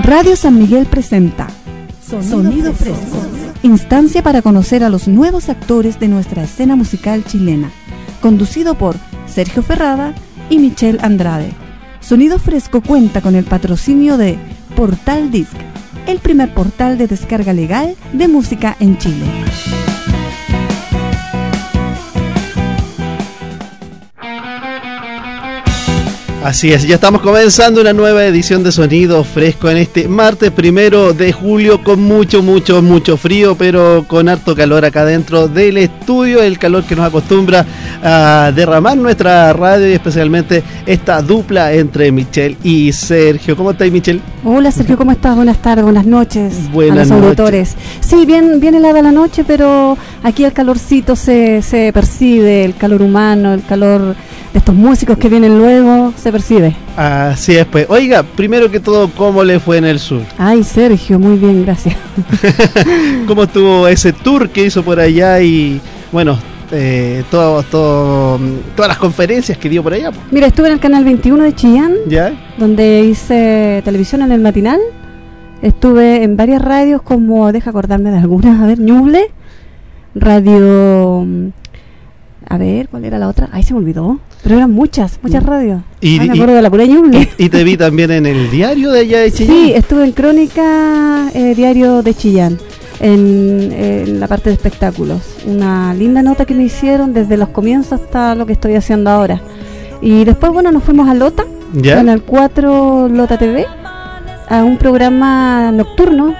Radio San Miguel presenta Sonido Fresco, instancia para conocer a los nuevos actores de nuestra escena musical chilena, conducido por Sergio Ferrada y Michelle Andrade. Sonido Fresco cuenta con el patrocinio de Portal Disc, el primer portal de descarga legal de música en Chile. Así es, ya estamos comenzando una nueva edición de Sonido Fresco en este martes 1 de julio con mucho frío, pero con harto calor acá dentro del estudio, el calor que nos acostumbra a derramar nuestra radio y especialmente esta dupla entre Michelle y Sergio. ¿Cómo estás, Michelle? Hola, Sergio, ¿cómo estás? Buenas tardes, buenas noches buenas a los noches. auditores. Sí, bien helada la noche, pero aquí el calorcito se percibe, el calor humano, el calor de estos músicos que vienen luego, se percibe. Así es, pues. Oiga, primero que todo, ¿cómo le fue en el sur? Ay, Sergio, muy bien, gracias. ¿Cómo estuvo ese tour que hizo por allá y, bueno, todas las conferencias que dio por allá? Mira, estuve en el canal 21 de Chillán, ¿Ya? donde hice televisión en el matinal. Estuve en varias radios como, deja acordarme de algunas, a ver, Ñuble, radio... A ver, ¿cuál era la otra? Ay, se me olvidó. Pero eran muchas radios. Me acuerdo de la pura Ñuble. Y te vi también en el diario de allá de Chillán. Sí, estuve en Crónica, diario de Chillán, en la parte de espectáculos. Una linda nota que me hicieron desde los comienzos hasta lo que estoy haciendo ahora. Y después, bueno, nos fuimos a Lota, Canal 4 Lota TV, a un programa nocturno,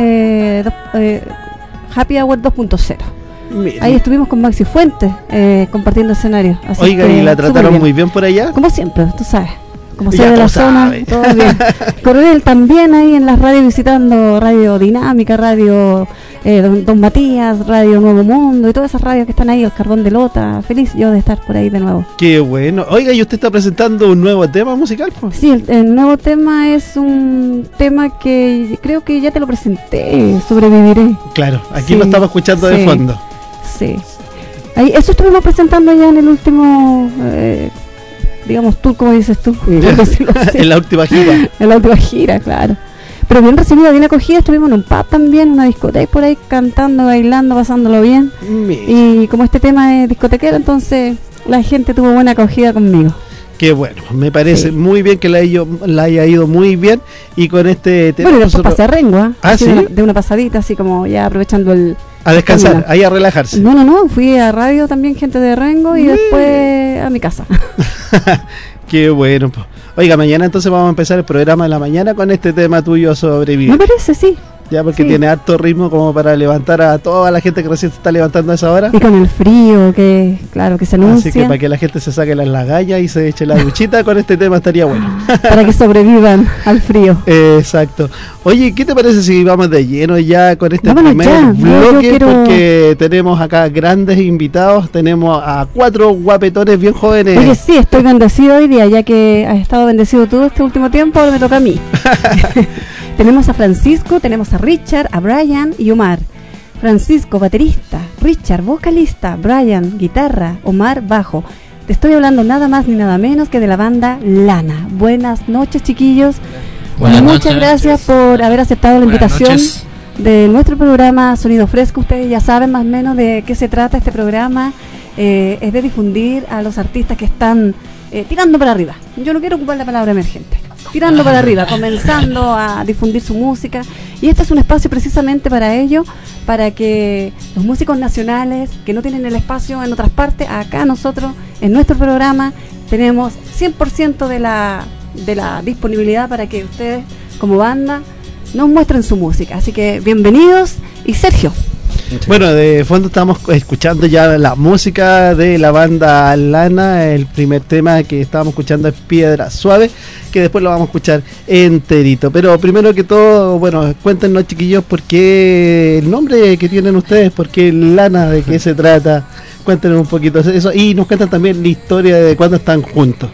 Happy Hour 2.0. Mira. Ahí estuvimos con Maxi Fuentes compartiendo escenario. Así Oiga, que, ¿y la trataron bien. muy bien por allá? Como siempre, tú sabes. Como Ya soy de la tú zona, sabes. todo bien. Coronel también ahí en las radios visitando Radio Dinámica, Radio Don Matías, Radio Nuevo Mundo y todas esas radios que están ahí, el Carbón de Lota. Feliz yo de estar por ahí de nuevo. Qué bueno. Oiga, ¿y usted está presentando un nuevo tema musical? Pues? Sí, el nuevo tema es un tema que creo que ya te lo presenté, Sobreviviré. Claro, aquí Sí, lo estamos escuchando de sí. fondo. Sí. Ahí, eso estuvimos presentando ya en el último, digamos, tour, como dices tú. por decirlo así. En la última gira. En la última gira, claro. Pero bien recibida, bien acogida. Estuvimos en un pub también, una discoteca por ahí, cantando, bailando, pasándolo bien. Mira, Y como este tema es discotequero, entonces la gente tuvo buena acogida conmigo. qué bueno. Me parece Sí. muy bien que la haya ido muy bien. Y con este tema Bueno, y después nosotros- pasé a Rengo, ¿Ah, así sí? de una pasadita, así como ya aprovechando el... a descansar, camino. ahí a relajarse. No, fui a radio también, gente de Rengo, y después a mi casa. Qué bueno. Po. Oiga, mañana entonces vamos a empezar el programa de la mañana con este tema tuyo, Sobrevivir. Me parece, sí. Ya, porque Sí. tiene harto ritmo como para levantar a toda la gente que recién se está levantando a esa hora. Y con el frío que, claro, que se anuncia, Así que para que la gente se saque las lagallas y se eche la duchita con este tema estaría bueno. para que sobrevivan al frío. Exacto. Oye, ¿qué te parece si vamos de lleno ya con este Vámonos primer ya. Yo bloque? quiero- Porque tenemos acá grandes invitados. Tenemos a 4 guapetones bien jóvenes. Oye, sí, estoy bendecido hoy día, ya que has estado bendecido tú este último tiempo, ahora me toca a mí. Tenemos a Francisco, tenemos a Richard, a Brian y Omar. Francisco, baterista; Richard, vocalista; Brian, guitarra; Omar, bajo. Te estoy hablando nada más ni nada menos que de la banda Lana. Buenas noches, chiquillos. Buenas Muchas noches. gracias por haber aceptado la Buenas invitación noches. de nuestro programa Sonido Fresco. Ustedes ya saben más o menos de qué se trata este programa. Es de difundir a los artistas que están tirando para arriba. Yo no quiero ocupar la palabra emergente. Tirando para arriba, comenzando a difundir su música. Y este es un espacio precisamente para ello, para que los músicos nacionales que no tienen el espacio en otras partes, acá nosotros en nuestro programa tenemos 100% de la disponibilidad para que ustedes como banda nos muestren su música. Así que bienvenidos. Y Sergio, Bueno, de fondo estamos escuchando ya la música de la banda Lana. El primer tema que estábamos escuchando es Piedra Suave, que después lo vamos a escuchar enterito. Pero primero que todo, bueno, cuéntenos, chiquillos, por qué el nombre que tienen ustedes, por qué Lana, de qué se trata. Cuéntenos un poquito eso y nos cuentan también la historia de cuándo están juntos.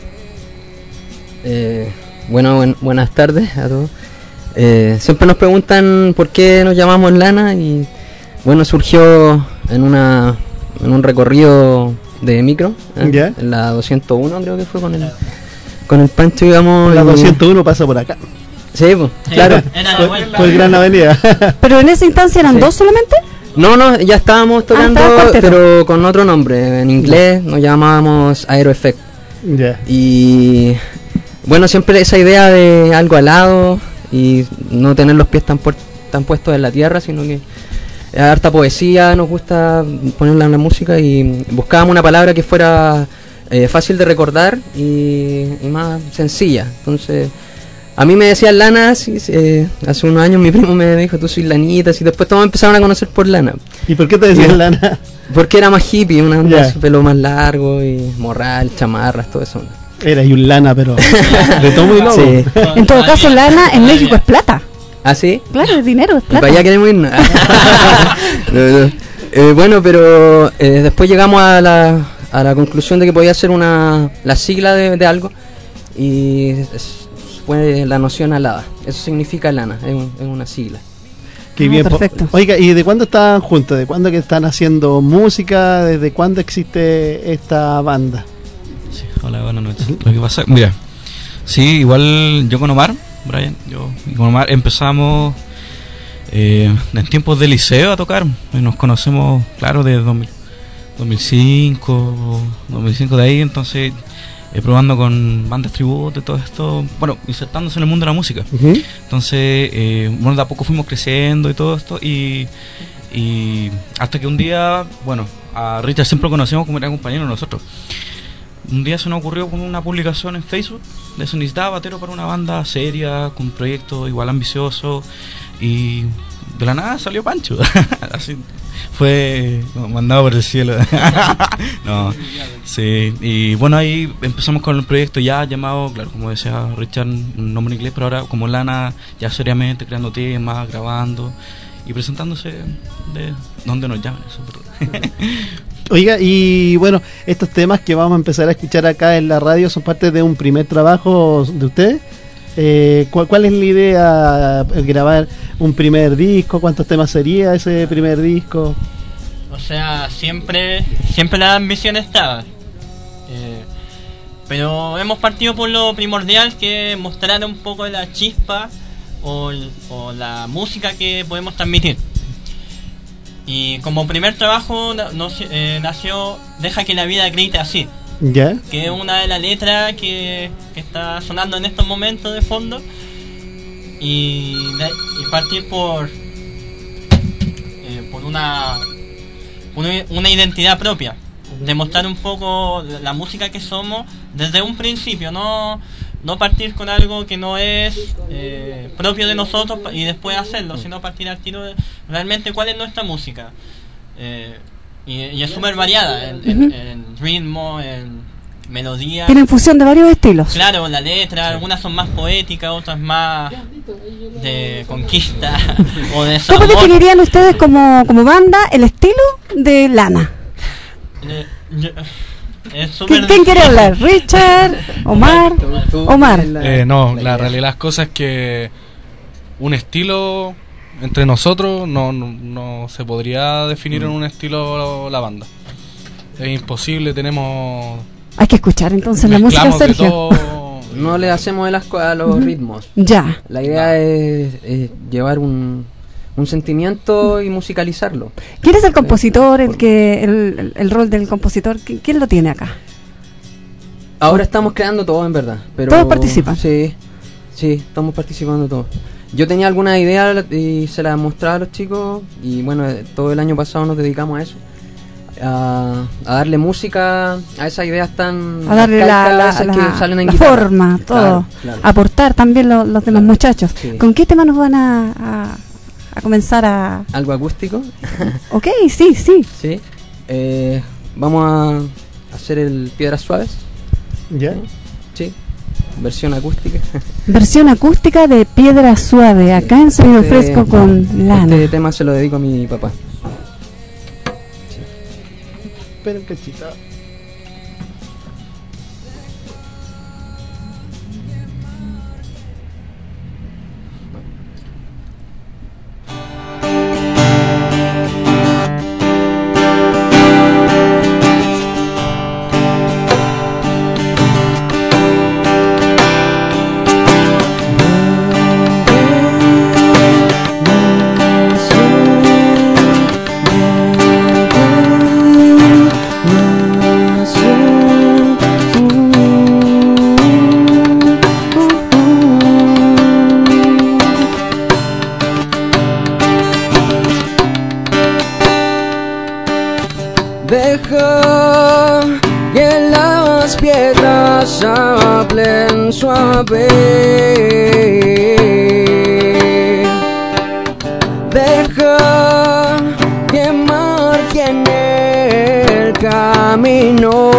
Buenas tardes a todos. Siempre nos preguntan por qué nos llamamos Lana y bueno, surgió en un recorrido de micro, ¿Ya? en la 201 creo que fue con el Pancho, digamos. La y- 201 pasa por acá. Sí, pues, claro. Era la vuelta. Fue el Gran Avenida. Pero en esa instancia eran Sí. dos solamente. No, ya estábamos tocando, estaba cuarteto. pero con otro nombre. En inglés nos llamábamos Aero Effect. Ya. Y bueno, siempre esa idea de algo al lado y no tener los pies tan puestos en la tierra, sino que harta poesía, nos gusta ponerla en la música y buscábamos una palabra que fuera fácil de recordar y más sencilla. Entonces, a mí me decían Lana, hace unos años mi primo me dijo, tú soy Lanita, y después todos me empezaron a conocer por Lana. ¿Y por qué te decían Lana? Porque era más hippie, una onda Ya. así, pelo más largo y morral, chamarras, todo eso. Era y un Lana, pero de todo muy loco. Sí. En todo caso, lana en México es plata. ¿Ah, sí? Claro, es dinero, es Y plata. para allá queremos irnos. No. Bueno, pero después llegamos a la conclusión de que podía ser la sigla de algo y fue la noción alada. Eso significa lana, es una sigla. Qué bien. Perfecto. Oiga, ¿y de cuándo están juntos? ¿De cuándo que están haciendo música? ¿Desde cuándo existe esta banda? Sí, hola, buenas noches. Lo que pasa, mira, sí, igual yo con Omar, Brian, yo y con Omar empezamos en tiempos de liceo a tocar. Nos conocemos, claro, desde 2005 de ahí, entonces probando con bandas tributo y todo esto, bueno, insertándose en el mundo de la música. Ujú. Entonces, bueno, de a poco fuimos creciendo y todo esto y hasta que un día, bueno, a Richard siempre lo conocemos como era compañero de nosotros. Un día se nos ocurrió con una publicación en Facebook de se necesitaba batero para una banda seria, con un proyecto igual ambicioso, y de la nada salió Pancho. Así fue mandado por el cielo. No, sí, y bueno, ahí empezamos con el proyecto ya llamado, claro, como decía Richard, un nombre en inglés, pero ahora como Lana, ya seriamente creando temas, grabando y presentándose de donde nos llaman, eso, perdón. Oiga, y bueno, estos temas que vamos a empezar a escuchar acá en la radio son parte de un primer trabajo de ustedes. ¿Cuál es la idea? ¿Grabar un primer disco? ¿Cuántos temas sería ese primer disco? O sea, siempre la ambición estaba. Pero hemos partido por lo primordial, que es mostrar un poco de la chispa o la música que podemos transmitir. Y como primer trabajo nació Deja que la vida grite así, ¿Ya? que es una de las letras que está sonando en estos momentos de fondo. Y partir por una identidad propia, demostrar un poco la música que somos desde un principio, no partir con algo que no es propio de nosotros y después hacerlo, sino partir al tiro de realmente cuál es nuestra música. Y es súper variada en ritmo, en melodía. Tienen fusión de varios estilos. Claro, la letra, algunas son más poéticas, otras más de conquista o de ¿Cómo desamor. definirían ustedes como banda el estilo de Lana? Es súper ¿Quién quiere hablar? ¿Richard? ¿Omar? Omar. No, la realidad de las cosas es que un estilo entre nosotros no se podría definir en un estilo la banda. Es imposible, tenemos... Hay que escuchar entonces la música, mezclamos de Sergio. todo. No le hacemos el asco a los ritmos. Ya. La idea es llevar un sentimiento y musicalizarlo. ¿Quién es el compositor? El rol del compositor, ¿quién lo tiene acá? Ahora estamos creando todo, en verdad. Pero ¿Todos participan? Sí, estamos participando todos. Yo tenía alguna idea y se la mostraba a los chicos y bueno, todo el año pasado nos dedicamos a eso. A darle música a esas ideas tan A darle arcaicas que salen en la guitarra. forma, todo. Claro. Aportar también los demás Claro. muchachos. Sí. ¿Con qué tema nos van a comenzar a...? Algo acústico. Ok, sí. Sí. Vamos a hacer el Piedras Suaves. ¿Ya? Sí. Versión acústica. Versión acústica de Piedra Suave, acá en Sonido Fresco con Lana. Este tema se lo dedico a mi papá. Espera un cachito. soplen suave. Deja que marquen el camino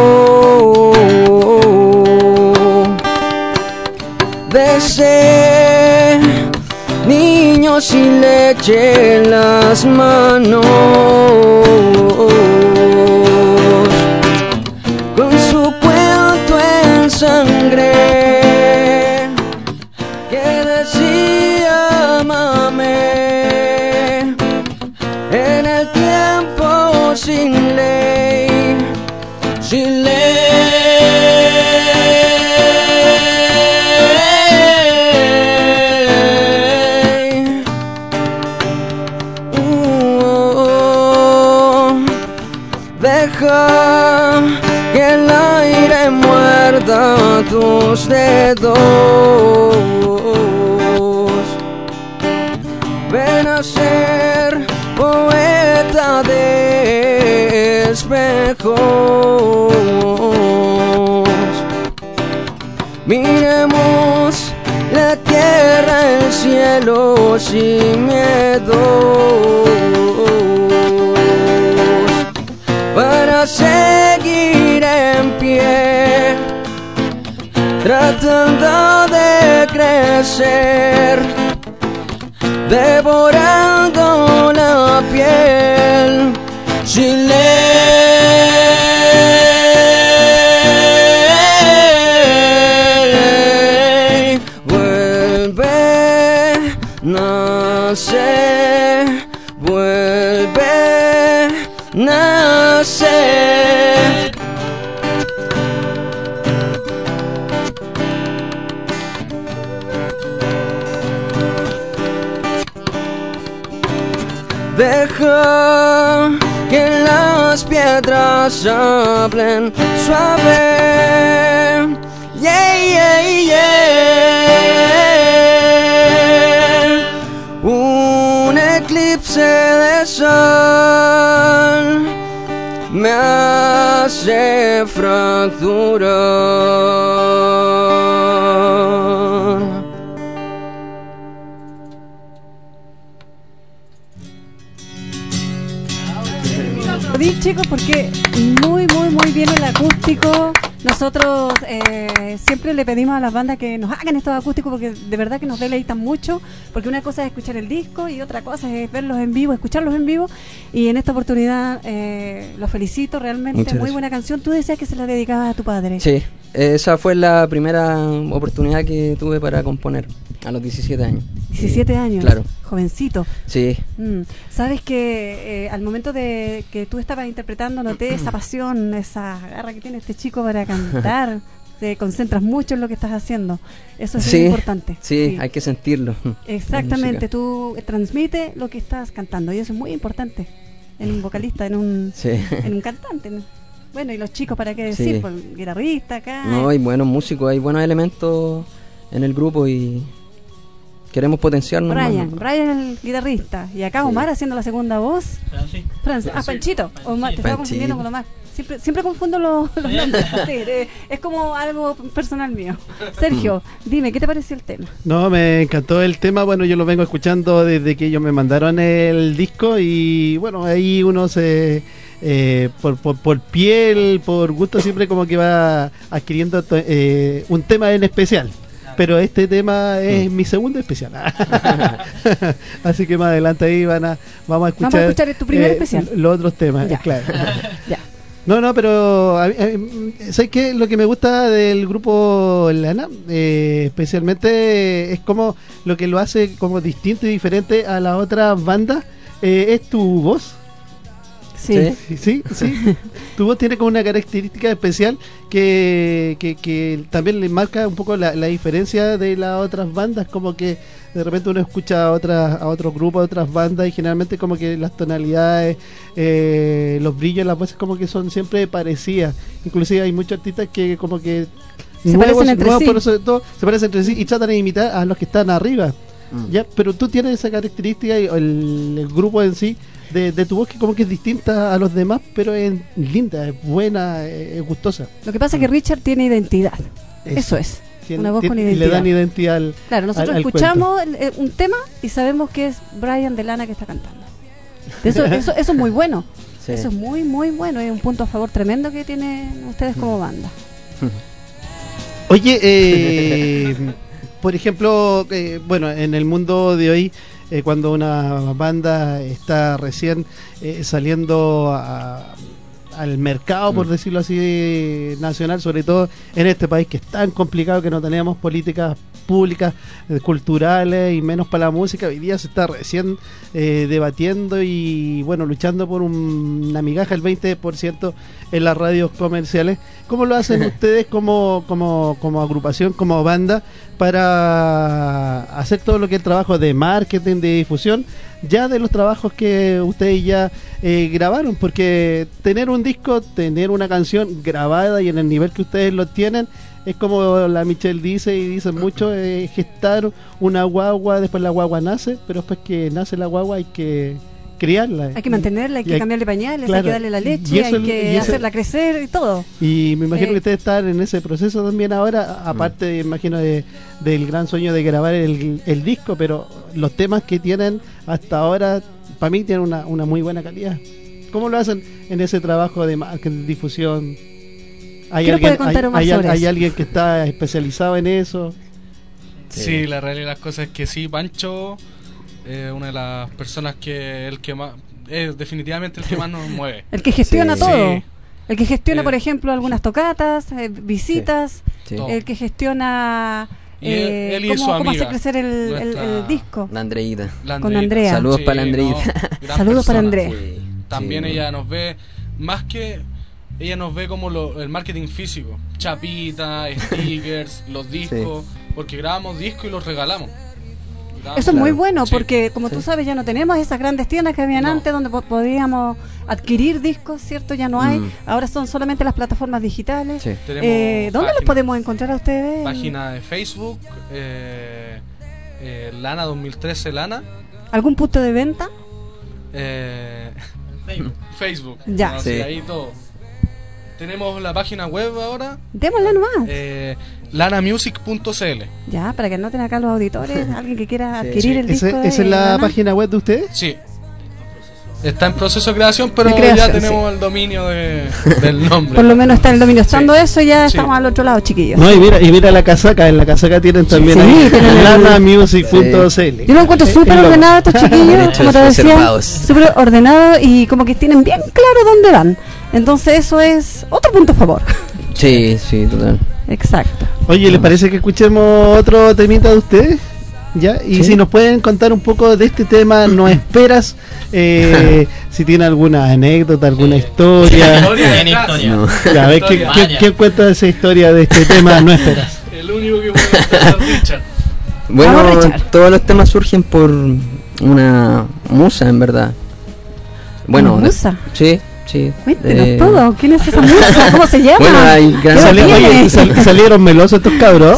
de ese niño sin leche en las manos, con su cuento en sangre que decía amame en el tiempo sin ley, sin ley. Deja que el aire muerda tus dedos. Ven a ser poeta de espejos. Miremos la tierra, el cielo sin miedo, para seguir en pie, tratando de crecer, devorando la piel sin ley. Vuelve, nace, vuelve, nace. Deja que las piedras hablen suave. Yeah, yeah, yeah. Un eclipse de sol me hace fracturar. Chicos, porque muy bien el acústico. Nosotros siempre le pedimos a las bandas que nos hagan estos acústicos porque de verdad que nos deleitan mucho, porque una cosa es escuchar el disco y otra cosa es verlos en vivo, escucharlos en vivo, y en esta oportunidad los felicito, realmente. Muchas muy gracias. buena canción. Tú decías que se la dedicabas a tu padre. Sí, esa fue la primera oportunidad que tuve para componer a los 17 años. 17 años, Claro. Jovencito. Sí, Sabes que al momento de que tú estabas interpretando, noté esa pasión, esa garra que tiene este chico para cantar. Te concentras mucho en lo que estás haciendo. Eso es sí, muy importante. sí, hay que sentirlo. Exactamente, En tú transmites lo que estás cantando y eso es muy importante en un vocalista, en un cantante, ¿no? Bueno, y los chicos, ¿para qué decir? Sí. Pues, guitarrista acá. No, hay buenos músicos, hay buenos elementos en el grupo y queremos potenciarnos. Brian más. es el guitarrista y acá Sí. Omar haciendo la segunda voz. Francisco. Panchito. Omar, te estaba Panchito. confundiendo con Omar. Siempre confundo los nombres. Sí, es como algo personal mío. Sergio, dime, ¿qué te pareció el tema? No, me encantó el tema. Bueno, yo lo vengo escuchando desde que ellos me mandaron el disco y bueno, ahí uno se... por piel, por gusto, siempre como que va adquiriendo un tema en especial. Pero este tema es mi segundo especial. Así que más adelante ahí vamos a escuchar tu primer especial. los otros temas, Ya. claro. Ya. No, pero ¿sabes qué? Lo que me gusta del grupo Lana, especialmente es como lo que lo hace como distinto y diferente a las otras bandas, es tu voz. Sí. Sí. Tu voz tiene como una característica especial que también le marca un poco la diferencia de las otras bandas, como que de repente uno escucha a otros grupos, a otras bandas y generalmente como que las tonalidades, los brillos, las voces como que son siempre parecidas. Inclusive hay muchos artistas que como que Se parecen entre sí. pero sobre todo se parecen entre sí y tratan de imitar a los que están arriba. Ya, pero tú tienes esa característica y el grupo en sí de tu voz que como que es distinta a los demás, pero es linda, es buena, es gustosa. Lo que pasa es que Richard tiene identidad. Eso es. Una voz con y le identidad. dan identidad al Claro, nosotros al escuchamos un tema y sabemos que es Brian de Lana que está cantando. Eso es muy bueno. Sí. Eso es muy, muy bueno. Es un punto a favor tremendo que tienen ustedes como banda. Oye, por ejemplo, bueno, en el mundo de hoy, cuando una banda está recién saliendo al mercado, por decirlo así, nacional, sobre todo en este país que es tan complicado, que no tenemos políticas públicas, culturales y menos para la música, hoy día se está recién debatiendo y bueno, luchando por una migaja, el 20% en las radios comerciales. ¿Cómo lo hacen ustedes como agrupación, como banda, para hacer todo lo que es el trabajo de marketing, de difusión, ya de los trabajos que ustedes ya grabaron? Porque tener un disco, tener una canción grabada y en el nivel que ustedes lo tienen, es como la Michelle dice y dicen mucho, gestar una guagua, después la guagua nace, pero después que nace la guagua hay que criarla. Hay que mantenerla, hay que cambiarle pañales, claro, hay que darle la y leche, eso hay que hacerla crecer y todo. Y me imagino que ustedes están en ese proceso también ahora, aparte, imagino, del gran sueño de grabar el disco, pero los temas que tienen hasta ahora, para mí tienen una muy buena calidad. ¿Cómo lo hacen en ese trabajo de marketing, difusión? ¿Qué nos puede contar Omar sobre ¿Hay eso? alguien que está especializado en eso? Sí, la realidad de las cosas es que sí, Pancho una de las personas que es definitivamente el que más nos mueve. El que gestiona Sí. todo. Sí. El que gestiona, Eh, por ejemplo, algunas tocatas, visitas, Sí. Todo. el que gestiona Y él y su cómo amiga, hacer crecer el nuestra- disco. La Andreita. La Con Andreita. Andrea. Saludos para la Andreita. gran Saludos para persona. Andrea. Sí, También sí, ella nos ve, más que ella nos ve como el marketing físico, chapita, stickers, los discos, porque grabamos discos y los regalamos. Eso es muy bueno Sí. porque, como tú sabes, ya no tenemos esas grandes tiendas que habían No. antes donde podíamos adquirir discos, ¿cierto? Ya no hay. Mm. Ahora son solamente las plataformas digitales. Sí. Tenemos ¿Dónde los página- podemos encontrar a ustedes? Página de Facebook, Lana 2013 Lana. ¿Algún punto de venta? Facebook. Ya. No, Sí. sí, ahí todo. Tenemos la página web ahora, Démosle nomás. lanamusic.cl. Ya, para que anoten acá los auditores, alguien que quiera Sí. adquirir el disco. ¿Esa es de la Lana. página web de ustedes? Sí. Está en proceso de creación, pero De creación, ya tenemos el dominio del nombre. Por lo menos está el dominio. Estando Sí. eso, ya Sí. estamos al otro lado, chiquillos. No, y mira la casaca, en la casaca tienen también Sí, ahí tienen lanamusic.cl. Yo lo encuentro súper Es lo- ordenado estos chiquillos, Derechos como te decía, reservados. súper ordenado y como que tienen bien claro dónde van. Entonces eso es otro punto a favor. Sí, sí, total. Exacto. Oye, ¿les parece que escuchemos otro temita de ustedes? ¿Ya? Y Sí. si nos pueden contar un poco de este tema, No Esperas, si tiene alguna anécdota, alguna historia. Tiene historia. No. Ya, a ver, ¿quién cuenta esa historia de este tema, No Esperas? El único que puede contar es Richard. Bueno, Vamos, Richard. todos los temas surgen por una musa, en verdad. Bueno, ¿Una musa? Sí, sí. Cuéntenos todo. ¿Quién es esa musa? ¿Cómo se llama? Bueno, hay ¿Qué gran- edad tiene? Salieron melosos estos cabros.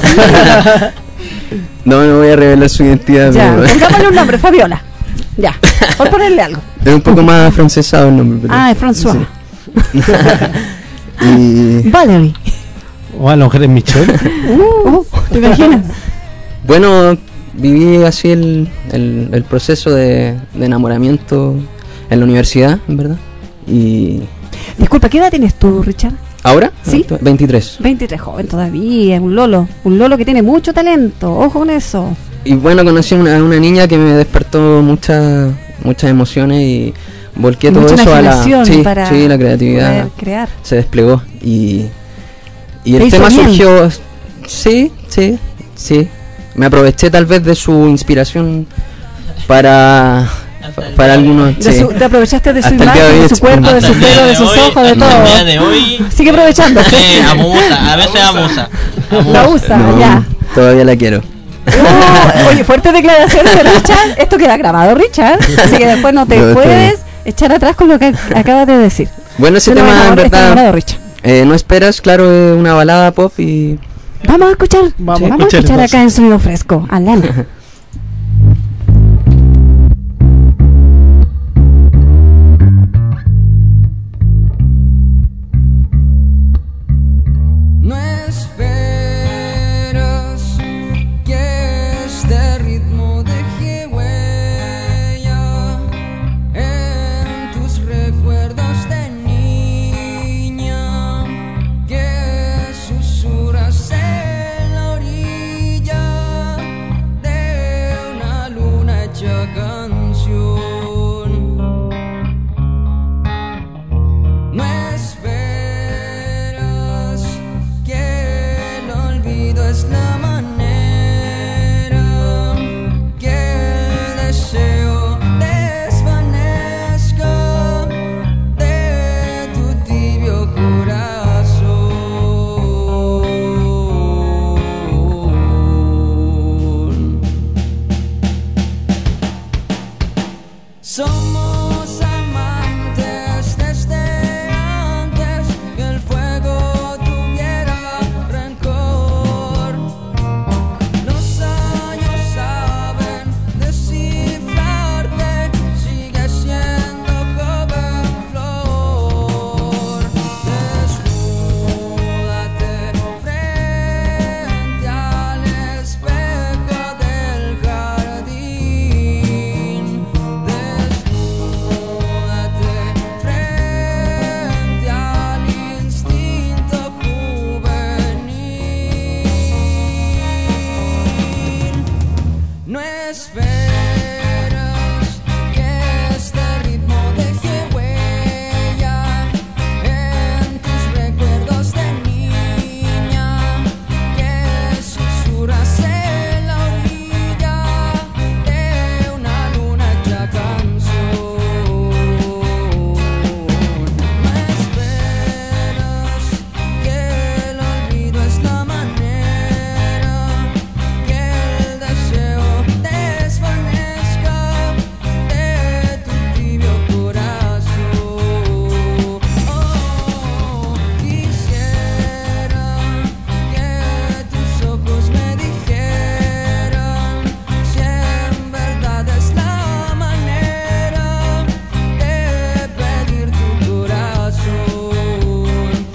No voy a revelar su identidad. Ya, pero- pongámosle un nombre, Fabiola. Ya, por ponerle algo. es un poco más francesado el nombre. Pero... Ah, es François. Y Valerie. O a lo mejor es Michelle. ¿Te imaginas? bueno, viví así el proceso de enamoramiento en la universidad, en verdad. Y Disculpa, ¿qué edad tienes tú, Richard? ahora, Sí. 23. 23, joven todavía, un lolo que tiene mucho talento, ojo con eso. Y bueno, conocí a una niña que me despertó muchas emociones y volqué todo Mucha eso a la, imaginación sí, para sí, la creatividad poder crear. se desplegó y ¿Te el hizo tema bien? surgió, sí, me aproveché tal vez de su inspiración para algunos, sí. Te aprovechaste de su Hasta el día de imagen, hoy de su cuerpo, de Hasta su el día pelo, de de sus hoy- ojos, de hasta el día todo. de hoy Sigue aprovechando. abusa, a veces abusa. La usa, No, ya. todavía la quiero. Oye, fuerte declaración de Richard. Esto queda grabado, Richard. Así que después no te No, está puedes echar atrás con lo que acabas de decir. Bueno, ese Yo no tema en está enamorado, verdad Richard. no esperas, claro, es una balada pop y Vamos a escuchar. Vamos a Vamos a escuchar escuchar entonces. acá en Sonido Fresco a Lana. No esperas Somos amantes desde antes que el fuego tuviera rencor. Los años saben descifrarte, sigue siendo joven flor. Desnúdate frente al espejo del jardín. Desnúdate frente al instinto juvenil. No esperas que este ritmo deje huella en tus recuerdos de niña, que susurras en la orilla de una luna hecha canción. No esperas que el olvido es la manera que el deseo desvanezca de tu tibio corazón. Quisiera que tus ojos me dijeran si en verdad es la manera de pedir tu corazón.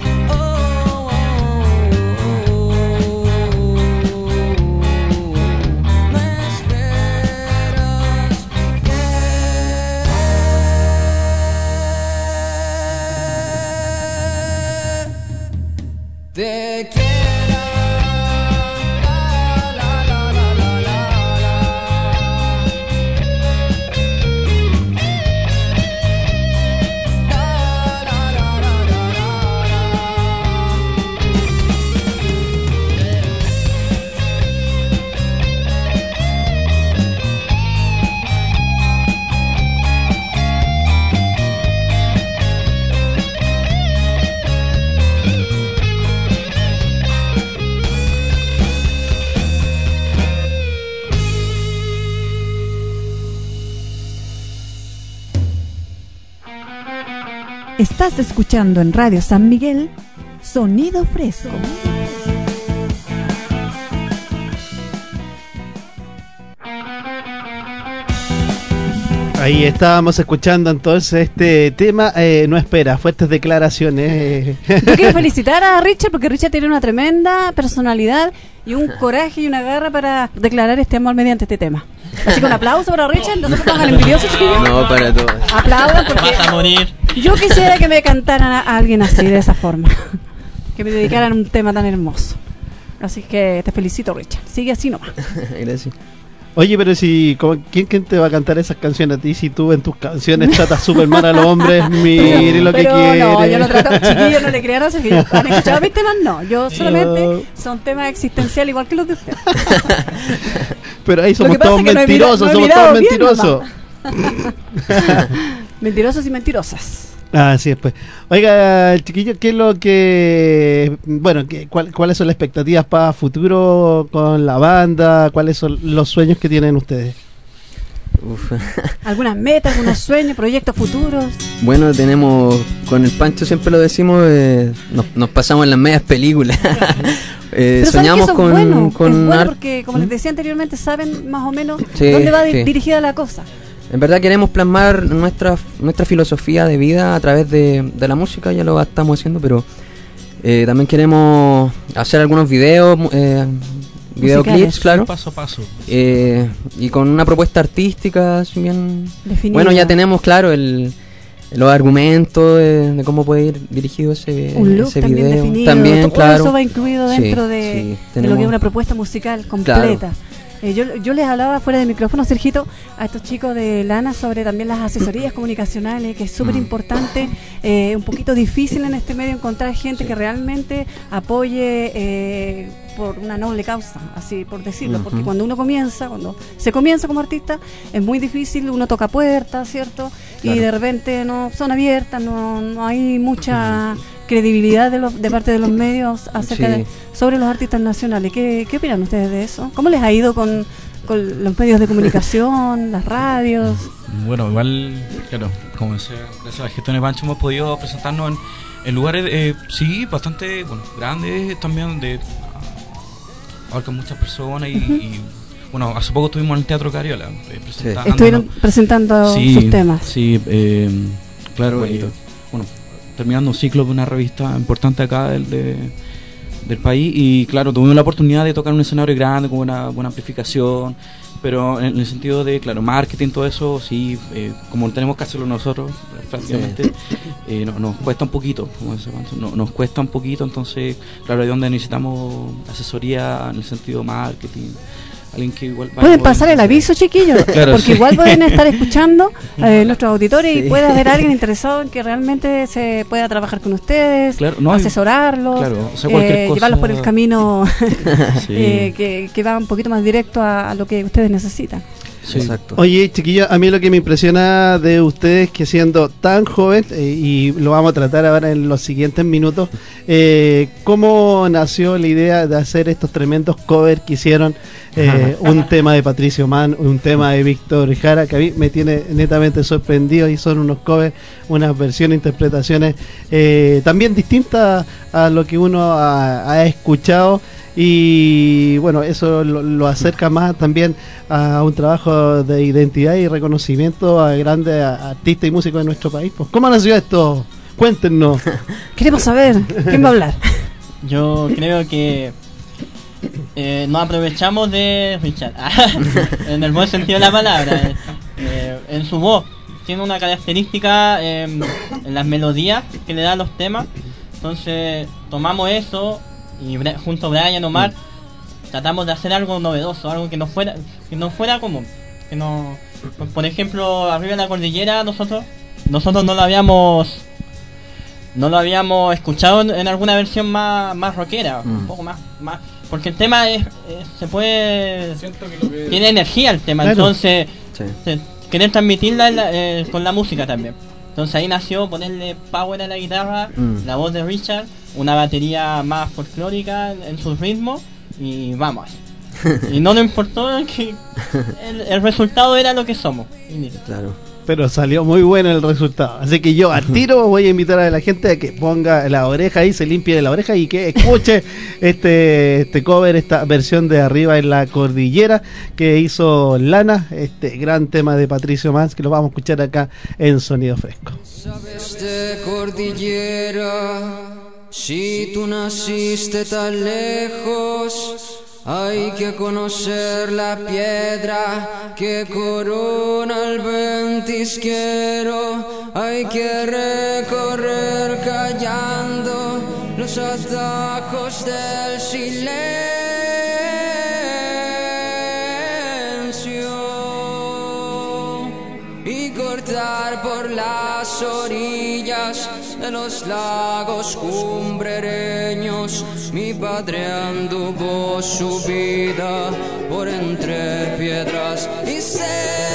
No esperas que te quiera. La, la, la, la, la, la, la. La, la, la, la, la, la. Estás escuchando en Radio San Miguel Sonido Fresco. Ahí estábamos escuchando entonces este tema. No espera, fuertes declaraciones. Yo quiero felicitar a Richard porque Richard tiene una tremenda personalidad y un coraje y una garra para declarar este amor mediante este tema. Así que un aplauso para Richard. Nosotros estamos envidiosos, chiquillos. No, para todos. Aplaudan porque Vas a morir. yo quisiera que me cantaran a alguien así, de esa forma. Que me dedicaran un tema tan hermoso. Así que te felicito, Richard. Sigue así nomás. Gracias. Oye, pero si ¿quién te va a cantar esas canciones a ti si tú en tus canciones tratas súper mal a los hombres? Mire lo que Pero quiere. no, yo no trato, chiquillos, no le crean a que han escuchado mis temas, no. Yo solamente son temas existenciales igual que los de usted. Pero ahí Lo somos que pasa todos es que no he mentirosos, no he somos mirado todos bien mentirosos. Mentirosos y mentirosas. Así es, pues. Oiga, chiquillos, ¿qué es lo que... Bueno, ¿cuáles son las expectativas para futuro con la banda? ¿Cuáles son los sueños que tienen ustedes? Uf. Algunas metas, algunos sueños, proyectos futuros. Bueno, tenemos, con el Pancho siempre lo decimos, nos pasamos en las medias películas. Pero Soñamos ¿sabes que eso con, es bueno? con Es bueno art- porque, como les decía anteriormente, saben más o menos Sí, dónde va sí. dirigida la cosa. En verdad queremos plasmar nuestra filosofía de vida a través de la música, ya lo estamos haciendo, pero también queremos hacer algunos videoclips, Musicales. claro. Paso a paso. Y con una propuesta artística, si bien... Definida. Bueno, ya tenemos, claro, los argumentos de cómo puede ir dirigido ese un look ese también video. definido. También, Todo claro. eso va incluido Sí, dentro sí, de lo tenemos- que es una propuesta musical completa. Yo les hablaba fuera de micrófono, Sergito, a estos chicos de Lana sobre también las asesorías comunicacionales, que es súper importante, un poquito difícil en este medio encontrar gente que realmente apoye por una noble causa, así por decirlo, porque cuando se comienza como artista, es muy difícil, uno toca puertas, ¿cierto? Claro. Y de repente no son abiertas, no hay mucha credibilidad de parte de los medios acerca Sí. sobre los artistas nacionales. ¿Qué opinan ustedes de eso? ¿Cómo les ha ido con con los medios de comunicación, las radios. Bueno, igual, claro, como decía, gracias a la gestión de Pancho hemos podido presentarnos en lugares, sí, bastante grandes también, donde abarcan muchas personas y bueno, hace poco estuvimos en el Teatro Cariola presentando. Estuvieron presentando sus temas. Sí, claro, bueno, terminando un ciclo de una revista importante acá del país y claro, tuvimos la oportunidad de tocar un escenario grande con una buena amplificación, pero en el sentido de, claro, marketing, todo eso, sí, como tenemos que hacerlo nosotros, prácticamente, nos cuesta un poquito, como dice Pancho, nos cuesta un poquito, entonces, claro, es donde necesitamos asesoría en el sentido marketing. Alguien que igual pueden pasar el aviso, chiquillos, claro, porque sí. igual pueden estar escuchando nuestros auditores y puede haber alguien interesado en que realmente se pueda trabajar con ustedes, claro, asesorarlos, claro, o sea, cualquier cosa... llevarlos por el camino Sí. que va un poquito más directo a lo que ustedes necesitan. Sí. Exacto. Oye, chiquillos, a mí lo que me impresiona de ustedes que siendo tan joven, y lo vamos a tratar ahora en los siguientes minutos, ¿cómo nació la idea de hacer estos tremendos covers que hicieron? Un tema de Patricio Mann, un tema de Víctor Jara, que a mí me tiene netamente sorprendido, y son unos covers, unas versiones, interpretaciones también distintas a lo que uno ha escuchado. Y bueno, eso lo acerca más también a un trabajo de identidad y reconocimiento a grandes artistas y músicos de nuestro país. Pues, ¿cómo nació esto? Cuéntenos. Queremos saber, ¿quién va a hablar? Yo creo que nos aprovechamos de Richard, en el buen sentido de la palabra, en su voz. Tiene una característica en las melodías que le da a los temas, entonces tomamos eso y junto a Brian Omar tratamos de hacer algo novedoso, algo que no fuera común, que no, pues, por ejemplo, Arriba de la Cordillera nosotros no lo habíamos escuchado en alguna versión más rockera, un poco más, porque el tema tiene energía el tema, claro. Entonces querer transmitirla con la música también. Entonces ahí nació ponerle power a la guitarra, la voz de Richard, una batería más folclórica en sus ritmos y vamos. Y no nos importó que el resultado era lo que somos. Claro. Pero salió muy bueno el resultado. Así que yo al tiro voy a invitar a la gente a que ponga la oreja ahí, se limpie la oreja y que escuche este cover, esta versión de Arriba en la Cordillera que hizo Lana, este gran tema de Patricio Mann, que lo vamos a escuchar acá en Sonido Fresco. Sabes de cordillera, si tú naciste tan lejos, hay que conocer la piedra que corona el ventisquero. Hay que recorrer callando los atajos del silencio y cortar por las orillas de los lagos cumbrereños. Mi padre anduvo su vida por entre piedras y cerros.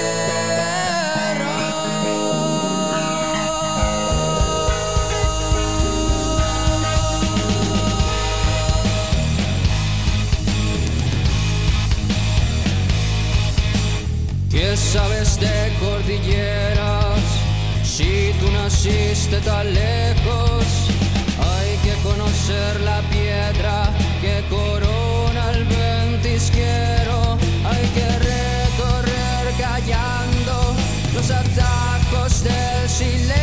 ¿Qué sabes de cordilleras? Si tú naciste tan lejos, hay que conocer la piedra que corona el ventisquero. Hay que recorrer callando los atajos del silencio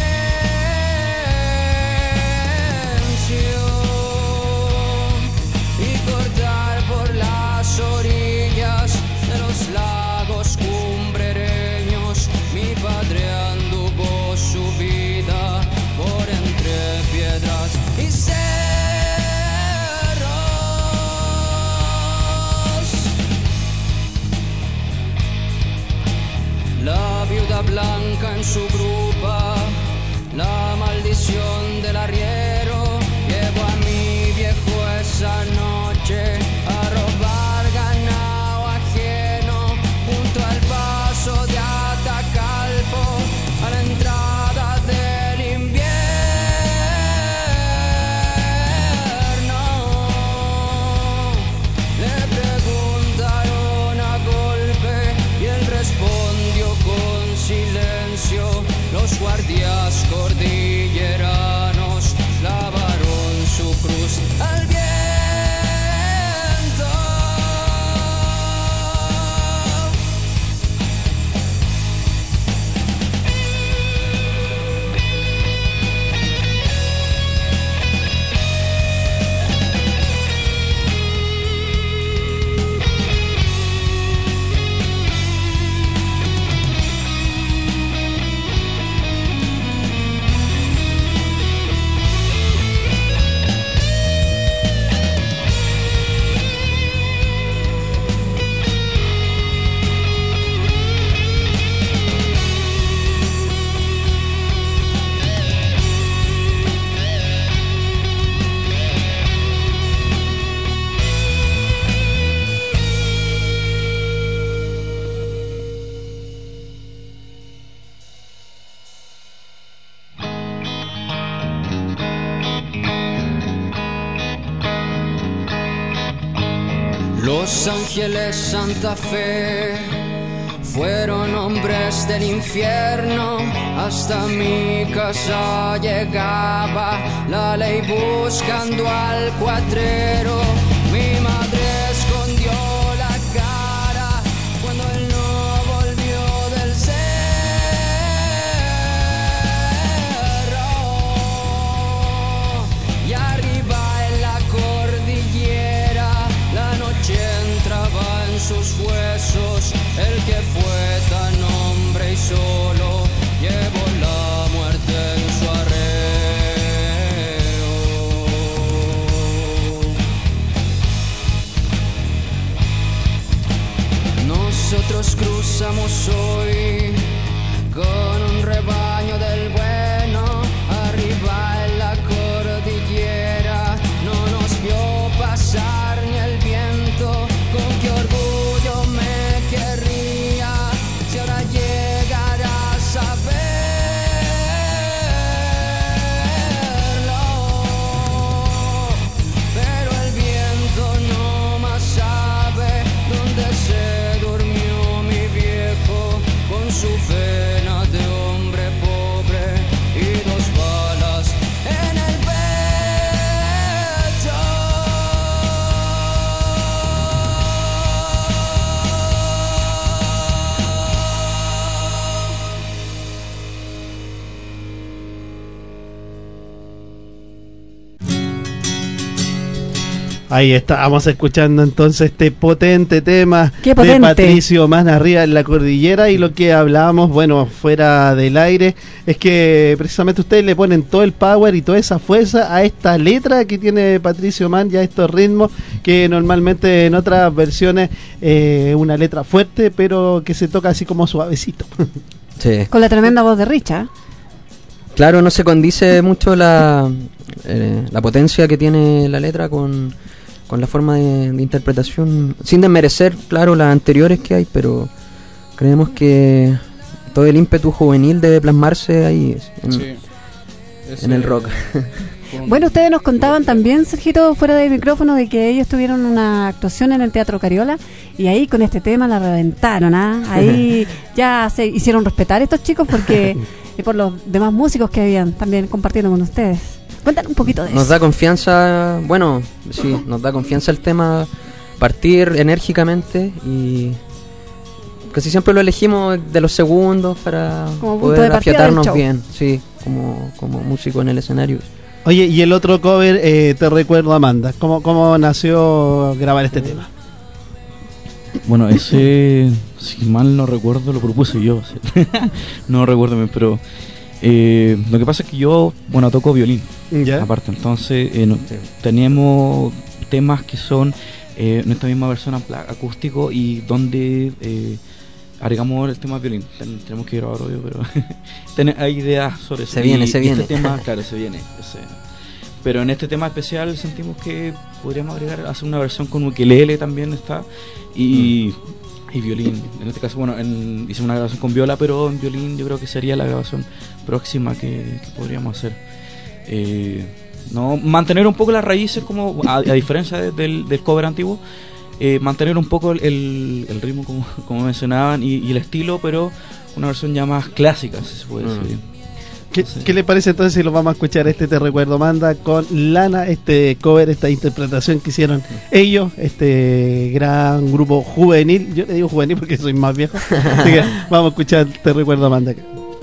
y cortar por las orillas de los lagos cumbrereños. Mi padre anduvo su vida por entre piedras y cerros. La viuda blanca en su grupa, la maldición del arriero, llevó a mi viejo esa noche a robar ganado ajeno junto al paso de Atacalpo, a la entrada del invierno. Le preguntaron a guardias cordilleranos clavaron su cruz al viento. Los ángeles Santa Fe fueron hombres del infierno, hasta mi casa llegaba la ley buscando al cuatrero. Mi madre escondió la cara cuando él no volvió del cerro, y arriba en la cordillera la noche entraba en sus huesos. El que fue tan hombre y solo llevó la muerte en su arreo. Nosotros cruzamos hoy con un rebaño del bueno. Arriba en la cordillera no nos vio pasar ni el viento. Con qué orgullo me querría si ahora llegarás a verlo. Pero el viento no más sabe dónde se durmió mi viejo, con su pena de hombre pobre y 2 balas en el pecho. Ahí estábamos escuchando entonces este potente tema ¡Qué de potente! Patricio Mann, Arriba en la cordillera. Y lo que hablábamos, bueno, fuera del aire, es que precisamente ustedes le ponen todo el power y toda esa fuerza a esta letra que tiene Patricio Mann y a estos ritmos que normalmente en otras versiones una letra fuerte, pero que se toca así como suavecito. Sí. Con la tremenda voz de Richa. Claro, no se condice mucho la potencia que tiene la letra con la forma de interpretación, sin desmerecer, claro, las anteriores que hay, pero creemos que todo el ímpetu juvenil debe plasmarse ahí en el rock. Bueno, ustedes nos contaban también, Sergito, fuera del micrófono, de que ellos tuvieron una actuación en el Teatro Cariola y ahí con este tema la reventaron, ¿ah? Ahí ya se hicieron respetar estos chicos porque por los demás músicos que habían también compartiendo con ustedes. Cuéntanos un poquito de Nos eso. da confianza, bueno, sí, nos da confianza el tema, partir enérgicamente, y casi siempre lo elegimos de los segundos para Como punto de poder partida afiatarnos del show. bien, sí, como músico en el escenario. Oye, y el otro cover, Te Recuerdo Amanda, ¿cómo nació grabar este tema? Bueno, ese, si mal no recuerdo, lo propuse yo. ¿Sí? No recuerdo bien, pero lo que pasa es que yo, bueno, toco violín. ¿Ya? Aparte, entonces teníamos temas que son nuestra misma versión acústico, y donde agregamos el tema violín. Tenemos que grabar, obvio, pero hay ideas sobre eso. Se viene. Este tema, claro, se viene. Pero en este tema especial sentimos que podríamos hacer una versión con ukelele, también está, y violín. En este caso, bueno, hicimos una grabación con viola, pero en violín yo creo que sería la grabación próxima que podríamos hacer. No, mantener un poco las raíces, como a diferencia del cover antiguo, mantener un poco el ritmo, como mencionaban, y el estilo, pero una versión ya más clásica, si se puede decir. ¿Qué le parece entonces si lo vamos a escuchar Te Recuerdo Amanda con Lana, este cover, esta interpretación que hicieron ellos, este gran grupo juvenil? Yo le digo juvenil porque soy más viejo. Así que vamos a escuchar Te Recuerdo Amanda.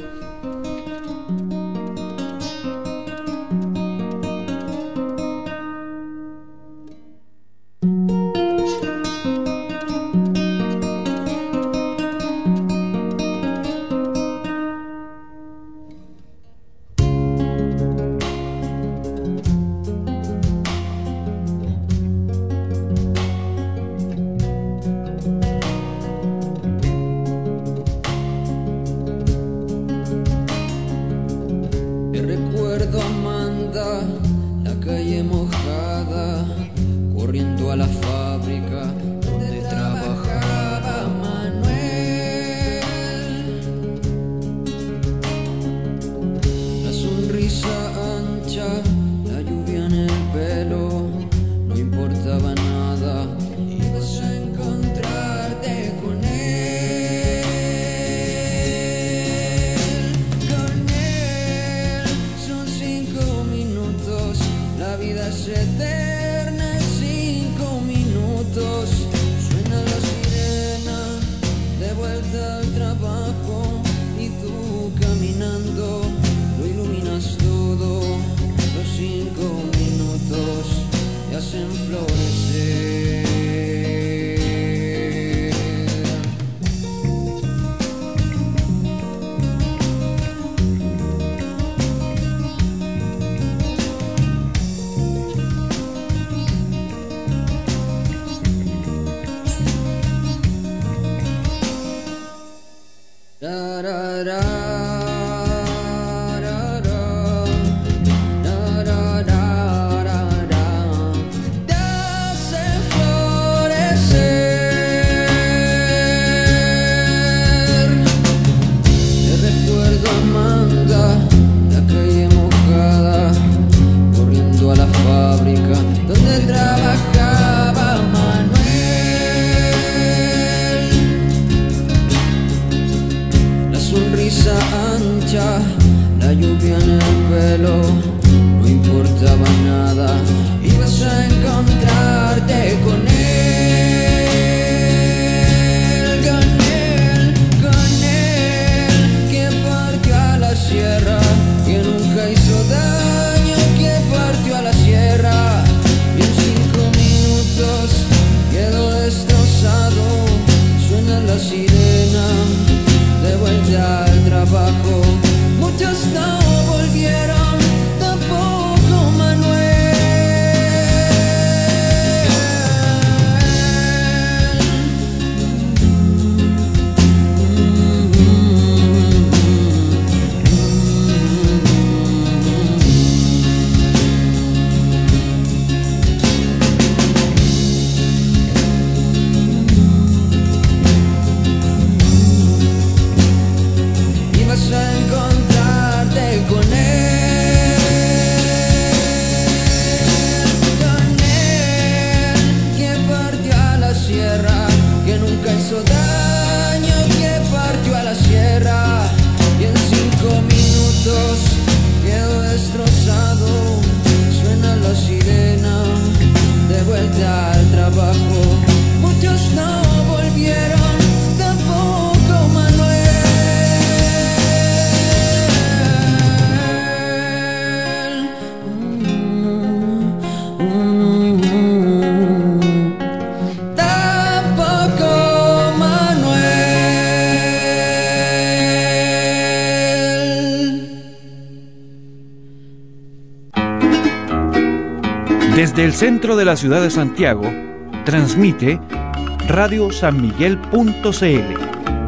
Desde el centro de la ciudad de Santiago, transmite Radio San Miguel.cl.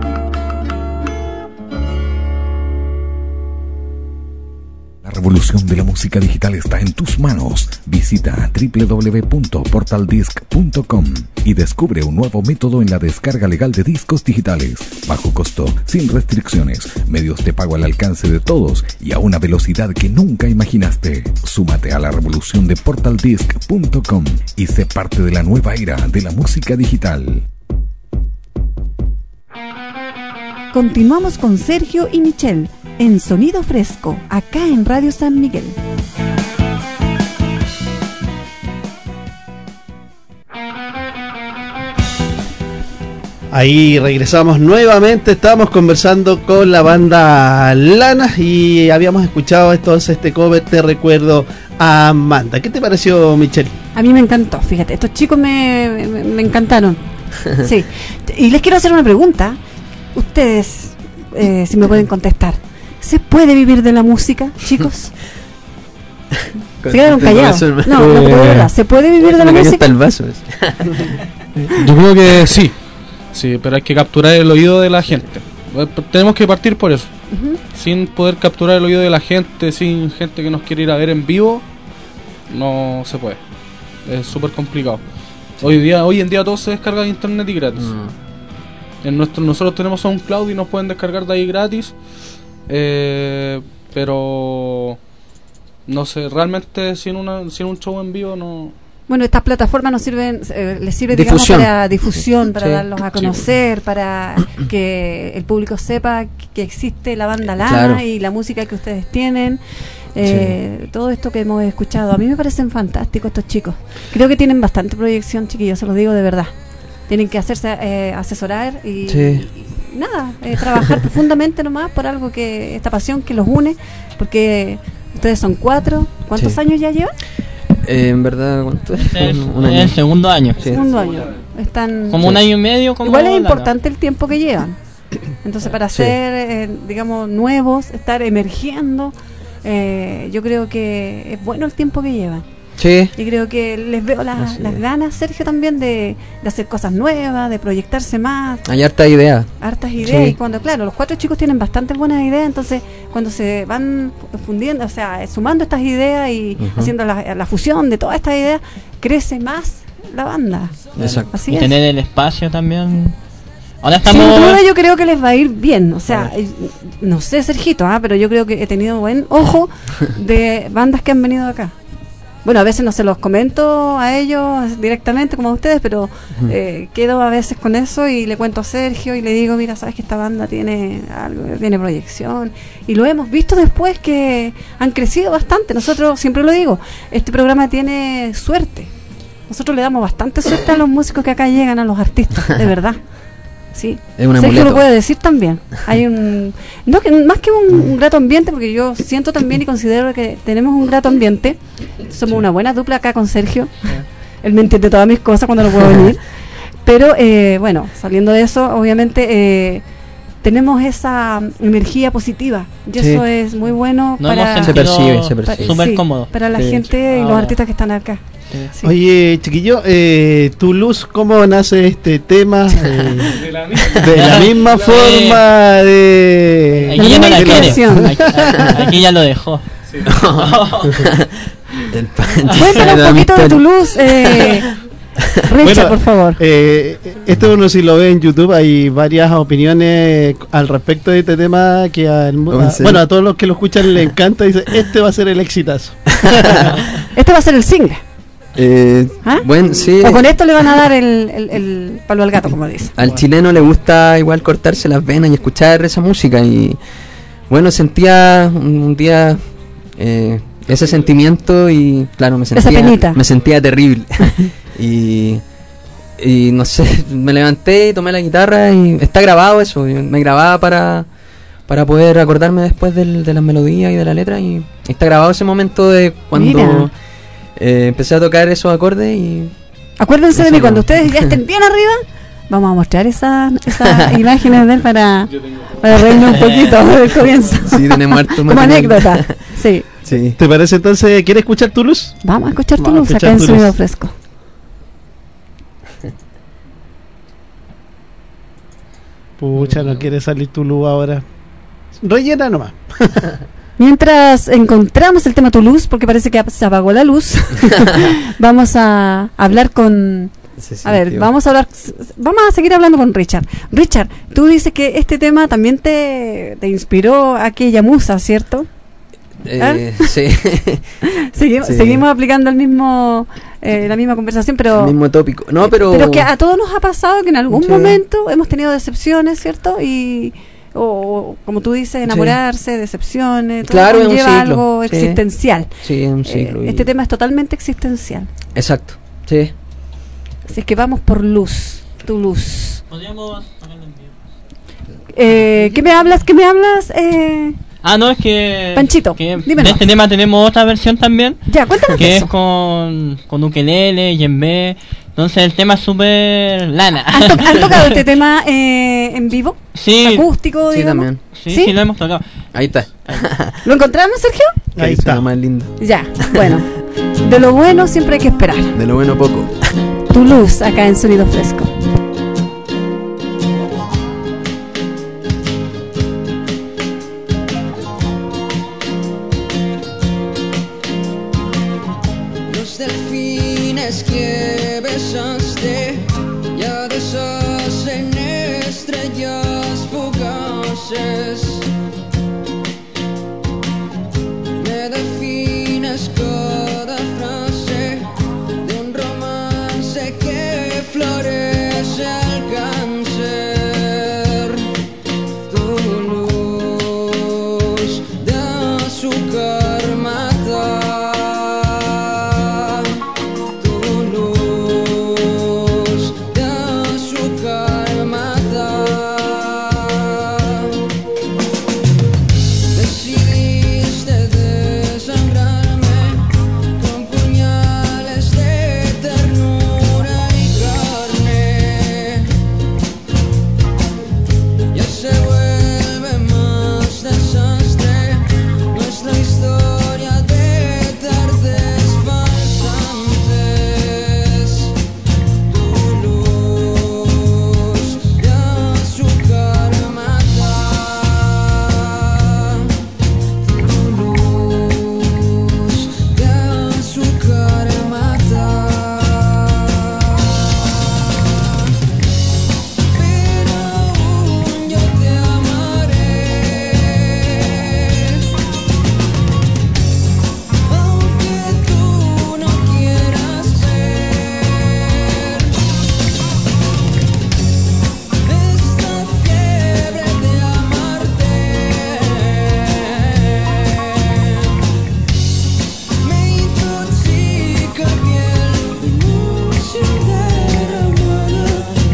La revolución de la música digital está en tus manos. Visita www.portaldisc.com y descubre un nuevo método en la descarga legal de discos digitales, bajo costo, sin restricciones, medios de pago al alcance de todos y a una velocidad que nunca imaginaste. Súmate a la revolución de portaldisc.com y sé parte de la nueva era de la música digital. continuamos con Sergio y Michelle en Sonido Fresco, acá en Radio San Miguel. Ahí regresamos nuevamente, estábamos conversando con la banda Lana y habíamos escuchado entonces este cover Te Recuerdo a Amanda. ¿Qué te pareció, Michelle? A mí me encantó, fíjate, estos chicos me encantaron. Sí, y les quiero hacer una pregunta. Ustedes, si me pueden contestar, ¿se puede vivir de la música, chicos? Se quedaron callados. No, de verdad, ¿se puede vivir de la música? El vaso. Yo creo que sí. Sí, pero hay que capturar el oído de la gente. Tenemos que partir por eso. Sin poder capturar el oído de la gente, sin gente que nos quiere ir a ver en vivo, no se puede. Es súper complicado. Hoy en día todo se descarga de internet y gratis. Nosotros tenemos SoundCloud y nos pueden descargar de ahí gratis. Pero no sé, realmente sin un show en vivo no. Bueno, estas plataformas nos sirven, les sirve, digamos, para difusión, para darlos a conocer, para que el público sepa que existe la banda Lana y la música que ustedes tienen. Todo esto que hemos escuchado, a mí me parecen fantásticos estos chicos. Creo que tienen bastante proyección, chiquillos, se los digo de verdad. Tienen que hacerse asesorar y nada, trabajar profundamente nomás por algo que, esta pasión que los une, porque ustedes son 4. ¿Cuántos años ya llevan? En verdad, ¿cuánto es? Un año. El segundo año. Segundo año. Están como un año y medio. Igual es importante el tiempo que llevan. Entonces, para ser, digamos, nuevos, estar emergiendo, yo creo que es bueno el tiempo que llevan. Sí. Y creo que les veo las ganas, Sergio, también de hacer cosas nuevas, de proyectarse más. Hay hartas ideas. Hartas ideas. Y cuando, claro, los 4 chicos tienen bastantes buenas ideas, entonces cuando se van fundiendo, o sea, sumando estas ideas y haciendo la fusión de todas estas ideas, crece más la banda. Exacto. Así y es. tener el espacio también. Ahora estamos... Sin duda yo creo que les va a ir bien, o sea, no sé, Sergito, pero yo creo que he tenido buen ojo de bandas que han venido acá. Bueno, a veces no se los comento a ellos directamente como a ustedes, pero quedo a veces con eso y le cuento a Sergio y le digo, mira, sabes que esta banda tiene algo, tiene proyección, y lo hemos visto después que han crecido bastante. Nosotros, siempre lo digo, este programa tiene suerte. Nosotros le damos bastante suerte a los músicos que acá llegan, a los artistas, de verdad. Sí, es un Sergio amuleto. lo puede decir también. Hay más que un grato ambiente, porque yo siento también y considero que tenemos un grato ambiente. Somos una buena dupla acá con Sergio. Él me entiende todas mis cosas cuando no puedo venir. Pero bueno, saliendo de eso, obviamente tenemos esa energía positiva y eso es muy bueno. Se percibe. Súper cómodo para la gente y los artistas que están acá. Sí. Oye, chiquillo, tu luz, ¿cómo nace este tema? De la misma forma de... Aquí ya no la quiere. Aquí ya lo dejó. Sí. Cuéntanos un poquito de tu luz, Richard, por favor. Esto uno si lo ve en YouTube, hay varias opiniones al respecto de este tema que a todos los que lo escuchan les encanta. Dice, este va a ser el exitazo. Este va a ser el single. Bueno, sí. O con esto le van a dar el palo al gato, como dice. Al chileno le gusta igual cortarse las venas y escuchar esa música. Y bueno, sentía un día ese sentimiento y claro, me sentía terrible. y no sé, me levanté y tomé la guitarra y está grabado eso. Me grababa para poder acordarme después de las melodías y de la letra, y está grabado ese momento de cuando empecé a tocar esos acordes. Y acuérdense de mí cuando ustedes ya estén bien arriba. Vamos a mostrar esas imágenes de él para reírnos un poquito del comienzo. Sí, tenemos harto como anécdota. Sí. ¿Te parece entonces? ¿Quieres escuchar tu luz? Vamos a escuchar tu luz acá en Sonido Fresco. Pucha, no quiere salir tu luz ahora. Rellena nomás. Mientras encontramos el tema tu luz, porque parece que se apagó la luz, vamos a hablar con... vamos a seguir hablando con Richard. Richard, tú dices que este tema también te inspiró a aquella musa, ¿cierto? Sí. Seguimos aplicando la misma conversación, pero... El mismo tópico. No, pero que a todos nos ha pasado que en algún momento hemos tenido decepciones, ¿cierto? Y o como tú dices, enamorarse, decepciones, todo Claro, es un conlleva ciclo, algo sí. existencial. Sí, es un ciclo. Este tema es totalmente existencial. Exacto, sí. Así es que vamos por luz, tu luz. Podríamos ponerlo en vivo. ¿Qué me hablas? ¿Qué me hablas? No, es que... Panchito, que dímelo. de este tema tenemos otra versión también. Ya, cuéntanos de Que es eso. con ukelele, djembe. Entonces el tema es súper lana. ¿Han tocado este tema en vivo? Sí. Acústico, Sí, digamos. también. Sí, lo hemos tocado. Ahí está. ¿Lo encontramos, Sergio? Ahí Suena está. más lindo. Ya, bueno. De lo bueno siempre hay que esperar. De lo bueno poco. Tu luz acá en Sonido Fresco. Los delfines que besaste ya deshacen estrellas fugaces. Me defines cada frase de un romance que florece al cáncer. Tu luz de azúcar mata. Tu luz de azúcar mata. Decidiste desangrarme con puñales de ternura y carne. Ya se vuelve más desastre nuestra historia de tardes falsantes. Tu luz de azúcar mata. Tu luz de azúcar mata. Pero aún yo te amaré, aunque tú no quieras ver esta fiebre de amarte. Me intoxica piel ilusión derramada.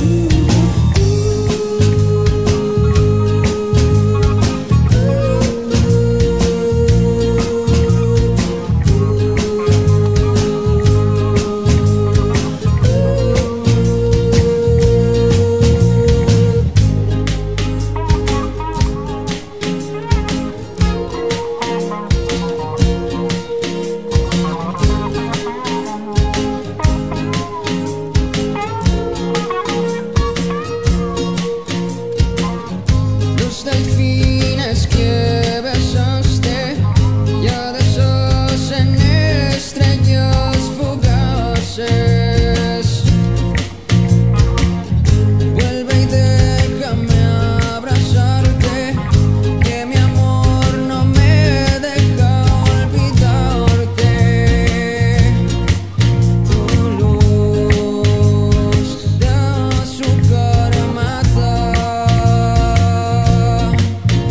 Los delfines que besaste ya deshacen estrellas fugaces. Vuelve y déjame abrazarte, que mi amor no me deja olvidarte. Tu luz de azúcar mata. Tu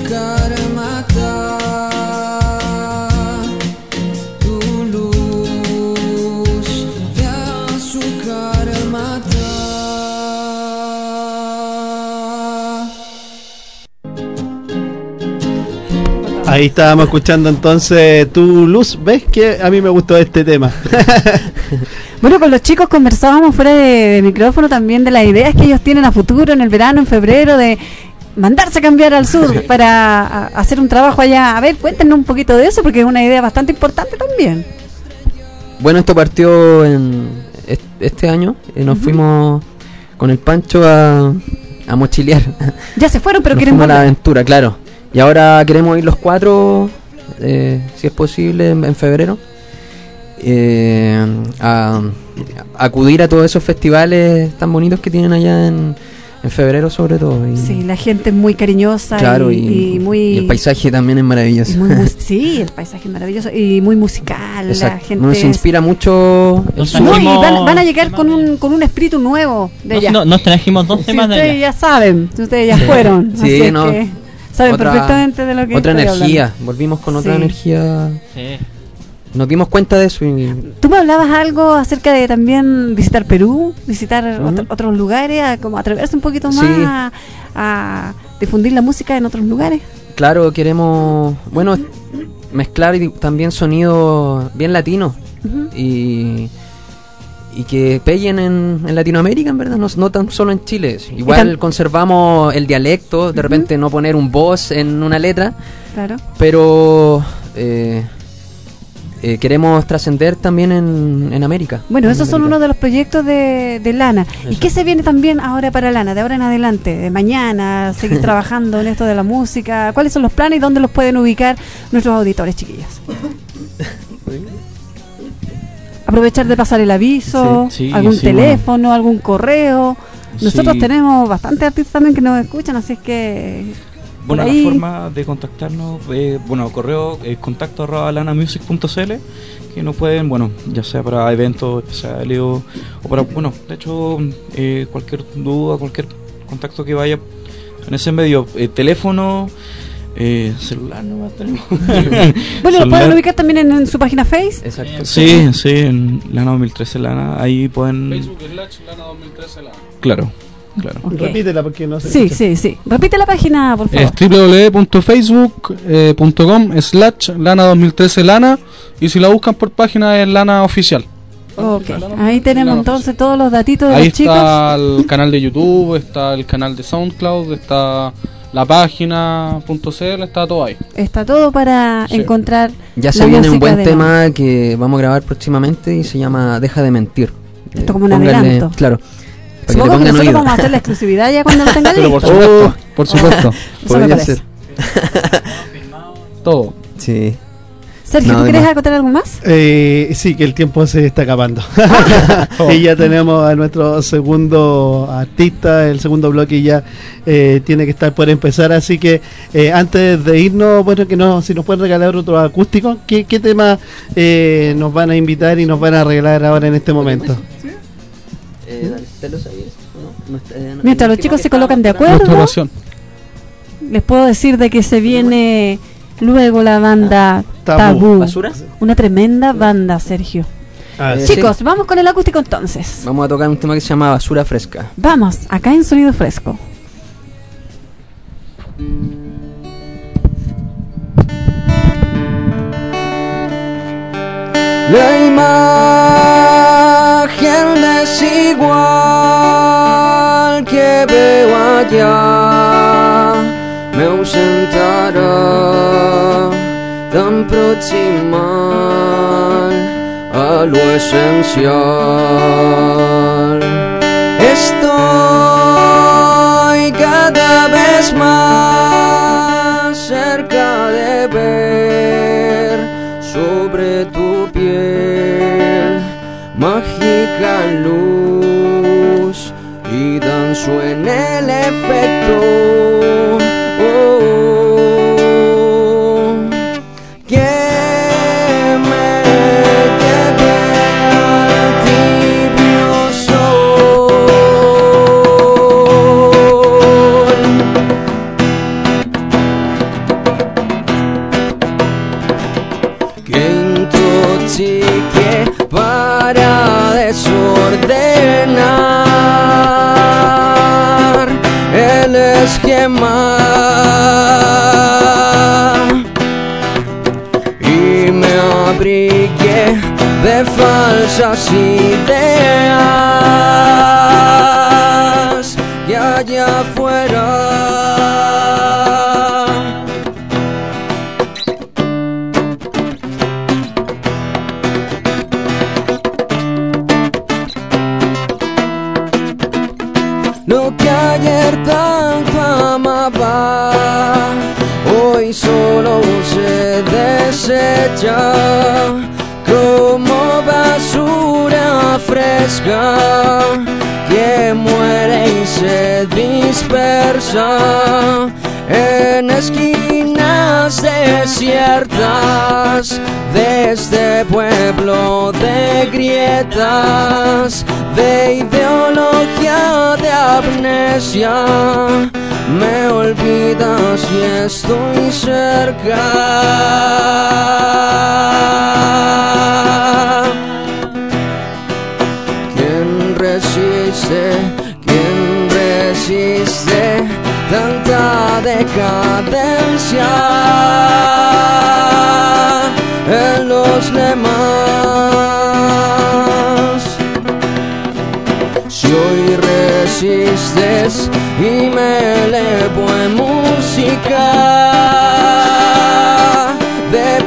azúcar mata, tu luz de azúcar mata. Ahí estábamos escuchando entonces Tu Luz. ¿Ves que a mí me gustó este tema? Bueno, con los chicos conversábamos fuera de micrófono también de las ideas que ellos tienen a futuro, en el verano, en febrero, de mandarse a cambiar al sur para hacer un trabajo allá. A ver, cuéntenos un poquito de eso, porque es una idea bastante importante también. Bueno, esto partió en este año. Nos fuimos con el Pancho a mochilear. Ya se fueron, pero Nos quieren fuimos a la volver. aventura, claro. Y ahora queremos ir los 4, si es posible, en febrero. A acudir a todos esos festivales tan bonitos que tienen allá en febrero, sobre todo. Y, Sí, la gente es muy cariñosa, claro, y muy... y el paisaje también es maravilloso. y sí, el paisaje es maravilloso y muy musical. La Exacto. gente Nos inspira mucho el Nos sur. No, y trajimos van a llegar con un espíritu nuevo de allá. Nos trajimos 2 Si temas de ustedes allá. ya saben, si ustedes ya fueron, Sí, así es no. que saben perfectamente de lo que Otra estoy energía, hablando. volvimos con otra Sí. energía. Sí. Nos dimos cuenta de eso y Tú me hablabas algo acerca de también visitar Perú, visitar Ujú. otros lugares, como atreverse un poquito más Sí. a difundir la música en otros lugares. claro, queremos, bueno, mezclar también sonidos bien latinos Ujú. y que peguen en Latinoamérica, en verdad, no tan solo en Chile. Igual conservamos el dialecto, de repente no poner un voz en una letra, Claro. pero queremos trascender también en América. Bueno, En esos son América. uno de los proyectos de Lana. ¿Y qué se viene también ahora para Lana, de ahora en adelante, de mañana, seguir trabajando en esto de la música? ¿Cuáles son los planes y dónde los pueden ubicar nuestros auditores, chiquillos? Aprovechar de pasar el aviso, Sí, algún sí, teléfono, algún correo. Nosotros Sí. tenemos bastantes artistas también que nos escuchan, así es que... Bueno, por ahí- la forma de contactarnos, correo contacto@lanamusic.cl, que nos pueden, bueno, ya sea para eventos especiales o para, bueno, de hecho, cualquier duda, cualquier contacto que vaya en ese medio, teléfono, celular nomás tenemos. Bueno, lo Celular. pueden ubicar también en su página Face. Exacto. Sí, sí, en Lana 2013 Lana, ahí pueden, Facebook/Lana 2013 Lana. claro, claro. Ok. Repítela porque no sé. Sí, sí, sí. Repite la página, por favor. Es www.facebook.com/Lana 2013 Lana, y si la buscan por página es Lana Oficial. Ok, ahí tenemos Lana entonces todos los datitos de Ahí los chicos. está el canal de YouTube, está el canal de SoundCloud, está la página .cl, está todo ahí. Está todo para Sí. encontrar. Ya se la viene un música buen de tema que vamos a grabar próximamente y se llama Deja de mentir. Esto como un Pónganle- adelanto. Claro. Para que le Supongo que pongan nosotros oído. vamos a hacer la exclusividad ya cuando lo tengan Pero por listo. supuesto, por supuesto. Eso me Podría parece. ser. Todo. Sí. Sergio, No, ¿tú querés además- acotar algo más? Sí, que el tiempo se está acabando. Y ya tenemos a nuestro segundo artista, el segundo bloque ya tiene que estar por empezar, así que antes de irnos, bueno, si nos pueden regalar otro acústico, ¿qué tema nos van a invitar y nos van a regalar ahora en este momento? Mientras los chicos se colocan de Nuestra acuerdo, oración. les puedo decir de que se viene luego la banda Tabú. ¿Basura? Una tremenda banda, Sergio. Ah, Eh, sí. Chicos, vamos con el acústico entonces. Vamos a tocar un tema que se llama Basura Fresca. Vamos, acá en Sonido Fresco. La imagen desigual que veo allá me ausentará tan proximal a lo esencial. Estoy cada vez más cerca de ver sobre tu piel mágica luz y danzo en el efecto. Que me lleve al tibio sol. abrigue de falsas ideas que allá afuera. Lo que ayer tanto amaba, hoy solo se desecha como basura fresca que muere y se dispersa en esquinas desiertas de este pueblo de grietas, de ideología, de amnesia. Me olvidas y estoy cerca. ¿Quién resiste? ¿Quién resiste tanta decadencia en los demás? Si hoy resistes y me elevo en música de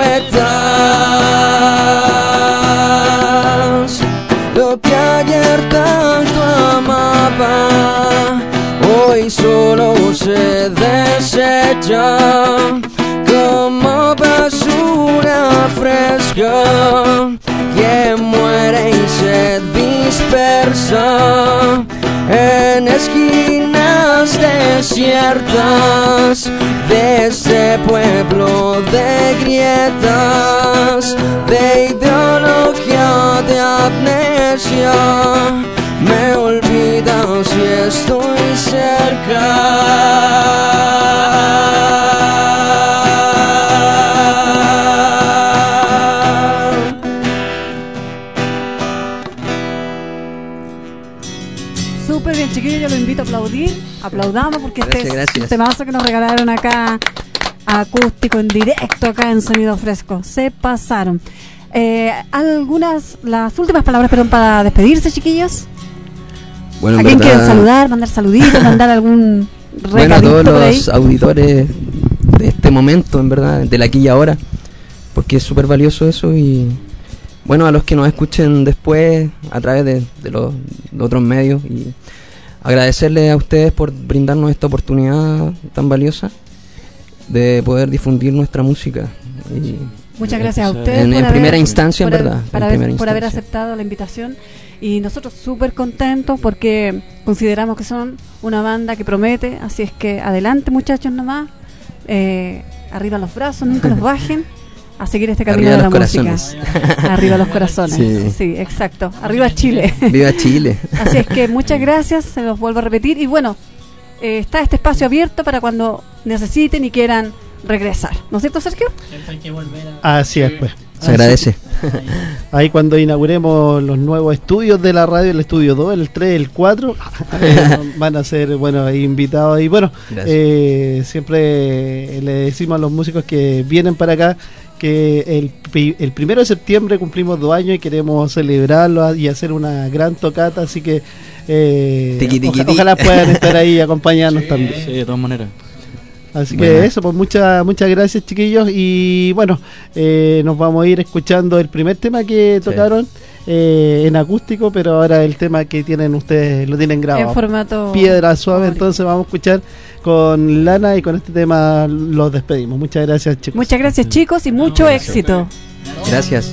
poetas, lo que ayer tanto amaba, hoy solo se desecha como basura fresca que muere y se dispersa en esquinas desiertas de este pueblo de grietas, de ideología, de amnesia. Me olvidas y estoy cerca. Súper bien, chiquillos, yo lo invito a aplaudir. Aplaudamos porque Gracias, este es gracias. un temazo que nos regalaron acá, acústico, en directo, acá en Sonido Fresco. Se pasaron. Las últimas palabras, perdón, para despedirse, chiquillos. Bueno, ¿A en quién verdad, quieren saludar, mandar saluditos, mandar algún bueno, a recadito todos por ahí? los auditores de este momento, en verdad, del aquí y ahora, porque es súper valioso eso. Y bueno, a los que nos escuchen después a través de los otros medios, y agradecerles a ustedes por brindarnos esta oportunidad tan valiosa de poder difundir nuestra música. Y Muchas gracias a ustedes en por primera haber- instancia, en por verdad. por en haber, primera por haber instancia. aceptado la invitación, y nosotros súper contentos porque consideramos que son una banda que promete, así es que adelante, muchachos, nomás, arriba los brazos, nunca los bajen, a seguir este camino Arriba de la los música. corazones. Arriba los corazones. Sí. Sí, exacto. Arriba Chile. Viva Chile. Así es que muchas gracias, se los vuelvo a repetir, y bueno, está este espacio abierto para cuando necesiten y quieran regresar, ¿no es cierto, Sergio? Siempre hay que volver a... Así es, pues. Se agradece. Ahí cuando inauguremos los nuevos estudios de la radio, el estudio 2, el 3, el 4, van a ser, bueno, invitados. Y bueno, siempre le decimos a los músicos que vienen para acá que el 1 de septiembre cumplimos 2 años y queremos celebrarlo y hacer una gran tocata, así que Tiqui, tiqui, tiqui. ojalá puedan estar ahí y acompañarnos también. Sí, de todas maneras. Así que Bueno. eso, pues muchas gracias, chiquillos. Y bueno, nos vamos a ir escuchando el primer tema que tocaron en acústico, pero ahora el tema que tienen ustedes lo tienen grabado En formato Piedra Suave. Entonces vamos a escuchar con Lana, y con este tema los despedimos. Muchas gracias, chicos. Muchas gracias, chicos, y mucho éxito. Gracias.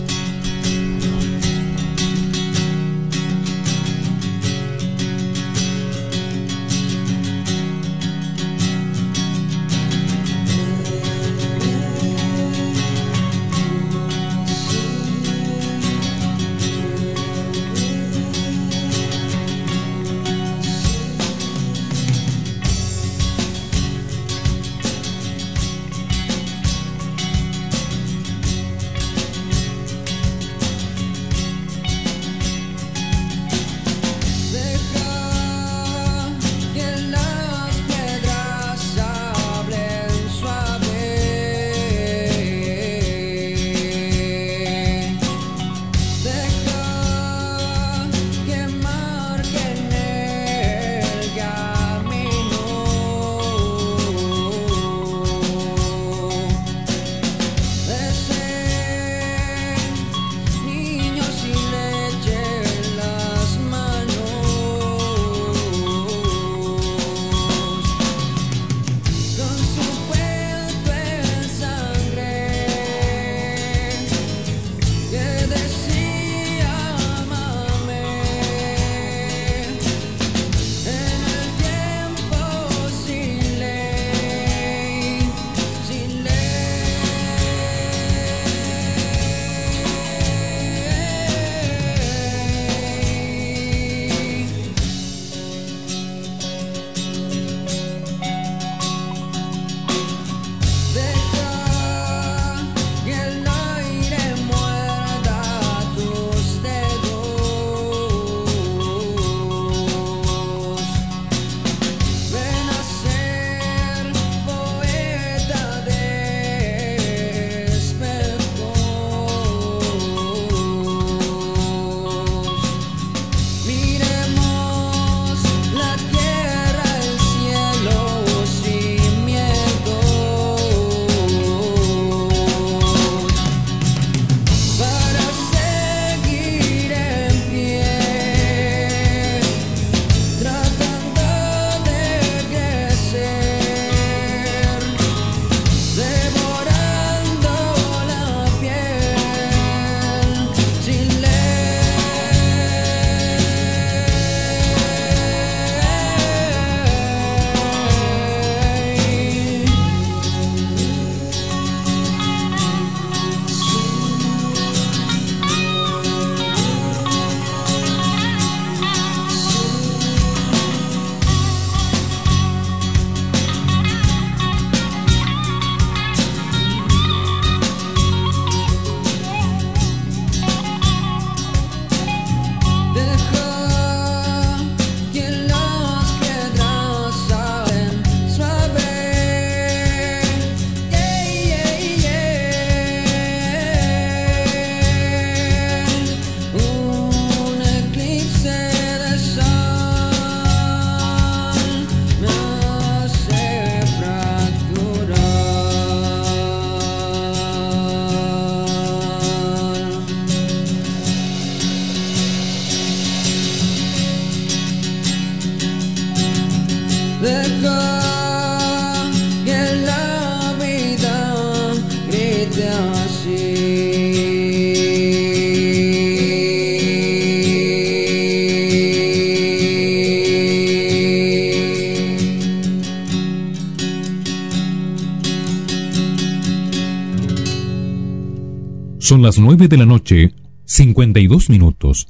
Son las 9 de la noche, 52 minutos.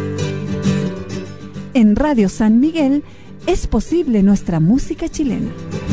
En Radio San Miguel es posible nuestra música chilena.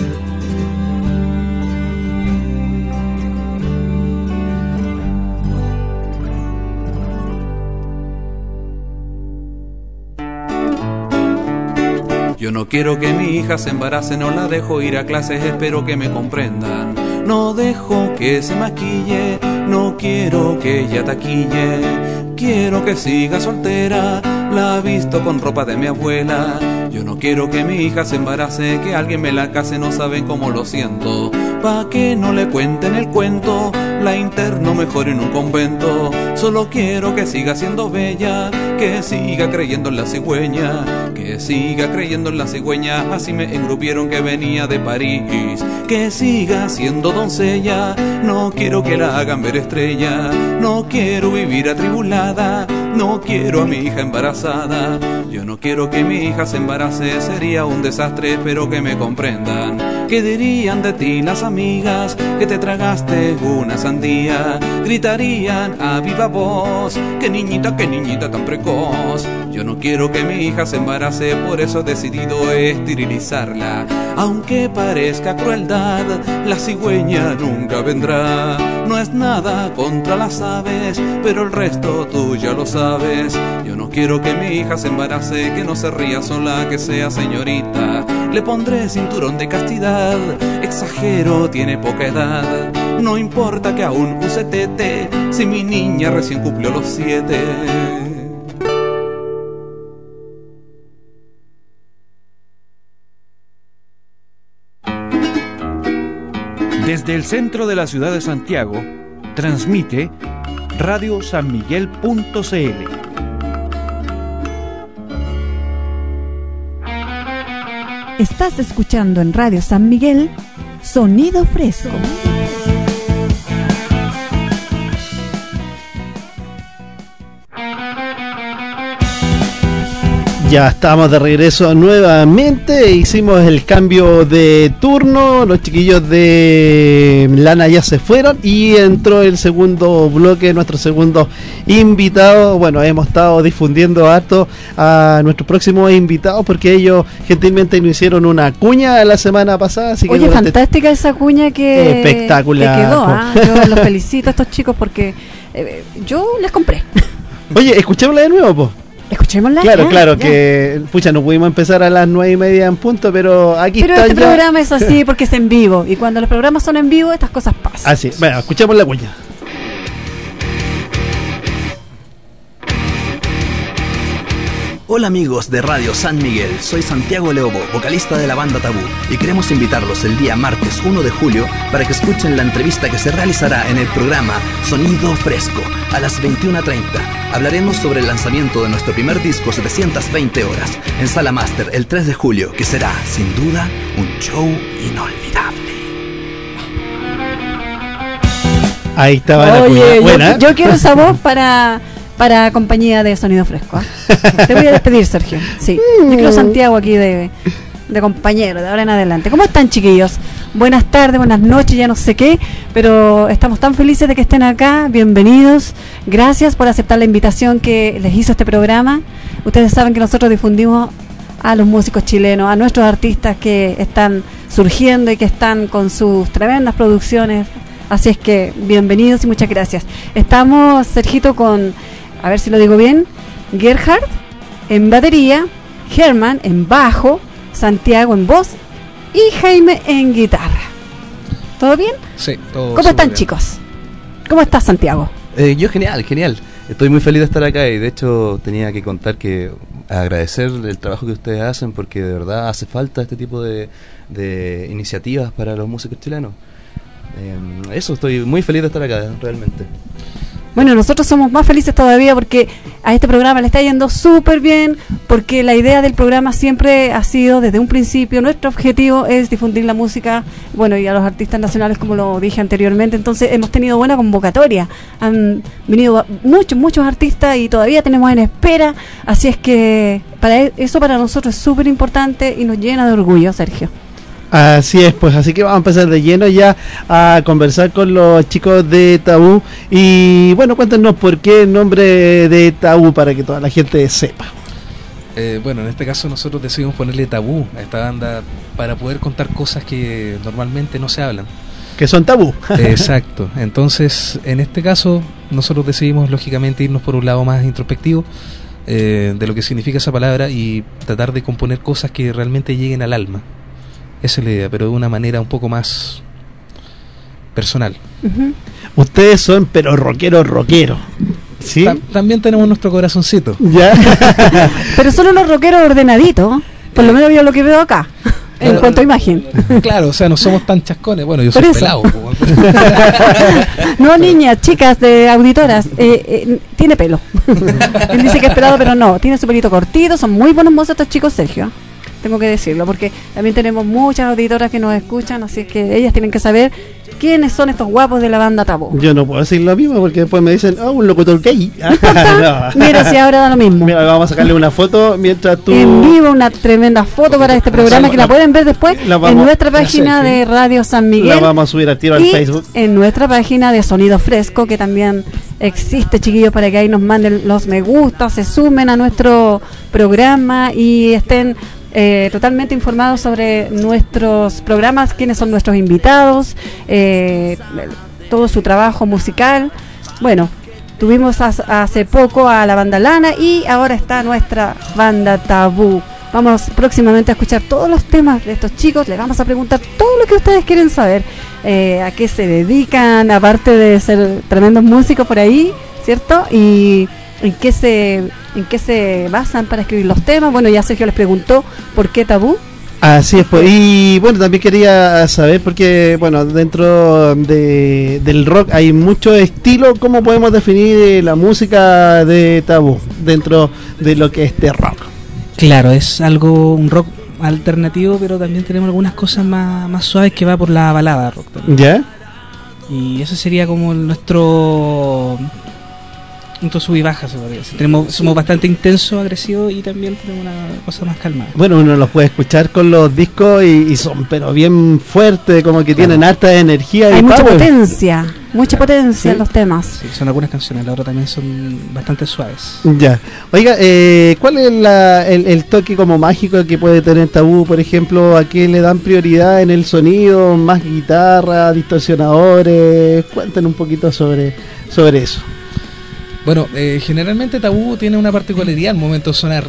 Yo no quiero que mi hija se embarace, no la dejo ir a clases, espero que me comprendan. No dejo que se maquille, no quiero que ella taquille. Quiero que siga soltera, la visto con ropa de mi abuela. Yo no quiero que mi hija se embarace, que alguien me la case, no saben cómo lo siento. Pa' que no le cuenten el cuento, la interno mejor en un convento. Solo quiero que siga siendo bella, que siga creyendo en la cigüeña, que siga creyendo en la cigüeña. Así me engrupieron que venía de París. Que siga siendo doncella, no quiero que la hagan ver estrella. No quiero vivir atribulada, no quiero a mi hija embarazada. Yo no quiero que mi hija se embarace, sería un desastre, espero que me comprendan. ¿Qué dirían de ti las amigas que te tragaste una sandía? Gritarían a viva voz, qué niñita tan precoz. Yo no quiero que mi hija se embarace, por eso he decidido esterilizarla. Aunque parezca crueldad, la cigüeña nunca vendrá. No es nada contra las aves, pero el resto tú ya lo sabes. Yo no quiero que mi hija se embarace, que no se ría sola, que sea señorita. Le pondré cinturón de castidad, exagero, tiene poca edad. No importa que aún use tete, si mi niña recién cumplió los 7. Desde el centro de la ciudad de Santiago, transmite Radio San Miguel.cl. Estás escuchando en Radio San Miguel Sonido Fresco. Ya estamos de regreso nuevamente, hicimos el cambio de turno, los chiquillos de Lana ya se fueron y entró el segundo bloque, nuestro segundo invitado. Bueno, hemos estado difundiendo harto a nuestros próximos invitados porque ellos gentilmente nos hicieron una cuña la semana pasada. Así que oye, fantástica esa cuña que espectacular, que quedó, ¿eh? Yo los felicito a estos chicos porque yo les compré. Oye, escuchémosla de nuevo, po. Escuchémosla. Claro, que pucha, no pudimos empezar a las 9:30 en punto, pero aquí pero está este ya. programa es así porque es en vivo y cuando los programas son en vivo estas cosas pasan. Así, bueno, escuchemos la cuña. Hola amigos de Radio San Miguel, soy Santiago Leobo, vocalista de la banda Tabú, y queremos invitarlos el día martes 1 de julio para que escuchen la entrevista que se realizará en el programa Sonido Fresco a las 21:30. Hablaremos sobre el lanzamiento de nuestro primer disco 720 horas en Sala Master el 3 de julio, que será, sin duda, un show inolvidable. Ahí estaba la cuña. Buena. Yo quiero esa voz para compañía de Sonido Fresco, ¿eh? Te voy a despedir, Sergio. Sí, yo quiero Santiago aquí de compañero, de ahora en adelante. ¿Cómo están, chiquillos? Buenas tardes, buenas noches, ya no sé qué, pero estamos tan felices de que estén acá. Bienvenidos. Gracias por aceptar la invitación que les hizo este programa. Ustedes saben que nosotros difundimos a los músicos chilenos, a nuestros artistas que están surgiendo y que están con sus tremendas producciones. Así es que bienvenidos y muchas gracias. Estamos, Sergito, con, a ver si lo digo bien, Gerhard en batería, Germán en bajo, Santiago en voz y Jaime en guitarra. ¿Todo bien? Sí, todo. ¿Cómo están, bien, chicos? ¿Cómo estás, Santiago? Yo genial. Estoy muy feliz de estar acá y de hecho tenía que contar que agradecer el trabajo que ustedes hacen porque de verdad hace falta este tipo de iniciativas para los músicos chilenos. Eso, estoy muy feliz de estar acá, realmente. Bueno, nosotros somos más felices todavía porque a este programa le está yendo súper bien, porque la idea del programa siempre ha sido, desde un principio, nuestro objetivo es difundir la música, bueno, y a los artistas nacionales, como lo dije anteriormente. Entonces hemos tenido buena convocatoria, han venido muchos artistas y todavía tenemos en espera, así es que para nosotros es súper importante y nos llena de orgullo, Sergio. Así es, pues así que vamos a empezar de lleno ya a conversar con los chicos de Tabú. Y bueno, cuéntanos por qué el nombre de Tabú para que toda la gente sepa. Bueno, en este caso nosotros decidimos ponerle tabú a esta banda para poder contar cosas que normalmente no se hablan. Que son tabú. Exacto. Entonces, en este caso, nosotros decidimos lógicamente irnos por un lado más introspectivo de lo que significa esa palabra y tratar de componer cosas que realmente lleguen al alma. Esa es la idea, pero de una manera un poco más personal. Ustedes son pero rockeros. ¿Sí? También tenemos nuestro corazoncito. ¿Ya? Pero son unos rockeros ordenaditos, por lo menos yo lo que veo acá, en cuanto a imagen. Claro, o sea, no somos tan chascones. Bueno, yo soy pelado. No, niñas, chicas de auditoras, tiene pelo. Él dice que es pelado, pero no, tiene su pelito cortito, son muy buenos mozos estos chicos, Sergio. Tengo que decirlo, porque también tenemos muchas auditoras que nos escuchan, así que ellas tienen que saber quiénes son estos guapos de la banda Tabú. Yo no puedo decir lo mismo porque después me dicen, un locutor gay. No. Mira, si ahora da lo mismo. Mira, vamos a sacarle una foto mientras tú... En vivo, una tremenda foto para este programa que la pueden ver después en nuestra página de Radio San Miguel. La vamos a subir al tiro al Facebook. En nuestra página de Sonido Fresco, que también existe, chiquillos, para que ahí nos manden los me gusta, se sumen a nuestro programa y estén totalmente informados sobre nuestros programas, quiénes son nuestros invitados, todo su trabajo musical. Bueno, tuvimos hace poco a la banda Lana y ahora está nuestra banda Tabú. Vamos próximamente a escuchar todos los temas de estos chicos, les vamos a preguntar todo lo que ustedes quieren saber, a qué se dedican, aparte de ser tremendos músicos por ahí, ¿cierto? Y ¿en qué se basan para escribir los temas? Bueno, ya Sergio les preguntó por qué Tabú. Así es, pues. Y bueno, también quería saber, porque bueno, dentro del rock hay mucho estilo. ¿Cómo podemos definir la música de Tabú dentro de lo que es este rock? Claro, es un rock alternativo, pero también tenemos algunas cosas más suaves que va por la balada rock también. ¿Ya? Y eso sería como nuestro sub y baja, se podría decir. Somos bastante intensos, agresivos y también tenemos una cosa más calmada. Bueno, uno los puede escuchar con los discos y son pero bien fuertes, como que tienen harta energía. Hay y mucha power. potencia ¿Sí? en los temas. Sí, son algunas canciones, las otras también son bastante suaves. Ya. Oiga, ¿cuál es el toque como mágico que puede tener Tabú, por ejemplo? ¿A qué le dan prioridad en el sonido? ¿Más guitarra, distorsionadores? Cuéntenos un poquito sobre eso. Bueno, generalmente Tabú tiene una particularidad al momento de sonar.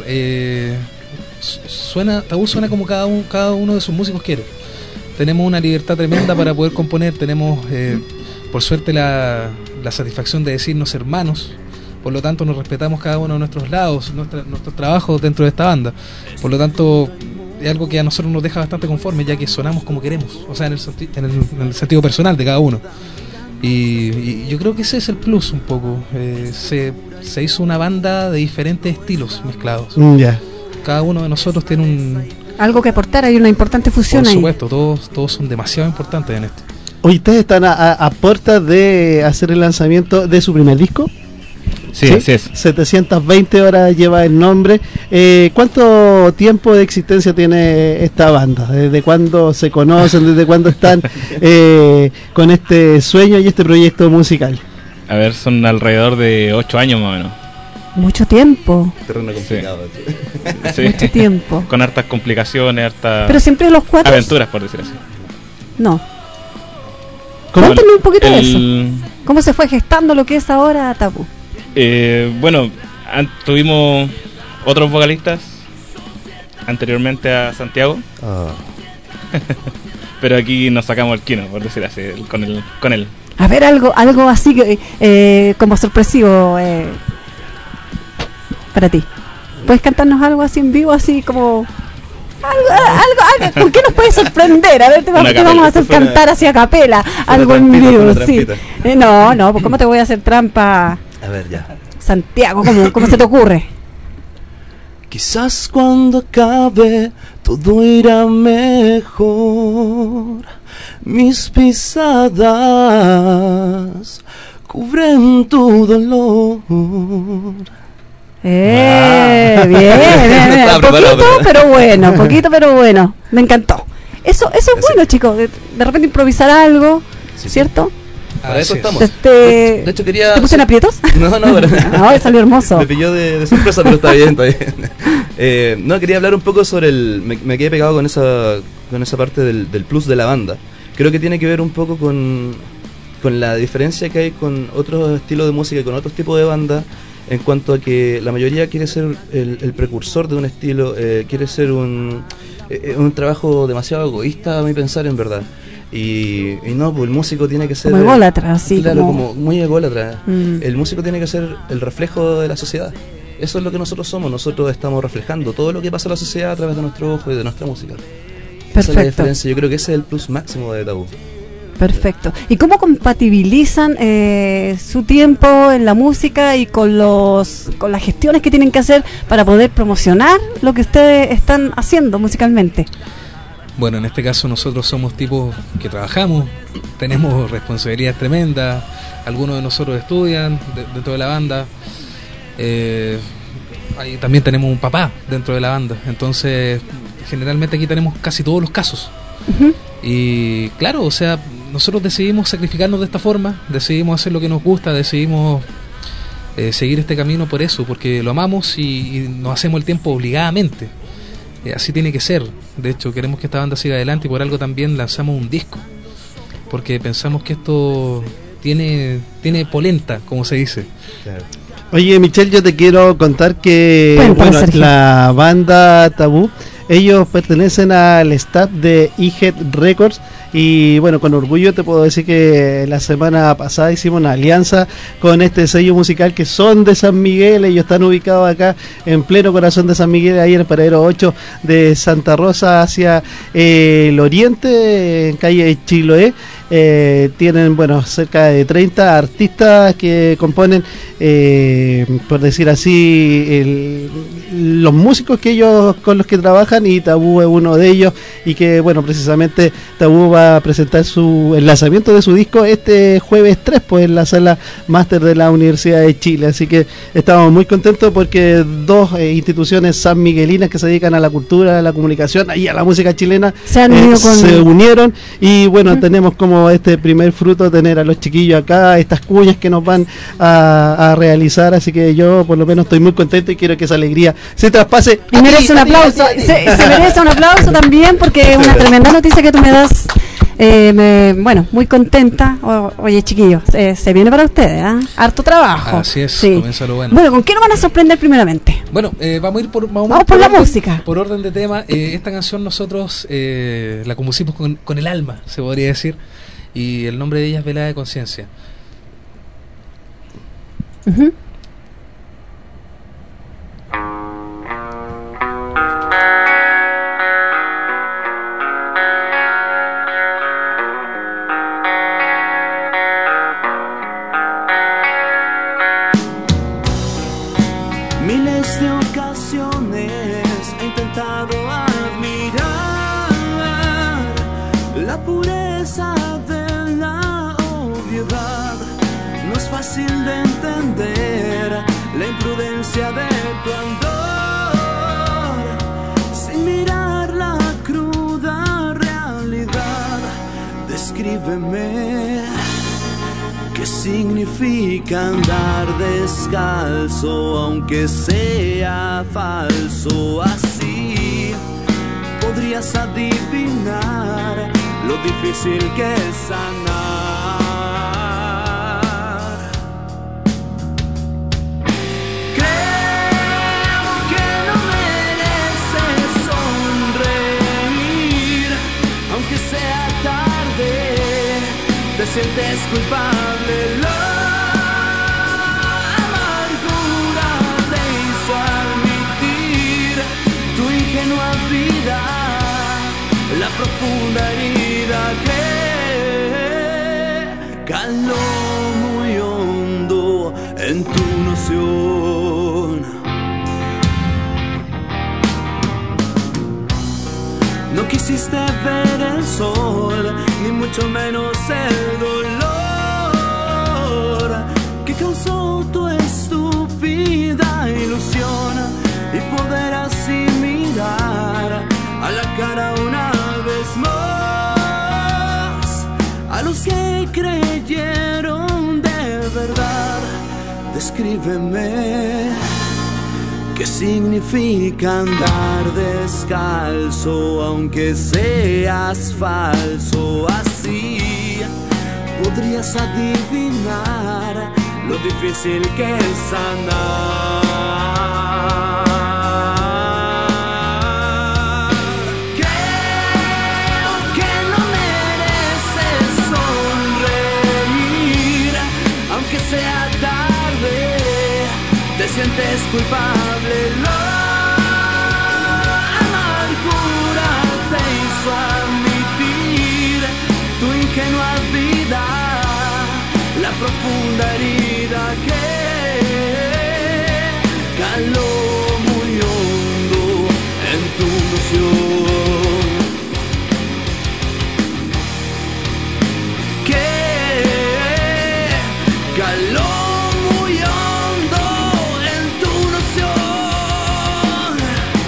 Tabú suena como cada uno de sus músicos quiere. Tenemos una libertad tremenda para poder componer. Tenemos, por suerte, la satisfacción de decirnos hermanos. Por lo tanto, nos respetamos cada uno de nuestros lados, nuestros trabajos dentro de esta banda. Por lo tanto, es algo que a nosotros nos deja bastante conformes, ya que sonamos como queremos. O sea, en el sentido personal de cada uno. Y yo creo que ese es el plus un poco. Se hizo una banda de diferentes estilos mezclados. Ya. Cada uno de nosotros tiene algo que aportar, hay una importante fusión ahí. Por supuesto, todos son demasiado importantes en esto. Hoy ustedes están a puertas de hacer el lanzamiento de su primer disco. Sí, así es. 720 horas lleva el nombre. ¿Cuánto tiempo de existencia tiene esta banda? ¿Desde cuándo se conocen? ¿Desde cuándo están con este sueño y este proyecto musical? A ver, son alrededor de 8 años más o menos. Mucho tiempo. Terreno complicado. Sí. Mucho tiempo. Con hartas complicaciones, Pero siempre los cuatro. aventuras, por decir así. No. Cuéntame un poquito de eso. ¿Cómo se fue gestando lo que es ahora Tabú? Bueno, tuvimos otros vocalistas anteriormente a Santiago. Pero aquí nos sacamos el quino, por decir así, con él. A ver, algo así como sorpresivo para ti. ¿Puedes cantarnos algo así en vivo, así como algo? ¿Con qué nos puedes sorprender? A ver, te vamos a hacer cantar así a capela, algo en vivo, sí. No, pues ¿cómo te voy a hacer trampa? A ver, ya. Santiago, ¿cómo se te ocurre? Quizás cuando acabe todo irá mejor. Mis pisadas cubren tu dolor. Bien. Poquito pero bueno. Me encantó. Eso es bueno, chicos, de repente improvisar algo, Sí, ¿cierto? Para eso estamos. De hecho quería... ¿Te puse en aprietos? No, pero... No, salió hermoso. Me pilló de sorpresa, pero está bien, está bien. No, quería hablar un poco sobre me quedé pegado con esa parte del plus de la banda. Creo que tiene que ver un poco con la diferencia que hay con otros estilos de música y con otros tipos de bandas, en cuanto a que la mayoría quiere ser el precursor de un estilo, quiere ser un trabajo demasiado egoísta a mi pensar, en verdad. Y no, pues el músico tiene que ser... Como ególatra, sí. Claro, como muy ególatra. El músico tiene que ser el reflejo de la sociedad. Eso es lo que nosotros somos. Nosotros estamos reflejando todo lo que pasa en la sociedad a través de nuestro ojo y de nuestra música. Perfecto. Esa es la diferencia. Yo creo que ese es el plus máximo de Tabú. Perfecto. ¿Y cómo compatibilizan su tiempo en la música y con las gestiones que tienen que hacer para poder promocionar lo que ustedes están haciendo musicalmente? Bueno, en este caso nosotros somos tipos que trabajamos, tenemos responsabilidades tremendas, algunos de nosotros estudian dentro de la banda, ahí también tenemos un papá dentro de la banda, entonces generalmente aquí tenemos casi todos los casos. Y claro, o sea, nosotros decidimos sacrificarnos de esta forma, decidimos hacer lo que nos gusta, decidimos seguir este camino por eso, porque lo amamos y nos hacemos el tiempo obligadamente. Así tiene que ser. De hecho, queremos que esta banda siga adelante y por algo también lanzamos un disco, porque pensamos que esto tiene polenta, como se dice. Claro. Oye, Michelle, yo te quiero contar que la banda Tabú, ellos pertenecen al staff de E-Head Records. Y bueno, con orgullo te puedo decir que la semana pasada hicimos una alianza con este sello musical que son de San Miguel. Ellos están ubicados acá en pleno corazón de San Miguel, ahí en el paradero 8 de Santa Rosa hacia el oriente, en calle Chiloé. Tienen, bueno, cerca de 30 artistas que componen, por decir así, los músicos que ellos con los que trabajan, y Tabú es uno de ellos, y que bueno, precisamente Tabú va a presentar el lanzamiento de su disco este jueves 3, pues en la sala máster de la Universidad de Chile. Así que estamos muy contentos porque dos instituciones sanmiguelinas que se dedican a la cultura, a la comunicación y a la música chilena se unieron, y bueno, tenemos como este primer fruto tener a los chiquillos acá, estas cuñas que nos van a realizar. Así que yo por lo menos estoy muy contento y quiero que esa alegría se traspase. Y merece un aplauso, se merece un aplauso también, porque es una tremenda noticia que tú me das. Bueno, muy contenta. Oye, chiquillos, se viene para ustedes, harto trabajo. Así es, sí. Comienza lo bueno. Bueno, ¿con qué nos van a sorprender primeramente? Bueno, vamos a ir por la música. Por orden de tema. Esta canción nosotros la compusimos con el alma, se podría decir, y el nombre de ella es Velada de Conciencia. Miles de ocasiones he intentado admirar la pureza de la obviedad. No es fácil de entender la imprudencia de tu andor sin mirar la cruda realidad. Descríbeme ¿qué significa andar descalzo, aunque sea falso? Así podrías adivinar lo difícil que es sanar. Creo que no mereces sonreír, aunque sea tarde. Te sientes culpable, la amargura te hizo admitir tu ingenua vida, la profunda herida que caló muy hondo en tu noción. No quisiste ver el sol, ni mucho menos el dolor que causó tu estúpida ilusión, y poder así mirar a la cara una vez más. escríbeme qué significa andar descalzo, aunque seas falso. Así podrías adivinar lo difícil que es andar. Sea tarde, te sientes culpable, la amargura te hizo admitir tu ingenua vida, la profunda herida que caló muy hondo en tu noción. Que caló muy hondo en tu noción.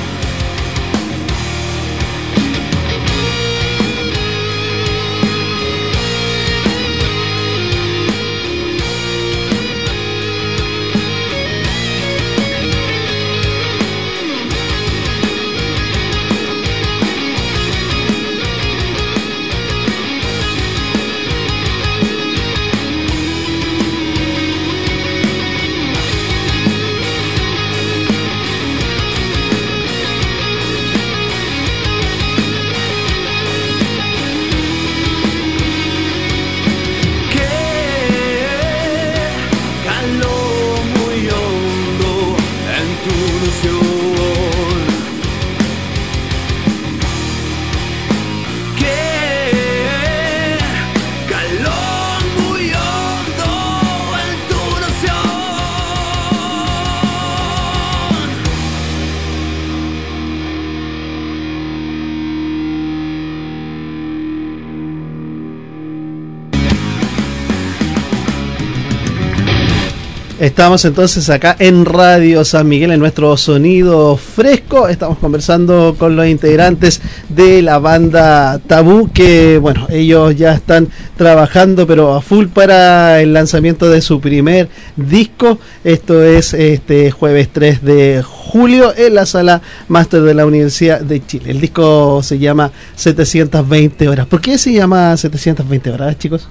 Estamos entonces acá en Radio San Miguel, en nuestro sonido fresco. Estamos conversando con los integrantes de la banda Tabú, que bueno, ellos ya están trabajando pero a full para el lanzamiento de su primer disco. Esto es este jueves 3 de julio en la Sala Máster de la Universidad de Chile. El disco se llama 720 horas. ¿Por qué se llama 720 horas, chicos?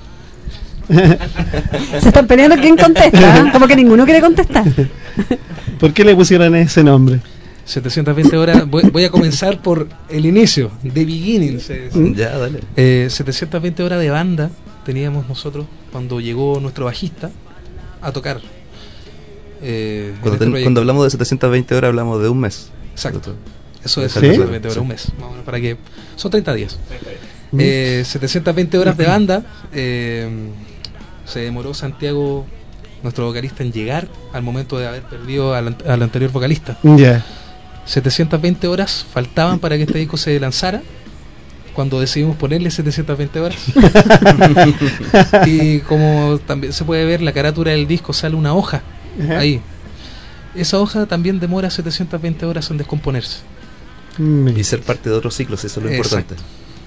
Se están peleando quién contesta, ¿eh? Como que ninguno quiere contestar. ¿Por qué le pusieron ese nombre? 720 horas, voy a comenzar por el inicio, The Beginning. Ya, dale. 720 horas de banda teníamos nosotros cuando llegó nuestro bajista a tocar. Cuando hablamos de 720 horas hablamos de un mes. Exacto. Eso es 720 horas, un mes. Más o menos, para que son 30 días. 720 horas de banda. Se demoró Santiago, nuestro vocalista, en llegar al momento de haber perdido al anterior vocalista. 720 horas faltaban para que este disco se lanzara, cuando decidimos ponerle 720 horas. Y como también se puede ver, la carátula del disco sale una hoja ahí. Esa hoja también demora 720 horas en descomponerse. Y ser parte de otros ciclos, eso es lo importante.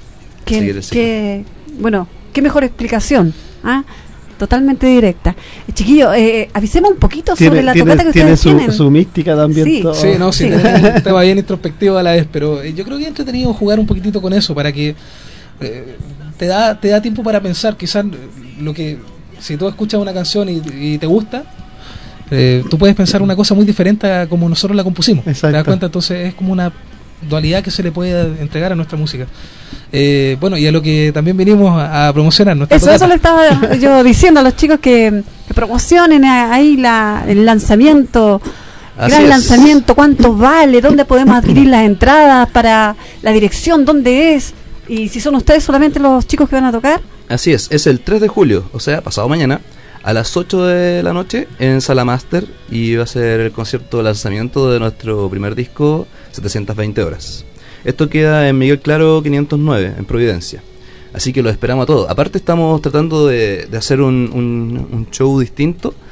Bueno, qué mejor explicación, ¿ah? Totalmente directa. Chiquillo, avisemos un poquito sobre la tocata que ustedes tienen. Tiene su mística también. Sí, todo. Sí, no, sí, tenemos un tema bien introspectivo a la vez, pero yo creo que es entretenido jugar un poquitito con eso, para que te da tiempo para pensar. Quizás si tú escuchas una canción y te gusta, tú puedes pensar una cosa muy diferente a como nosotros la compusimos. Exacto. ¿Te das cuenta? Entonces es como una dualidad que se le puede entregar a nuestra música. Bueno, y a lo que también vinimos a promocionar nuestra eso le estaba yo diciendo a los chicos que promocionen ahí el lanzamiento. Gran lanzamiento, ¿cuánto vale? ¿Dónde podemos adquirir las entradas? Para la dirección, ¿dónde es? Y si son ustedes solamente los chicos que van a tocar. Así es el 3 de julio, o sea, pasado mañana, a las 8 de la noche en Sala Máster, y va a ser el concierto de lanzamiento de nuestro primer disco, 720 horas. Esto queda en Miguel Claro 509, en Providencia. Así que lo esperamos a todos. Aparte estamos tratando de hacer un show distinto,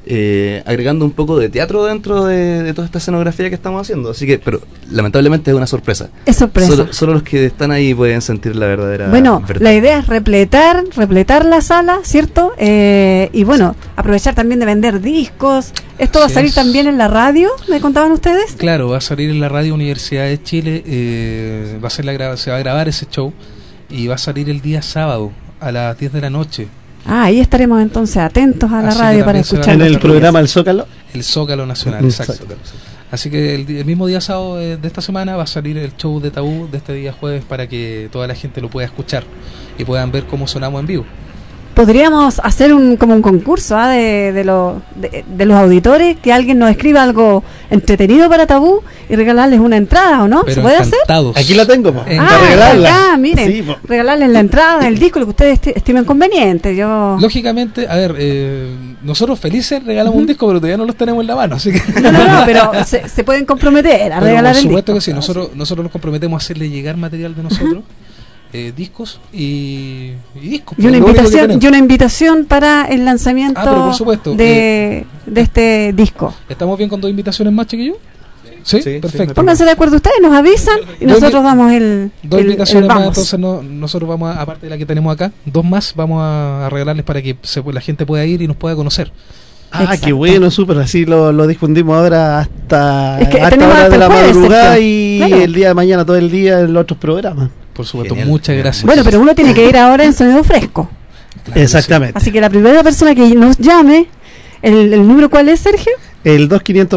agregando un poco de teatro dentro de toda esta escenografía que estamos haciendo. Así que, pero lamentablemente es una sorpresa. Es sorpresa. Solo los que están ahí pueden sentir la verdadera Bueno, verdad. la idea es repletar la sala, ¿cierto? Y bueno, aprovechar también de vender discos. ¿Esto va a salir también en la radio? ¿Me contaban ustedes? Claro, va a salir en la radio Universidad de Chile. Se va a grabar ese show y va a salir el día sábado a las 10 de la noche. Ahí estaremos entonces atentos a la Así radio que para también escuchar. En el programa El Zócalo. El Zócalo Nacional, exacto. Así que el mismo día sábado de esta semana va a salir el show de Tabú de este día jueves para que toda la gente lo pueda escuchar y puedan ver cómo sonamos en vivo. Podríamos hacer como un concurso de los auditores, que alguien nos escriba algo entretenido para Tabú y regalarles una entrada, ¿o no? Pero ¿se puede hacer? Aquí la tengo, para regalarla. Acá, miren, Sí, regalarles la entrada, el disco, lo que ustedes estimen conveniente. Lógicamente, a ver, nosotros felices regalamos un disco, pero todavía no los tenemos en la mano, así que... No, pero se pueden comprometer a regalar el disco. Por supuesto que sí, nosotros nos comprometemos a hacerle llegar material de nosotros. Discos y discos. Y una invitación para el lanzamiento pero por supuesto, de este disco. ¿Estamos bien con 2 invitaciones más, chiquillos? Sí, perfecto. Pónganse de acuerdo ustedes, nos avisan y nosotros damos el 2 invitaciones vamos. más, entonces nosotros vamos aparte de la que tenemos acá, 2 más vamos a regalarles para que la gente pueda ir y nos pueda conocer. Exacto. Qué bueno, súper, así lo difundimos ahora hasta hora hasta de la madrugada y claro. El día de mañana todo el día en los otros programas. Por supuesto, muchas gracias. Bueno, pero uno tiene que ir ahora en sonido fresco. Claro, exactamente. Así que la primera persona que nos llame, ¿el número cuál es, Sergio? El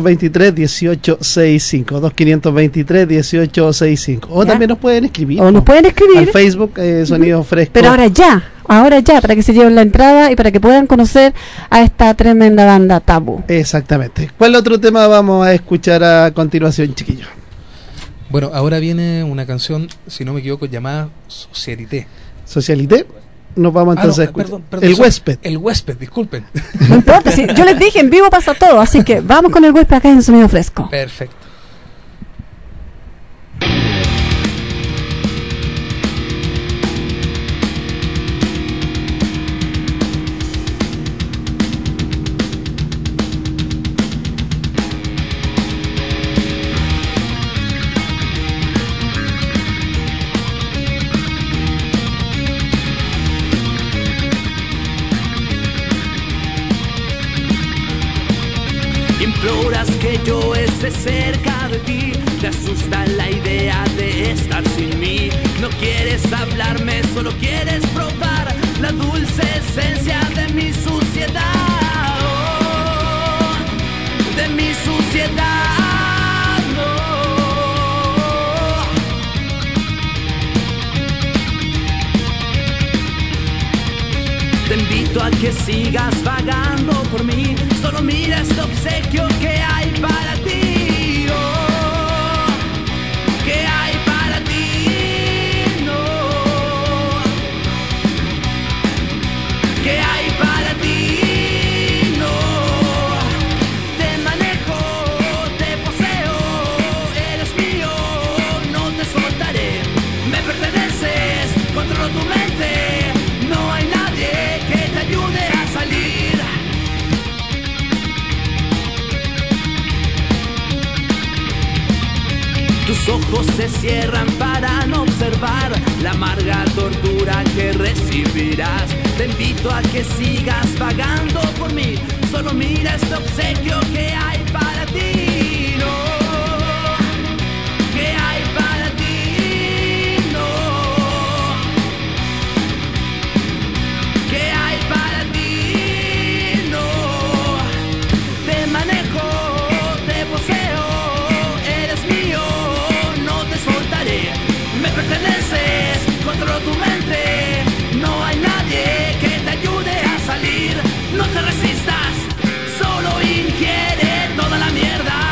2523-1865. 2523-1865. O también nos pueden escribir. Al Facebook, Sonido Fresco. Pero ahora ya, para que se lleven la entrada y para que puedan conocer a esta tremenda banda Tabú. Exactamente. ¿Cuál otro tema vamos a escuchar a continuación, chiquillos? Bueno, ahora viene una canción, si no me equivoco, llamada Socialité. ¿Socialité? Nos vamos entonces a escuchar. Perdón, El Huésped. El Huésped, disculpen. No importa, sí, yo les dije, en vivo pasa todo, así que vamos con El Huésped acá en Sonido Fresco. Perfecto. Imploras que yo esté cerca de ti, te asusta la idea de estar sin mí. No quieres hablarme, solo quieres probar la dulce esencia de mi suciedad, de mi suciedad, Te invito a que sigas vagando por mí, solo mira este obsequio que hay para ti, que hay para ti, que hay para ti, te manejo, te poseo, eres mío, no te soltaré, me perteneces, controlo tu mente, no hay nadie que te ayude a salir. Tus ojos se cierran para no observar la amarga tortura que recibirás. Te invito a que sigas vagando por mí, solo mira este obsequio que hay para ti, que hay para ti, que hay para ti, te manejo, te poseo, eres mío, no te soltaré, me perteneces, controlo tu mente, no hay nadie que te ayude a salir, no te resistas, solo ingiere toda la mierda.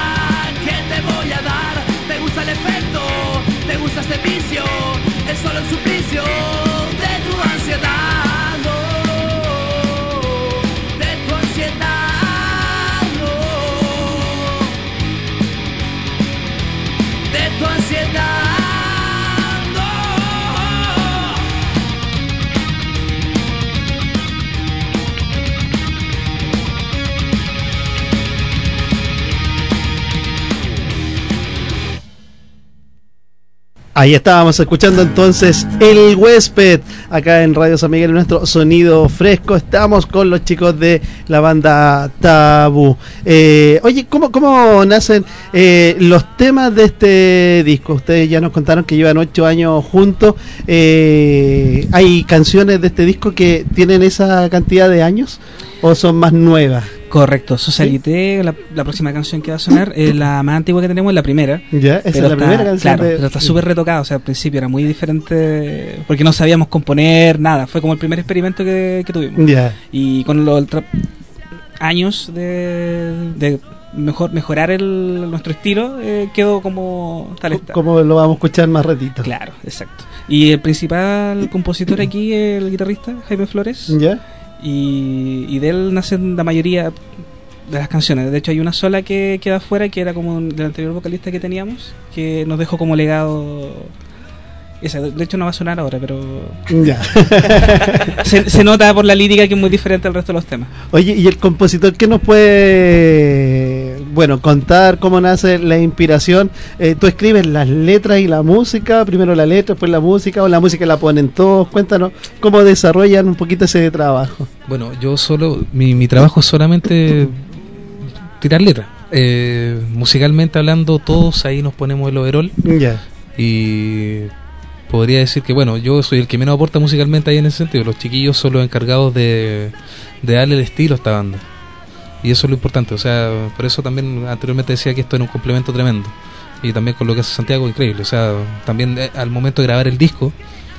Ahí estábamos escuchando entonces El Huésped, acá en Radio San Miguel, nuestro sonido fresco. Estamos con los chicos de la banda Tabú. Oye, ¿cómo nacen los temas de este disco? Ustedes ya nos contaron que llevan 8 años juntos. ¿Hay canciones de este disco que tienen esa cantidad de años o son más nuevas? Correcto, Socialité, ¿sí? la próxima canción que va a sonar es la más antigua que tenemos, es la primera. Ya, esa es la primera canción. Claro, pero está súper retocada, o sea, al principio era muy diferente porque no sabíamos componer nada, fue como el primer experimento que tuvimos. Ya. Y con los años de mejorar nuestro estilo, quedó como tal está. Como lo vamos a escuchar más ratito. Claro, exacto. Y el principal compositor aquí es el guitarrista, Jaime Flores. Ya. Y de él nacen la mayoría de las canciones. De hecho hay una sola que queda afuera, que era como del anterior vocalista que teníamos, que nos dejó como legado esa. De hecho no va a sonar ahora, pero ya. se nota por la lírica que es muy diferente al resto de los temas. Oye, ¿y el compositor qué nos puede contar cómo nace la inspiración? ¿Tú escribes las letras y la música? Primero la letra, después la música, o la música la ponen todos. Cuéntanos cómo desarrollan un poquito ese trabajo. Bueno, yo mi trabajo es solamente tirar letras. Musicalmente hablando, todos ahí nos ponemos el overol. Ya. Y podría decir que, bueno, yo soy el que menos aporta musicalmente ahí en ese sentido. Los chiquillos son los encargados de darle el estilo a esta banda. Y eso es lo importante, o sea, por eso también anteriormente decía que esto era un complemento tremendo. Y también con lo que hace Santiago, increíble. O sea, también al momento de grabar el disco,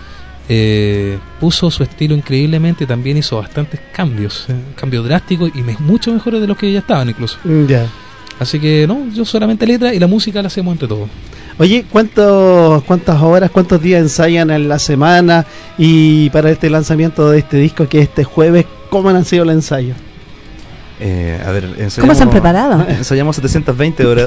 puso su estilo increíblemente y también hizo bastantes cambios drásticos y mucho mejores de los que ya estaban incluso. Ya. Así que no, yo solamente letra y la música la hacemos entre todos. Oye, ¿cuántas horas, cuántos días ensayan en la semana? Y para este lanzamiento de este disco, que es este jueves, ¿cómo han sido los ensayos? A ver, ¿Cómo se han preparado? Ensayamos 720 horas.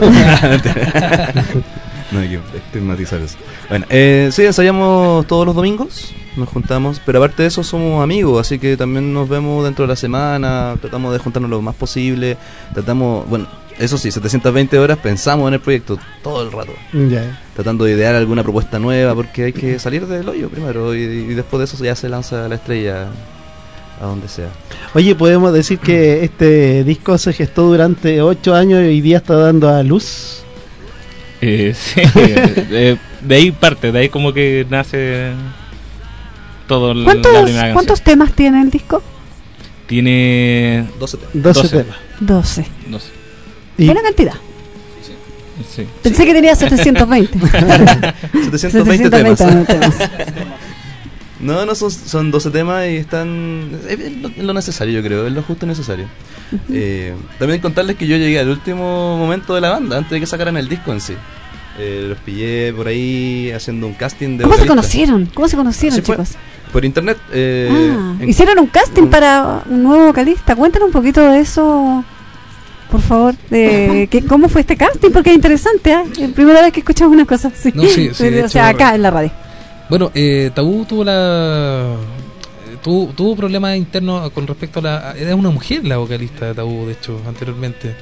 No hay que estigmatizar eso. Bueno, sí, ensayamos todos los domingos, nos juntamos, pero aparte de eso somos amigos, así que también nos vemos dentro de la semana, tratamos de juntarnos lo más posible, bueno, eso sí, 720 horas pensamos en el proyecto todo el rato. Yeah. Tratando de idear alguna propuesta nueva, porque hay que salir del hoyo primero y después de eso ya se lanza la estrella a donde sea. Oye, podemos decir que este disco se gestó durante 8 años y hoy día está dando a luz. Sí, de ahí parte, de ahí como que nace todo la primera canción. ¿Cuántos temas tiene el disco? Tiene 12 temas. 12. ¿Y? Buena cantidad. Sí. Pensé que tenía 720. 720 temas. No, son 12 temas y están... Es lo necesario, yo creo, es lo justo y necesario. También contarles que yo llegué al último momento de la banda, antes de que sacaran el disco en sí. Los pillé por ahí haciendo un casting de ¿Cómo vocalistas. se conocieron, chicos? Por internet. Hicieron un casting para un nuevo vocalista. Cuéntanos un poquito de eso, por favor, ¿cómo fue este casting? Porque es interesante, ¿eh? Es la primera vez que escuchamos una cosa así. No, sí, o sea, acá en la radio. Bueno, Tabú tuvo problemas internos con respecto a era una mujer la vocalista de Tabú, de hecho, anteriormente.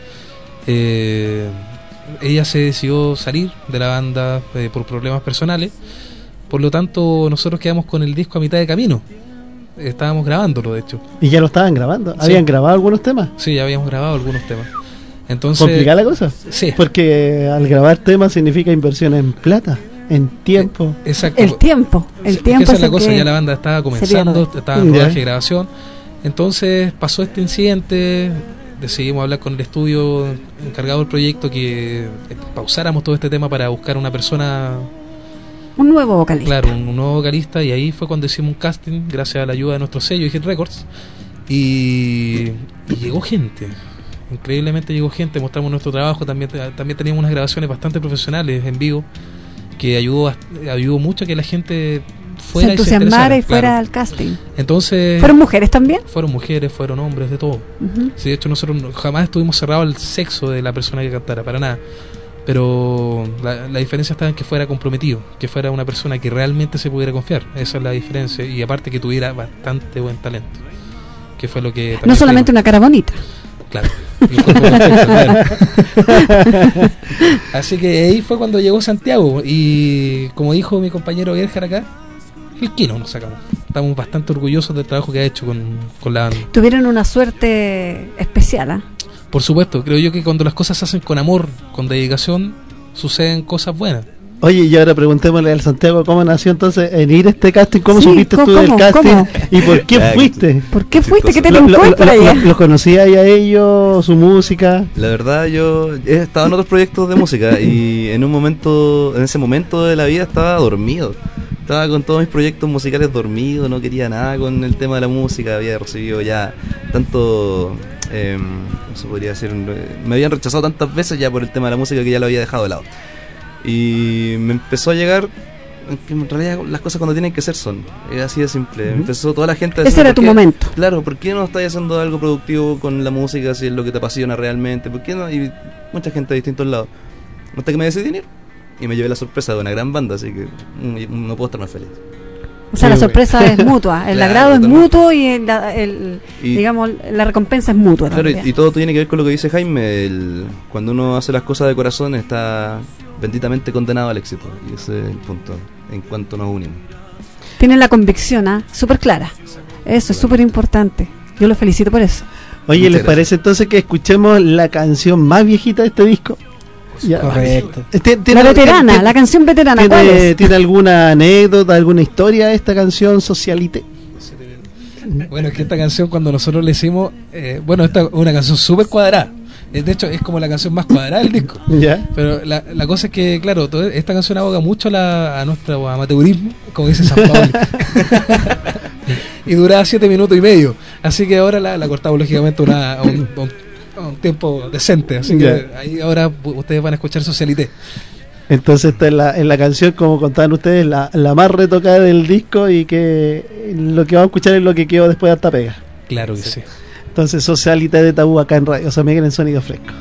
Ella se decidió salir de la banda por problemas personales. Por lo tanto, nosotros quedamos con el disco a mitad de camino. Estábamos grabándolo, de hecho. ¿Y ya lo estaban grabando? ¿Habían grabado algunos temas? Sí, ya habíamos grabado algunos temas. Entonces, ¿complicada la cosa? Sí. Porque al grabar temas significa inversión en plata, en tiempo. Exacto. El tiempo esa es la cosa, ya la banda estaba comenzando, estaba en rodaje y grabación. Entonces pasó este incidente, decidimos hablar con el estudio encargado del proyecto que pausáramos todo este tema para buscar una persona... Un nuevo vocalista. Claro, un nuevo vocalista, y ahí fue cuando hicimos un casting gracias a la ayuda de nuestro sello Hit Records y llegó gente. Increíblemente llegó gente, mostramos nuestro trabajo, también teníamos unas grabaciones bastante profesionales en vivo que ayudó mucho a que la gente fuera se entusiasmara y fuera al casting. Entonces, ¿fueron mujeres también? Fueron mujeres, fueron hombres, de todo. Sí, de hecho nosotros jamás estuvimos cerrados al sexo de la persona que cantara, para nada. Pero la diferencia estaba en que fuera comprometido, que fuera una persona que realmente se pudiera confiar. Esa es la diferencia, y aparte que tuviera bastante buen talento, que fue lo que... No solamente una cara bonita. Claro. El cuerpo perfecto, claro. Así que ahí fue cuando llegó Santiago. Y como dijo mi compañero Gerhard acá, el Kino nos sacamos. Estamos bastante orgullosos del trabajo que ha hecho con la banda. Tuvieron una suerte especial, ¿ah? Por supuesto, creo yo que cuando las cosas se hacen con amor, con dedicación, suceden cosas buenas. Oye, y ahora preguntémosle al Santiago cómo nació entonces en ir a este casting, cómo Sí, supiste tú del ¿cómo? casting ¿Cómo? y por qué fuiste. ¿Por qué fuiste? ¿Qué te brincó por allá? ¿Los conocías a ellos, su música? La verdad, yo he estado en otros proyectos de música y en ese momento de la vida estaba dormido. Estaba con todos mis proyectos musicales dormido, no quería nada con el tema de la música, había recibido ya tanto, ¿cómo se podría decir? Me habían rechazado tantas veces ya por el tema de la música que ya lo había dejado de lado. Y me empezó a llegar, que en realidad las cosas cuando tienen que ser son, es así de simple. Empezó toda la gente a decir, Ese era tu momento. Claro, ¿por qué no estás haciendo algo productivo con la música si es lo que te apasiona realmente? ¿Por qué no? Y mucha gente de distintos lados. Hasta que me decidí ir y me llevé la sorpresa de una gran banda, así que no puedo estar más feliz. O sea, la sorpresa es mutua, el Claro, agrado es totalmente. mutuo y digamos, la recompensa es mutua. Claro, también. y todo tiene que ver con lo que dice Jaime, cuando uno hace las cosas de corazón está benditamente condenado al éxito, y ese es el punto en cuanto nos unimos. Tienen la convicción, súper clara. Eso es súper importante. Yo los felicito por eso. Oye, ¿les parece entonces que escuchemos la canción más viejita de este disco? Ya. Correcto. La veterana, la canción veterana, ¿cuál es? ¿Tiene alguna anécdota, alguna historia esta canción, Socialite? Bueno, es que esta canción cuando nosotros le hicimos, bueno, esta es una canción súper cuadrada. De hecho, es como la canción más cuadrada del disco. ¿Ya? Pero la cosa es que, claro, esta canción aboga mucho a nuestro amateurismo, como dice San Pablo. Y duraba 7 minutos y medio. Así que ahora la cortamos lógicamente a un tiempo decente. Así que ahí ahora ustedes van a escuchar Socialité. Entonces esta es la canción, como contaban ustedes, la más retocada del disco, y que lo que vamos a escuchar es lo que quedó después de harta pega. Claro que sí. Entonces, Socialité de Tabú acá en Radio San Miguel en Sonido Fresco.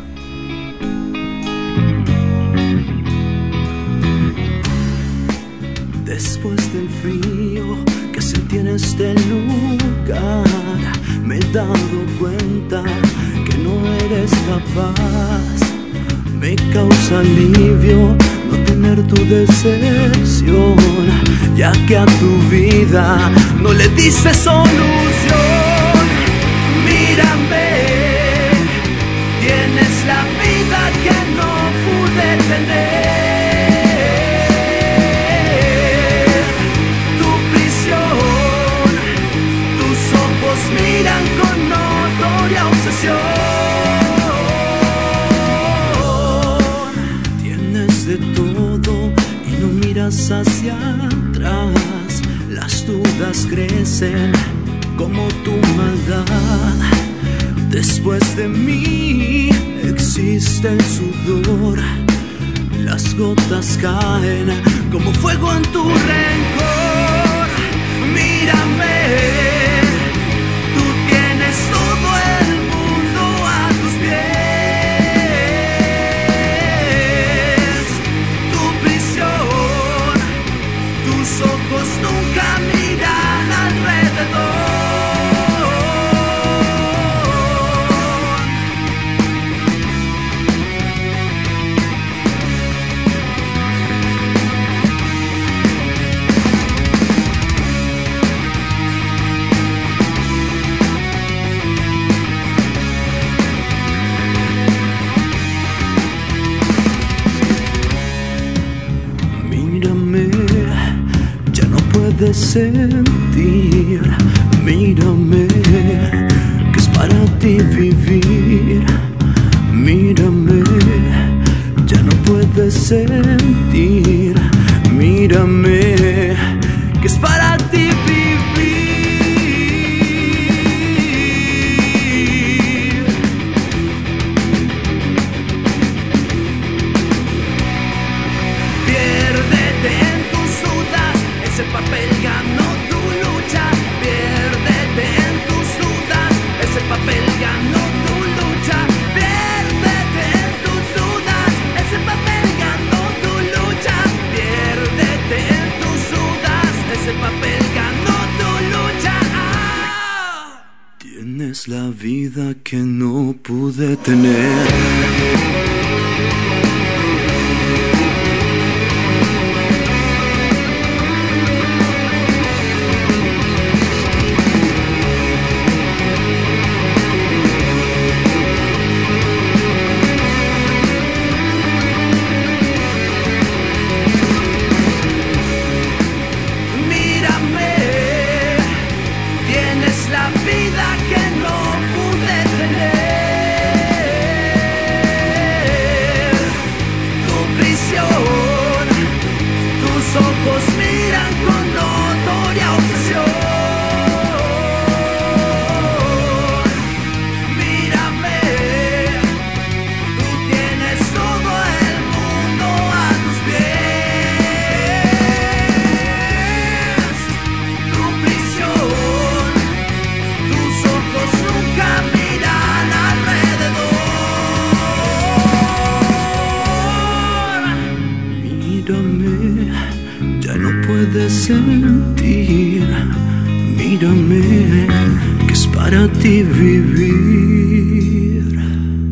Después del frío que sentí en este lugar, me he dado cuenta que no eres capaz. Me causa alivio no tener tu decepción, ya que a tu vida no le dices solución. Mírame, tienes la vida que no pude tener. Tu prisión, tus ojos miran con notoria obsesión. Tienes de todo y no miras hacia atrás. Las dudas crecen como tu maldad. Después de mí existe el sudor, las gotas caen como fuego en tu rencor. Mírame, tú tienes todo el mundo a tus pies. Tu prisión, tus ojos nunca miran alrededor. Mírame, ya no puedes sentir. Mírame, que es para ti vivir. Mírame, ya no puedes sentir. Mírame, que es para ti vivir. Piérdete en tus dudas, ese papel ganó tu lucha. Piérdete en tus dudas, ese papel ganó tu lucha. Piérdete en tus dudas, ese papel ganó tu lucha. Piérdete en tus dudas, ese papel vida que no pude tener. Sentir, mírame, que es para ti vivir.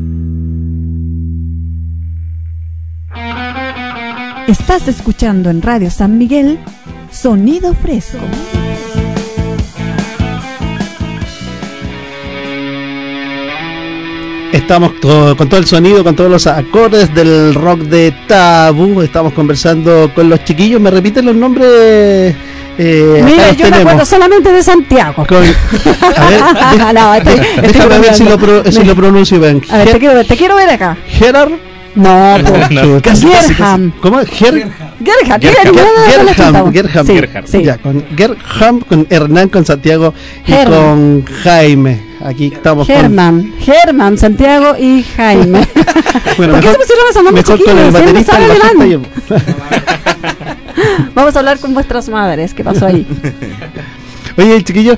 Estás escuchando en Radio San Miguel, Sonido Fresco. Estamos con todo el sonido, con todos los acordes del rock de Tabú. Estamos conversando con los chiquillos. ¿Me repiten los nombres? Mira, yo me acuerdo solamente de Santiago. Déjame ver si lo pronuncio bien. A ver, te quiero ver acá. Gerard. No, Gerham. ¿Cómo? Gerham. Sí. Ya, con Gerham, con Hernán, con Santiago y con Jaime. Aquí estamos Germán, Santiago y Jaime. Bueno, ¿por qué se pusieron esos nombres chiquillos? Con el baterista, Vamos a hablar con vuestras madres. ¿Qué pasó ahí? Oye, chiquillos,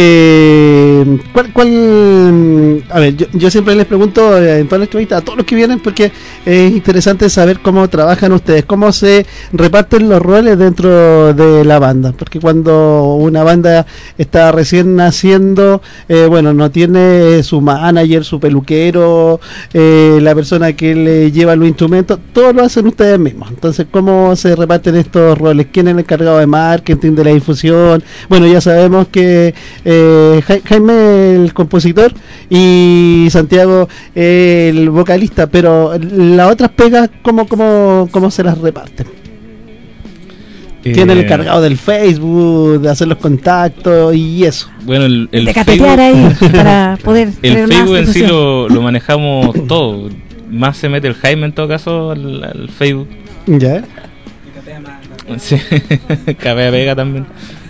a ver, yo siempre les pregunto en todas las entrevistas a todos los que vienen, porque es interesante saber cómo trabajan ustedes, cómo se reparten los roles dentro de la banda, porque cuando una banda está recién naciendo, bueno, no tiene su manager, su peluquero, la persona que le lleva los instrumentos, todo lo hacen ustedes mismos. Entonces, ¿cómo se reparten estos roles? ¿Quién es el encargado de marketing, de la difusión? Bueno, ya sabemos que Jaime el compositor y Santiago el vocalista, pero las otras pegas, ¿cómo se las reparten? ¿Quién es el encargado del Facebook, de hacer los contactos y eso? Bueno, el de capetear ahí para poder el Facebook en sí lo manejamos todo. Más se mete el Jaime en todo caso al Facebook. Ya. Sí, Cabea Vega también.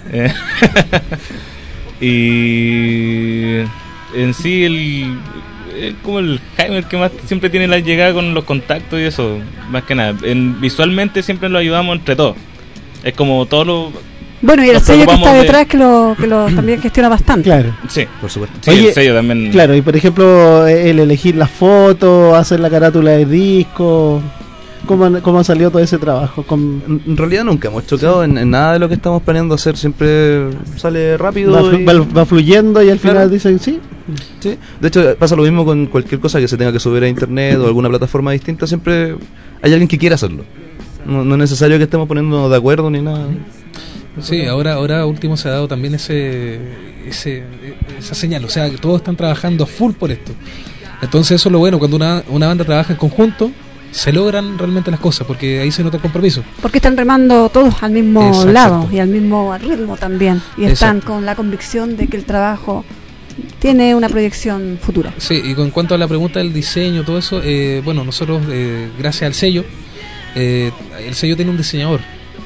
Y en sí como el Jaime el que más siempre tiene la llegada con los contactos y eso, más que nada. Visualmente siempre lo ayudamos entre todos. Es como todo lo... Bueno, y el sello que está detrás que lo también gestiona bastante. Claro. Sí, por supuesto. Sí, oye, el sello también. Claro, y por ejemplo, el elegir las fotos, hacer la carátula de disco... ¿Cómo salió todo ese trabajo? En realidad nunca hemos chocado en nada de lo que estamos planeando hacer. Siempre sale rápido. Va fluyendo y al final dicen sí. De hecho, pasa lo mismo con cualquier cosa que se tenga que subir a internet o alguna plataforma distinta. Siempre hay alguien que quiera hacerlo. No es necesario que estemos poniéndonos de acuerdo ni nada. Sí, ahora último se ha dado también esa señal. O sea, que todos están trabajando full por esto. Entonces eso es lo bueno, cuando una banda trabaja en conjunto, se logran realmente las cosas, porque ahí se nota el compromiso. Porque están remando todos al mismo lado y al mismo ritmo también. Y están con la convicción de que el trabajo tiene una proyección futura. Sí, y en cuanto a la pregunta del diseño, todo eso, bueno, nosotros, gracias al sello, el sello tiene un diseñador.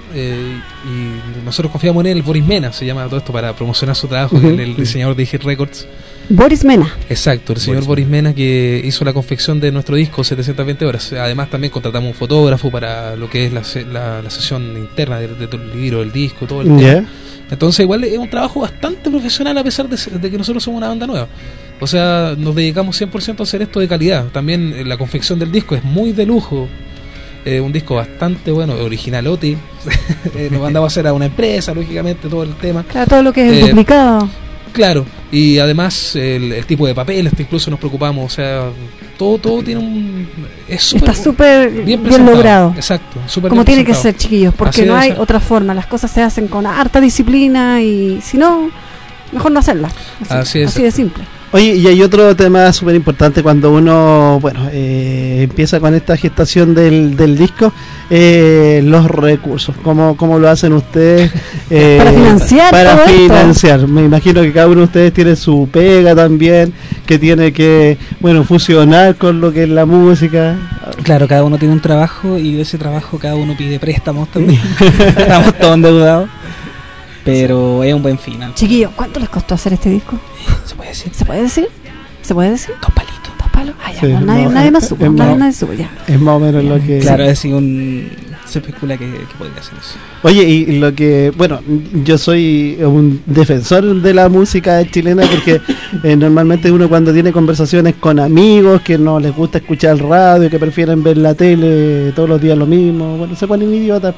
Y nosotros confiamos en él, Boris Mena se llama todo esto para promocionar su trabajo, el diseñador de Hit Records. Boris Mena. Exacto, el señor Boris Mena, que hizo la confección de nuestro disco 720 horas. Además también contratamos un fotógrafo para lo que es la sesión interna de todo el libro, el disco, todo el tema. Entonces igual es un trabajo bastante profesional a pesar de que nosotros somos una banda nueva. O sea, nos dedicamos 100% a hacer esto de calidad. También la confección del disco es muy de lujo. Un disco bastante bueno, originalote. Nos mandamos a hacer a una empresa, lógicamente, todo el tema. Claro, todo lo que es duplicado. Claro, y además el tipo de papeles, incluso nos preocupamos, o sea, todo tiene un... Está súper bien logrado. Exacto, súper como bien tiene que presentado. ser, chiquillos, porque Así no debe hay ser. otra forma. Las cosas se hacen con harta disciplina y si no, mejor no hacerlas. Así es. Así de simple. Oye, y hay otro tema súper importante cuando uno, bueno, empieza con esta gestación del disco, los recursos. ¿Cómo lo hacen ustedes? Para financiar Para todo esto. financiar. Me imagino que cada uno de ustedes tiene su pega también, que tiene que, bueno, fusionar con lo que es la música. Claro, cada uno tiene un trabajo y de ese trabajo cada uno pide préstamos también. Estamos todos endeudados. Pero es un buen final. Chiquillos, ¿cuánto les costó hacer este disco? ¿Se puede decir? ¿Se puede decir? ¿Se puede decir? 2 palitos. 2 palos. Ah, ya, Sí, pues nadie más supo. es más- Nadie supo, ya. Es más o menos lo que... Claro, es decir, se especula que podría ser eso. Oye, y lo que, bueno, yo soy un defensor de la música chilena porque normalmente uno cuando tiene conversaciones con amigos que no les gusta escuchar el radio, que prefieren ver la tele todos los días lo mismo, bueno, se ponen idiotas,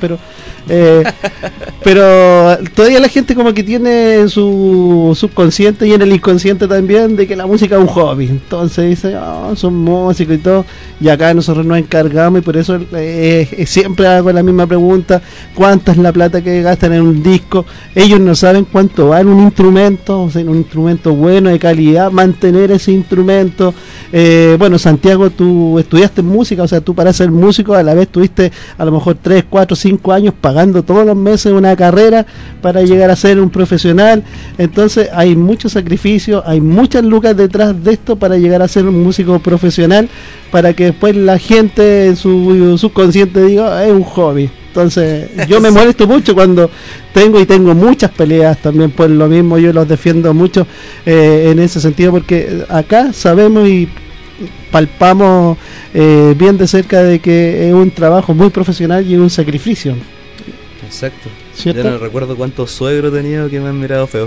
pero todavía la gente como que tiene su subconsciente y en el inconsciente también de que la música es un hobby, entonces dice, son músicos y todo, y acá nosotros nos encargamos y por eso siempre hago la misma pregunta, ¿cuánta es la plata que gastan en un disco? Ellos no saben cuánto vale un instrumento, o sea, un instrumento bueno, de calidad, mantener ese instrumento. Bueno, Santiago, tú estudiaste música, o sea, tú para ser músico a la vez tuviste a lo mejor 3, 4, 5 años pagando todos los meses una carrera para llegar a ser un profesional, entonces hay mucho sacrificio, hay muchas lucas detrás de esto para llegar a ser un músico profesional, para que después la gente en su subconsciente diga, es un hobby. Entonces yo me molesto mucho cuando tengo muchas peleas también por lo mismo, yo los defiendo mucho en ese sentido, porque acá sabemos y palpamos bien de cerca de que es un trabajo muy profesional y un sacrificio. Exacto. ¿Cierto? Yo no recuerdo cuántos suegros he tenido que me han mirado feo.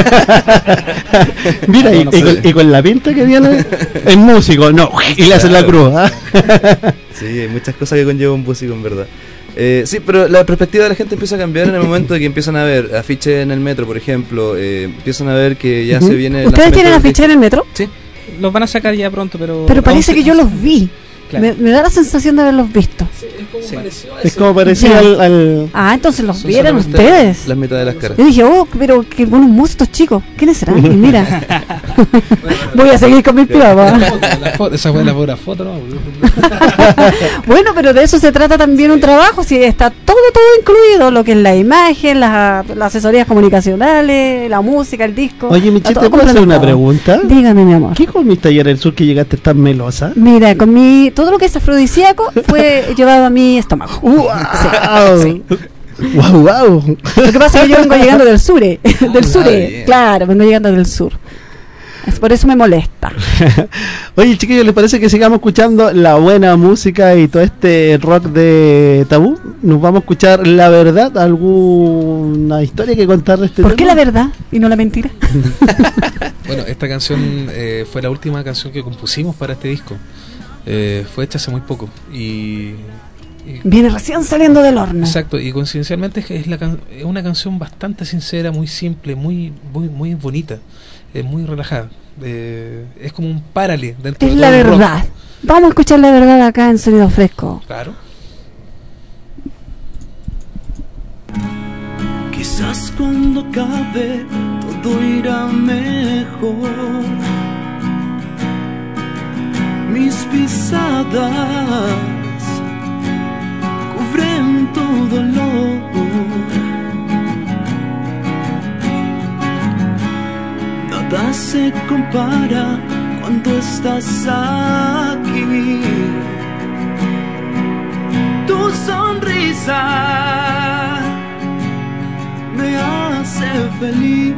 Mira, y con la pinta que viene, es músico, no, y le hacen la cruz. ¿Ah? Sí, hay muchas cosas que conlleva un músico en verdad. Sí, pero la perspectiva de la gente empieza a cambiar en el momento de que empiezan a ver afiches en el metro, por ejemplo. Empiezan a ver que ya se viene... ¿Ustedes tienen afiches en el metro? Sí. Los van a sacar ya pronto, pero... Pero parece que yo los vi. Claro. Me da la sensación de haberlos visto. Es como parecía al... Ah, entonces los Son vieron solamente ustedes. las mitad de las caras. Yo dije, pero qué buenos músicos chicos. ¿Quiénes serán? Y mira, voy a seguir con mi prueba. Esa fue la pura foto, ¿no? Bueno, pero de eso se trata también un trabajo. Si está todo incluido, lo que es la imagen, las asesorías comunicacionales, la música, el disco. Oye, Michelle, Está ¿te todo puedo hacer una complementado. pregunta? Dígame, mi amor. ¿Qué comiste ayer en el sur que llegaste tan melosa? Mira, todo lo que es afrodisíaco fue llevado a mi estómago. Sí. Wow. Lo que pasa es que yo vengo llegando del sur, bien. claro, vengo llegando del sur. Es por eso me molesta. Oye, chiquillos, ¿les parece que sigamos escuchando la buena música y todo este rock de Tabú? Nos vamos a escuchar la verdad, alguna historia que contar de este ¿Por qué tema? la verdad y no la mentira? Bueno, esta canción fue la última canción que compusimos para este disco. Fue hecha hace muy poco y viene recién saliendo del horno. Exacto, y coincidencialmente es una canción bastante sincera, muy simple, muy bonita, muy relajada. Es como un parale dentro Es de la todo el rock. verdad. Vamos a escuchar la verdad acá en Sonido Fresco. Claro. Quizás cuando acabe todo irá mejor. Mis pisadas cubren tu dolor. Nada se compara cuando estás aquí. Tu sonrisa me hace feliz.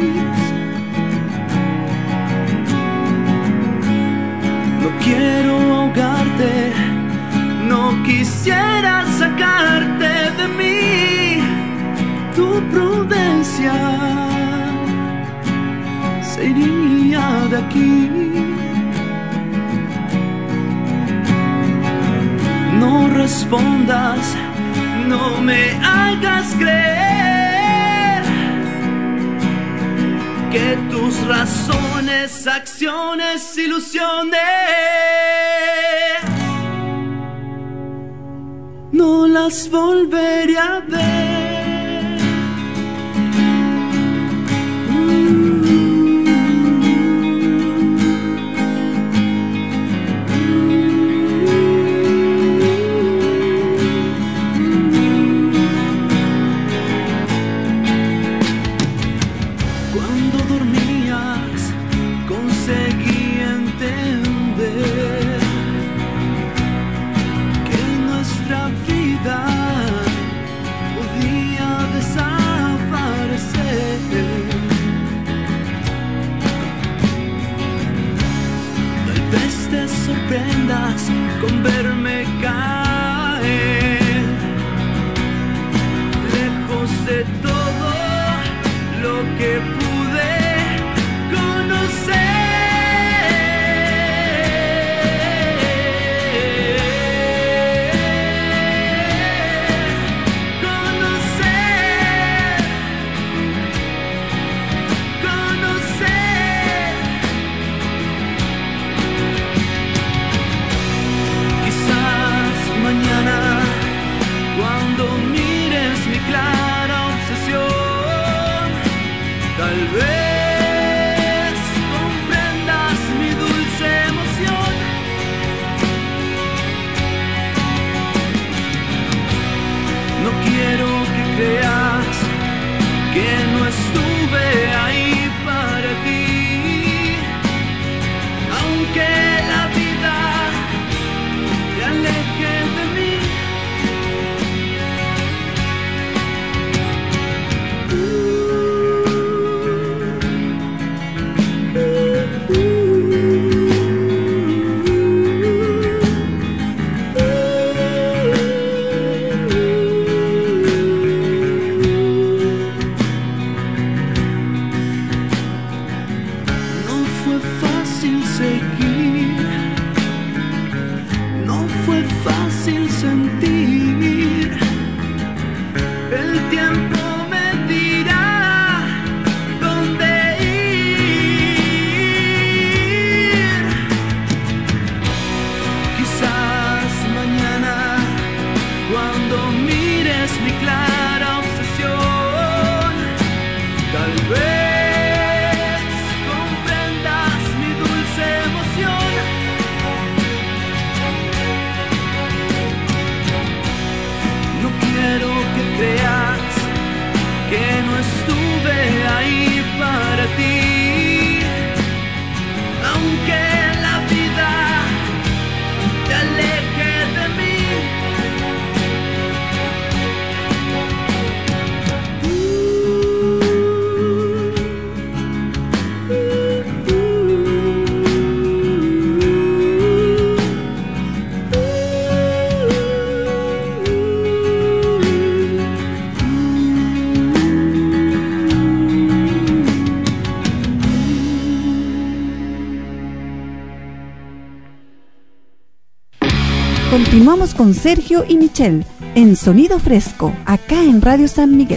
No quiero ahogarte, no quisiera sacarte de mí. Tu prudencia se iría de aquí. No respondas, no me hagas creer que tus razones, acciones, ilusiones no las volveré a ver. Sorprendas con verme caer lejos de todo lo que pude conocer. Continuamos con Sergio y Michelle en Sonido Fresco, acá en Radio San Miguel.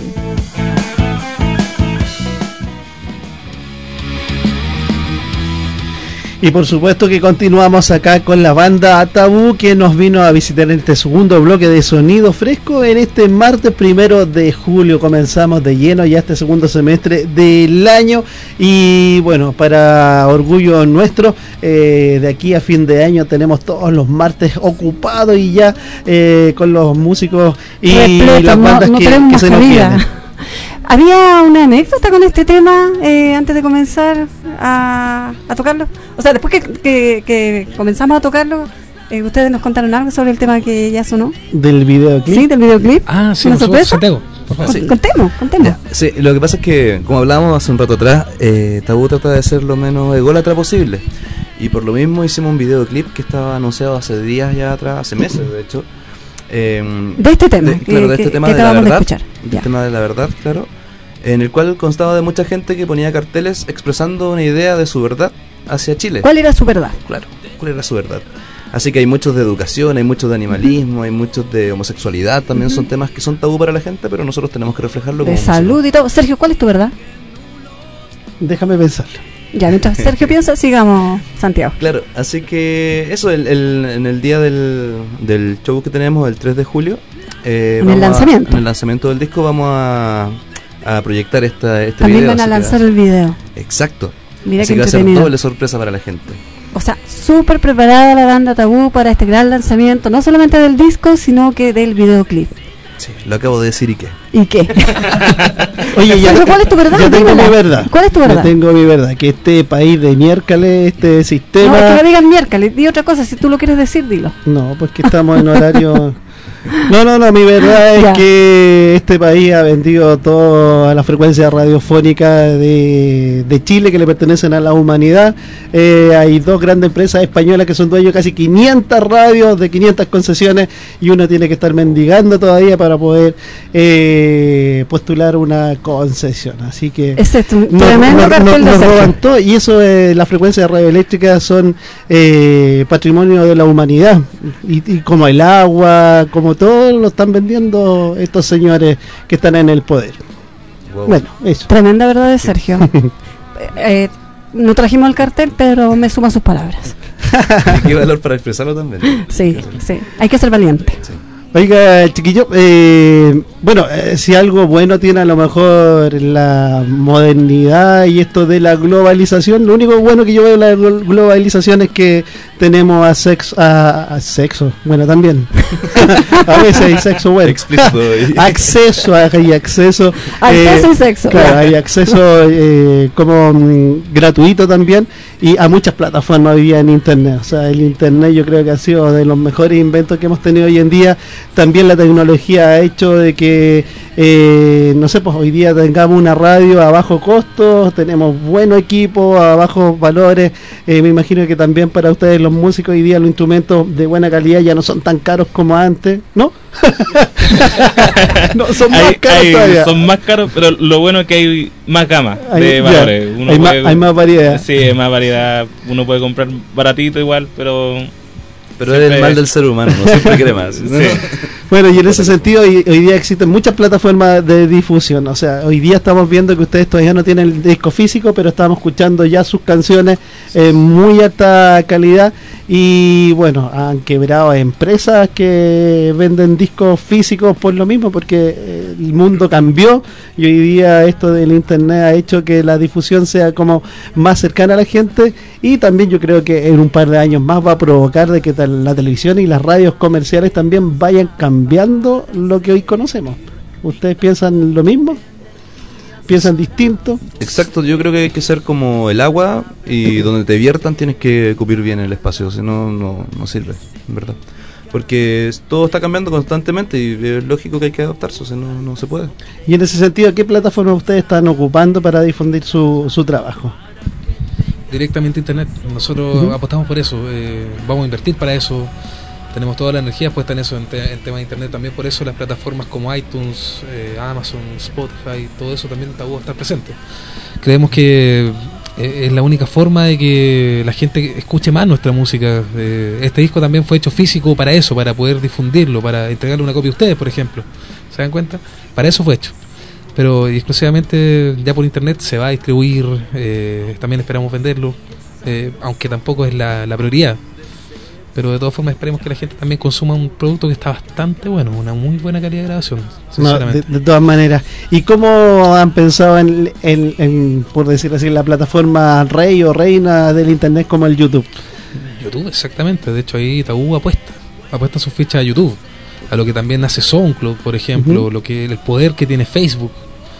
Y por supuesto que continuamos acá con la banda Tabú, que nos vino a visitar en este segundo bloque de Sonido Fresco en este martes 1 de julio. Comenzamos de lleno ya este segundo semestre del año y bueno, para orgullo nuestro, de aquí a fin de año tenemos todos los martes ocupados y ya con los músicos y repleto, las bandas que se nos vienen. Había una anécdota con este tema antes de comenzar a tocarlo. O sea, después que comenzamos a tocarlo, ustedes nos contaron algo sobre el tema que ya sonó. ¿Del videoclip? Sí, del videoclip. Ah, sí, ¿una sorpresa? Santiago, por favor. Sí. Contemos. Sí, lo que pasa es que, como hablábamos hace un rato atrás, Tabú trata de ser lo menos ególatra posible. Y por lo mismo hicimos un videoclip que estaba anunciado hace días ya atrás, hace meses de hecho. De este tema, claro, de este tema de la verdad, del tema de la verdad, claro, en el cual constaba de mucha gente que ponía carteles expresando una idea de su verdad hacia Chile. ¿Cuál era su verdad? Claro, ¿cuál era su verdad? Así que hay muchos de educación, hay muchos de animalismo, hay muchos de homosexualidad, también son temas que son tabú para la gente, pero nosotros tenemos que reflejarlo como de salud y todo. Sergio, ¿cuál es tu verdad? Déjame pensarlo. Ya, mientras Sergio piensa, sigamos, Santiago. Claro, así que eso, en el día del show que tenemos, el 3 de julio, en el lanzamiento. En el lanzamiento del disco vamos a proyectar este También video. van a lanzar el video. Exacto. Mira así qué que va a ser entretenido. doble sorpresa para la gente. O sea, súper preparada la banda Tabú para este gran lanzamiento, no solamente del disco, sino que del videoclip. Sí, lo acabo de decir y qué. ¿Y qué? Oye, Sergio, ¿cuál es tu verdad? Yo tengo Dímela. mi verdad. ¿Cuál es tu verdad? Yo tengo mi verdad, que este país de miércoles, este sistema... No, es que no digan miércoles, di otra cosa, si tú lo quieres decir, dilo. No, pues que estamos en horario... No, mi verdad Ya. es que este país ha vendido toda la frecuencia radiofónica de Chile que le pertenecen a la humanidad. Hay dos grandes empresas españolas que son dueños de casi 500 radios, de 500 concesiones, y uno tiene que estar mendigando todavía para poder postular una concesión. Así que Ese es un tremendo cartel de nos Sergio. roban todo, y eso, las frecuencias radioeléctricas son patrimonio de la humanidad, y como el agua, como todo, lo están vendiendo estos señores que están en el poder. Wow. Bueno, eso. Tremenda verdad de Sergio. No trajimos el cartel, pero me suma sus palabras. Y qué valor para expresarlo también. Sí, hay que ser valiente. Oiga, chiquillo, si algo bueno tiene a lo mejor la modernidad y esto de la globalización, lo único bueno que yo veo de la globalización es que tenemos a sexo, bueno, también. A veces hay sexo bueno. Explícito. Hay acceso. Acceso y sexo. Claro, hay acceso como gratuito también, y a muchas plataformas hoy día en internet. O sea, el internet yo creo que ha sido de los mejores inventos que hemos tenido hoy en día. También la tecnología ha hecho de que no sé, pues hoy día tengamos una radio a bajo costo, tenemos buenos equipos a bajos valores. Me imagino que también para ustedes los músicos hoy día los instrumentos de buena calidad ya no son tan caros como antes, ¿no? No, son más caros todavía. Son más caros, pero lo bueno es que hay más gama de valores. Hay más variedad. Sí, hay más variedad. Uno puede comprar baratito igual, pero es el mal del ser humano, no siempre quiere más. Sí. Bueno, y en ese sentido hoy día existen muchas plataformas de difusión. O sea, hoy día estamos viendo que ustedes todavía no tienen el disco físico, pero estamos escuchando ya sus canciones en muy alta calidad. Y bueno, han quebrado empresas que venden discos físicos por lo mismo, porque el mundo cambió y hoy día esto del internet ha hecho que la difusión sea como más cercana a la gente, y también yo creo que en un par de años más va a provocar de que la televisión y las radios comerciales también vayan cambiando lo que hoy conocemos. ¿Ustedes piensan lo mismo? ¿Piensan distinto? Exacto, yo creo que hay que ser como el agua, y donde te viertan tienes que cubrir bien el espacio, si no, no sirve, en verdad. Porque todo está cambiando constantemente y es lógico que hay que adaptarse, o sea, no se puede. Y en ese sentido, ¿qué plataforma ustedes están ocupando para difundir su trabajo? Directamente internet. Nosotros apostamos por eso, vamos a invertir para eso. Tenemos toda la energía puesta en eso, en tema de internet. También por eso las plataformas como iTunes, Amazon, Spotify, todo eso también va a estar presente. Creemos que es la única forma de que la gente escuche más nuestra música. Este disco también fue hecho físico para eso, para poder difundirlo, para entregarle una copia a ustedes, por ejemplo. ¿Se dan cuenta? Para eso fue hecho. Pero exclusivamente ya por internet se va a distribuir, también esperamos venderlo, aunque tampoco es la prioridad. Pero de todas formas esperemos que la gente también consuma un producto que está bastante bueno, una muy buena calidad de grabación, sinceramente. No, de todas maneras. ¿Y cómo han pensado en, por decirlo así, la plataforma rey o reina del internet como el YouTube? YouTube, exactamente. De hecho ahí Tabú apuesta su ficha a YouTube, a lo que también hace SoundCloud, por ejemplo, lo que el poder que tiene Facebook,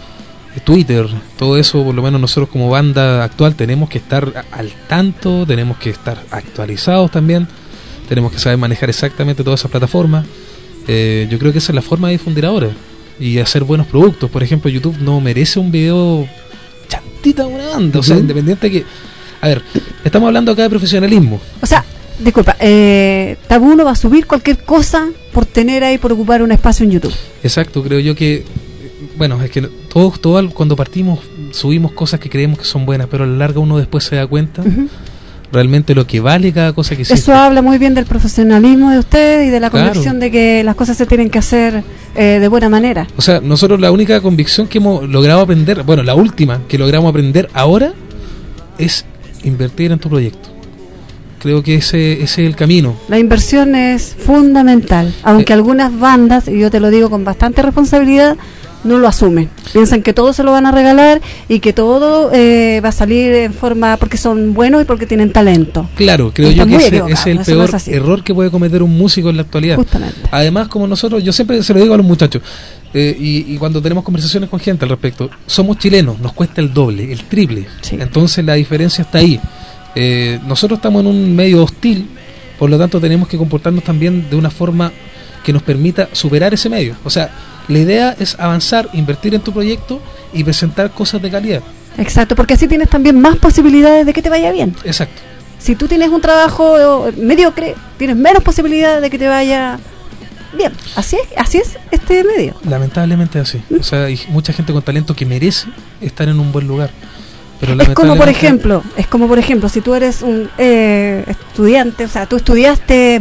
Twitter, todo eso. Por lo menos nosotros como banda actual tenemos que estar al tanto, tenemos que estar actualizados también. Tenemos que saber manejar exactamente todas esas plataformas. Yo creo que esa es la forma de difundir ahora y hacer buenos productos. Por ejemplo, YouTube no merece un video chantita de una banda. O sea, independiente que... A ver, estamos hablando acá de profesionalismo. O sea, disculpa, Tabú no va a subir cualquier cosa por tener ahí, por ocupar un espacio en YouTube. Exacto, creo yo que... Bueno, es que todos cuando partimos subimos cosas que creemos que son buenas, pero a la larga uno después se da cuenta realmente lo que vale cada cosa que hiciste. Eso habla muy bien del profesionalismo de ustedes y de la Claro. convicción de que las cosas se tienen que hacer de buena manera. O sea, nosotros la única convicción que hemos logrado aprender, bueno, la última que logramos aprender ahora es invertir en tu proyecto. Creo que ese es el camino. La inversión es fundamental, aunque algunas bandas, y yo te lo digo con bastante responsabilidad, no lo asumen. Piensan que todo se lo van a regalar y que todo va a salir en forma porque son buenos y porque tienen talento. Claro, creo Están yo que muy ese es equivocados, el eso no peor es así. error que puede cometer un músico en la actualidad. Justamente. Además, como nosotros, yo siempre se lo digo a los muchachos, y cuando tenemos conversaciones con gente al respecto, somos chilenos, nos cuesta el doble, el triple. Entonces la diferencia está ahí. Nosotros estamos en un medio hostil, por lo tanto tenemos que comportarnos también de una forma que nos permita superar ese medio. O sea, la idea es avanzar, invertir en tu proyecto y presentar cosas de calidad. Exacto, porque así tienes también más posibilidades de que te vaya bien. Exacto. Si tú tienes un trabajo mediocre, tienes menos posibilidades de que te vaya bien. Así es este medio. Lamentablemente es así. O sea, hay mucha gente con talento que merece estar en un buen lugar. Pero Es como por lamentablemente- ejemplo, si tú eres un estudiante, o sea, tú estudiaste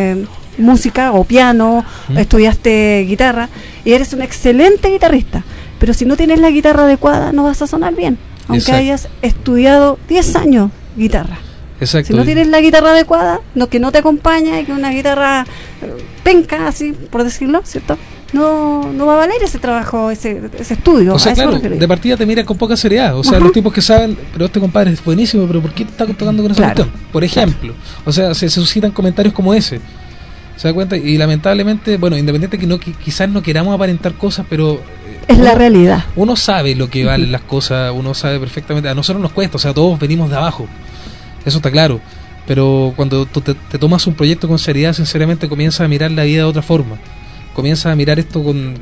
música o piano, estudiaste guitarra y eres un excelente guitarrista, pero si no tienes la guitarra adecuada no vas a sonar bien, aunque Exacto. hayas estudiado 10 años guitarra. Exacto. Si no tienes la guitarra adecuada, que no te acompaña y que una guitarra penca, así por decirlo, ¿cierto? No va a valer ese trabajo, ese estudio. O sea, a eso claro, me refiero. de partida te miran con poca seriedad. O sea, Ajá. los tipos que saben, pero este compadre es buenísimo, pero ¿por qué está tocando con esa Claro. cuestión? Por ejemplo. O sea, se suscitan comentarios como ese. ¿Se da cuenta? Y lamentablemente, bueno, independiente que quizás no queramos aparentar cosas, pero... Es la realidad. Uno sabe lo que valen las cosas, uno sabe perfectamente. A nosotros nos cuesta, o sea, todos venimos de abajo. Eso está claro. Pero cuando tú te tomas un proyecto con seriedad, sinceramente comienzas a mirar la vida de otra forma. Comienzas a mirar esto con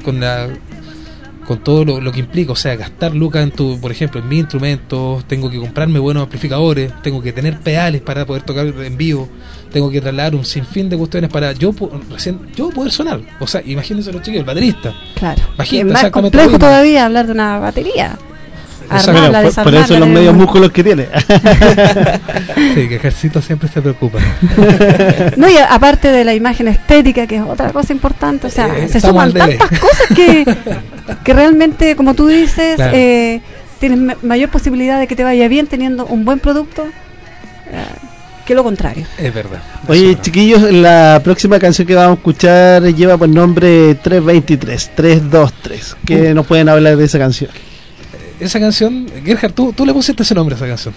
todo lo que implica, o sea, gastar lucas por ejemplo, en mis instrumentos, tengo que comprarme buenos amplificadores, tengo que tener pedales para poder tocar en vivo, tengo que trasladar un sinfín de cuestiones para yo poder sonar. O sea, imagínense los chicos, el baterista. Claro. Bajista, Es más exactamente complejo lo mismo. todavía hablar de una batería. Exacto. Armarla, Por desarmarla, eso los tener medios un- músculos que tiene. Sí, que Ejercito siempre se preocupa. No, y aparte de la imagen estética, que es otra cosa importante, o sea, se estamos suman al debe. tantas cosas que realmente, como tú dices, Claro. tienes mayor posibilidad de que te vaya bien teniendo un buen producto que lo contrario. Es verdad. Oye, chiquillos, la próxima canción que vamos a escuchar lleva por nombre 323. ¿Qué nos pueden hablar de esa canción? Esa canción, Gerhard, tú le pusiste ese nombre a esa canción.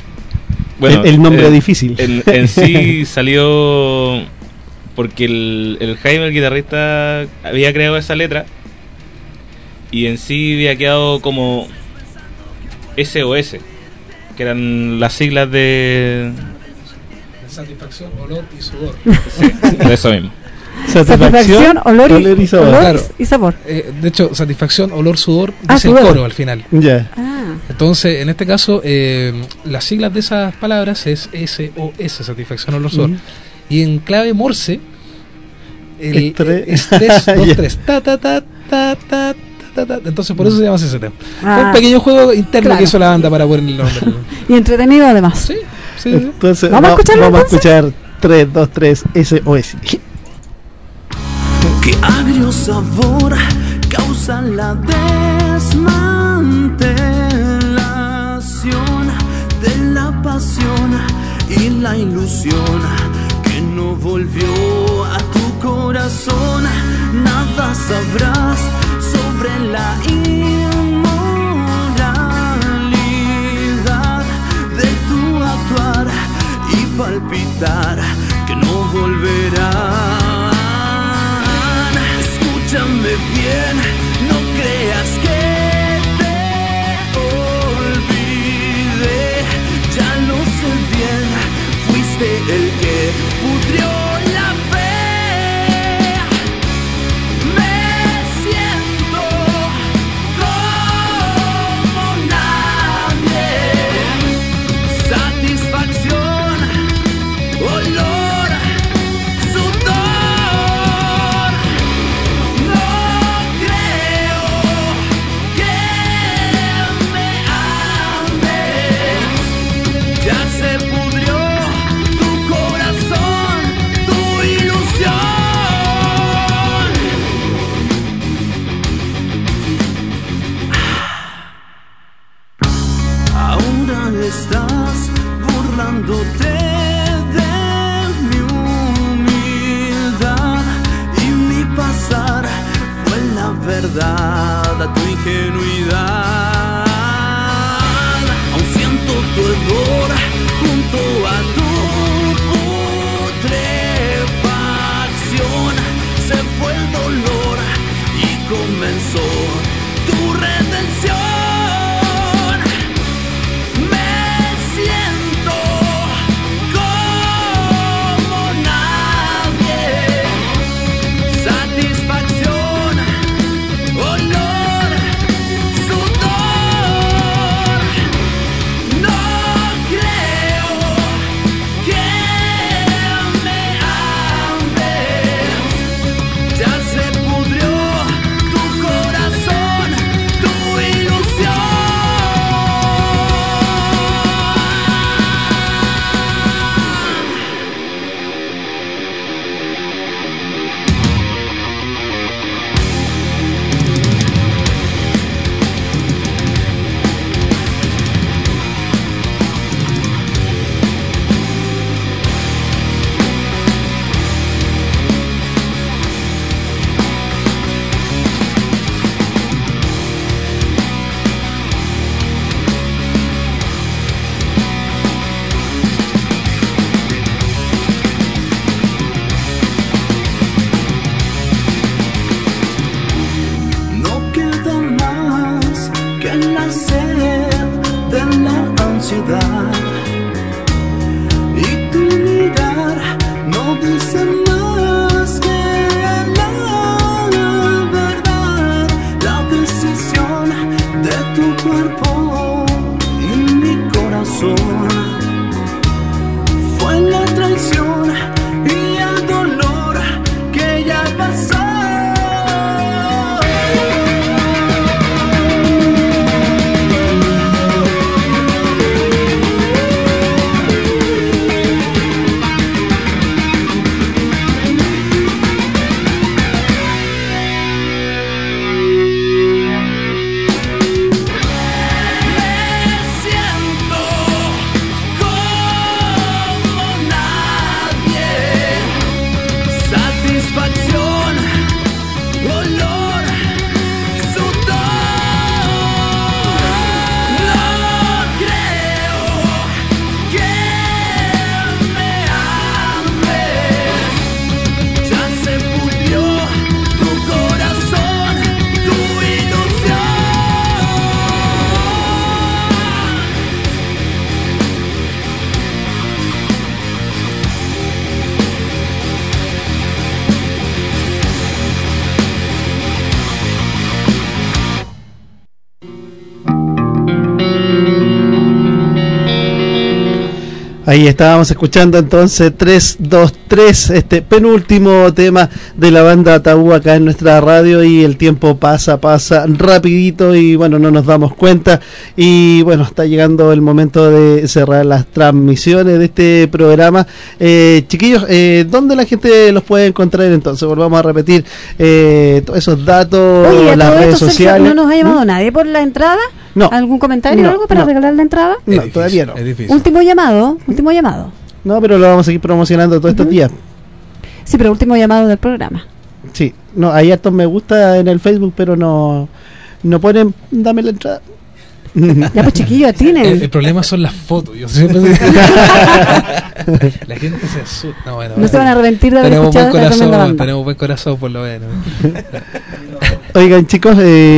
El nombre difícil. En sí salió porque el Jaime, el guitarrista, había creado esa letra y en sí había quedado como SOS, que eran las siglas de Satisfacción, olor y sudor. Sí, de eso mismo. Satisfacción, olor y sabor. Claro. Y sabor. De hecho, satisfacción, olor, sudor, Ah, dice el sudor. coro al final. Ya. Ah. Entonces, en este caso, las siglas de esas palabras es SOS, satisfacción, olor, sudor. Ujú. Y en clave Morse, Es tres. es 3, 2, Ya. 3. Ta, ta, ta, ta, ta, ta, ta. Entonces, por eso se llama ese tema. Ah. Fue un pequeño juego interno Claro. que hizo la banda para poner el nombre. Y entretenido además. Sí. Entonces, ¿Vamos a escucharlo vamos a entonces? escuchar 323 SOS. Qué agrio sabor causa la desmantelación de la pasión y la ilusión que no volvió a tu corazón. Nada sabrás sobre la inmoralidad de tu actuar y palpitar que no volverán. Escúchame bien, no creas que te olvidé. Ya lo sé bien, fuiste el que pudrió la fe. Me siento como nadie. Satisfacción, olor, sudor. No creo que me ames. Ya se pudrió satisfacción y el dolor que ya pasó. Satisfacción, olor, sudor. No creo que me ames. Ya se pudrió tu corazón, tu ilusión. Ahí estábamos escuchando entonces 323, este penúltimo tema de la banda Tabú acá en nuestra radio, y el tiempo pasa rapidito y bueno, no nos damos cuenta, y bueno, está llegando el momento de cerrar las transmisiones de este programa. Chiquillos, ¿dónde la gente los puede encontrar entonces? Volvamos a repetir todos esos datos. Oye, las redes Sergio, sociales. ¿no nos ha llamado nadie por la entrada? No. ¿Algún comentario o algo para regalar la entrada? No, todavía no. Último llamado. No, pero lo vamos a seguir promocionando todos estos días. Sí, pero último llamado del programa. Sí, no, hay hartos me gusta en el Facebook, pero no ponen dame la entrada. Ya pues, chiquillo, atinen. El problema son las fotos. Yo siempre la gente se asusta. No, bueno, no se van a arrepentir de haber escuchado esta tremenda banda. Tenemos buen corazón por lo menos. Oigan, chicos,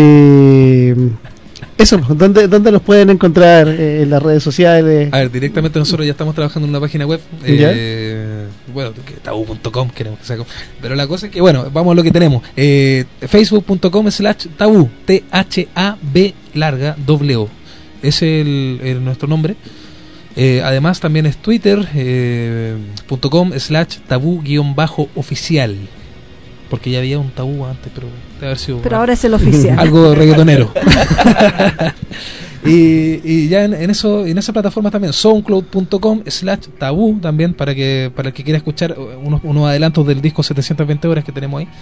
eso, ¿dónde los pueden encontrar en las redes sociales? A ver, directamente nosotros ya estamos trabajando en una página web, bueno, tabu.com queremos que sea, pero la cosa es que, bueno, vamos a lo que tenemos, facebook.com/tabu, THAB larga W, ese es nuestro nombre. Además también es twitter.com/tabu_oficial, porque ya había un tabú antes, pero debe haber sido ahora es el oficial. Algo reggaetonero. y ya en esa plataforma también, soundcloud.com/tabú también, para el que quiera escuchar unos adelantos del disco 720 horas que tenemos ahí.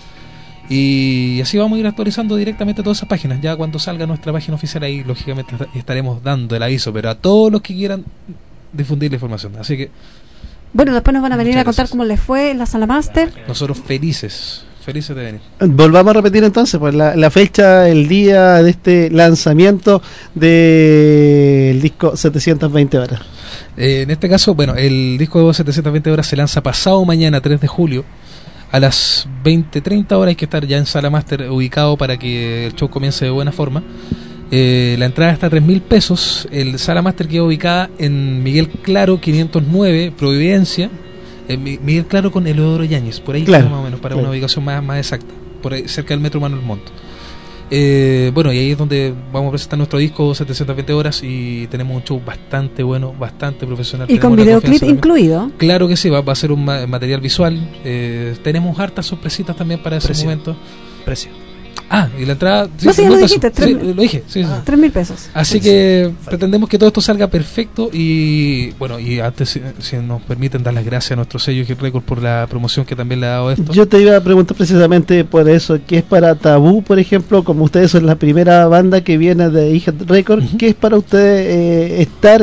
Y así vamos a ir actualizando directamente todas esas páginas. Ya cuando salga nuestra página oficial, ahí lógicamente estaremos dando el aviso, pero a todos los que quieran difundir la información. Así que bueno, después nos van a venir a contar cómo les fue en la Sala Master. Nosotros felices de venir. Volvamos a repetir entonces pues la fecha, el día de este lanzamiento del disco 720 horas. En este caso, bueno, el disco 720 horas se lanza pasado mañana, 3 de julio, a las 20:30 horas. Hay que estar ya en Sala Master ubicado para que el show comience de buena forma. La entrada está a 3.000 pesos. El Sala Master queda ubicada en Miguel Claro 509, Providencia. Miguel Claro con Eleodoro Yáñez, por ahí más o menos, para una ubicación más exacta, por ahí, cerca del Metro Manuel Montt. Bueno, y ahí es donde vamos a presentar nuestro disco 720 horas, y tenemos un show bastante bueno, bastante profesional. ¿Y con videoclip incluido? Claro que sí, va a ser un material visual. Tenemos hartas sorpresitas también para ese momento. Precio. Y la entrada... No, sí, ya lo dijiste, lo dije. Sí. 3.000 pesos. Así que pretendemos que todo esto salga perfecto. Y bueno, y antes, si nos permiten dar las gracias a nuestro sello Hit Record por la promoción que también le ha dado esto. Yo te iba a preguntar precisamente por eso, ¿qué es para Tabú, por ejemplo, como ustedes son la primera banda que viene de Hit Record, qué es para ustedes estar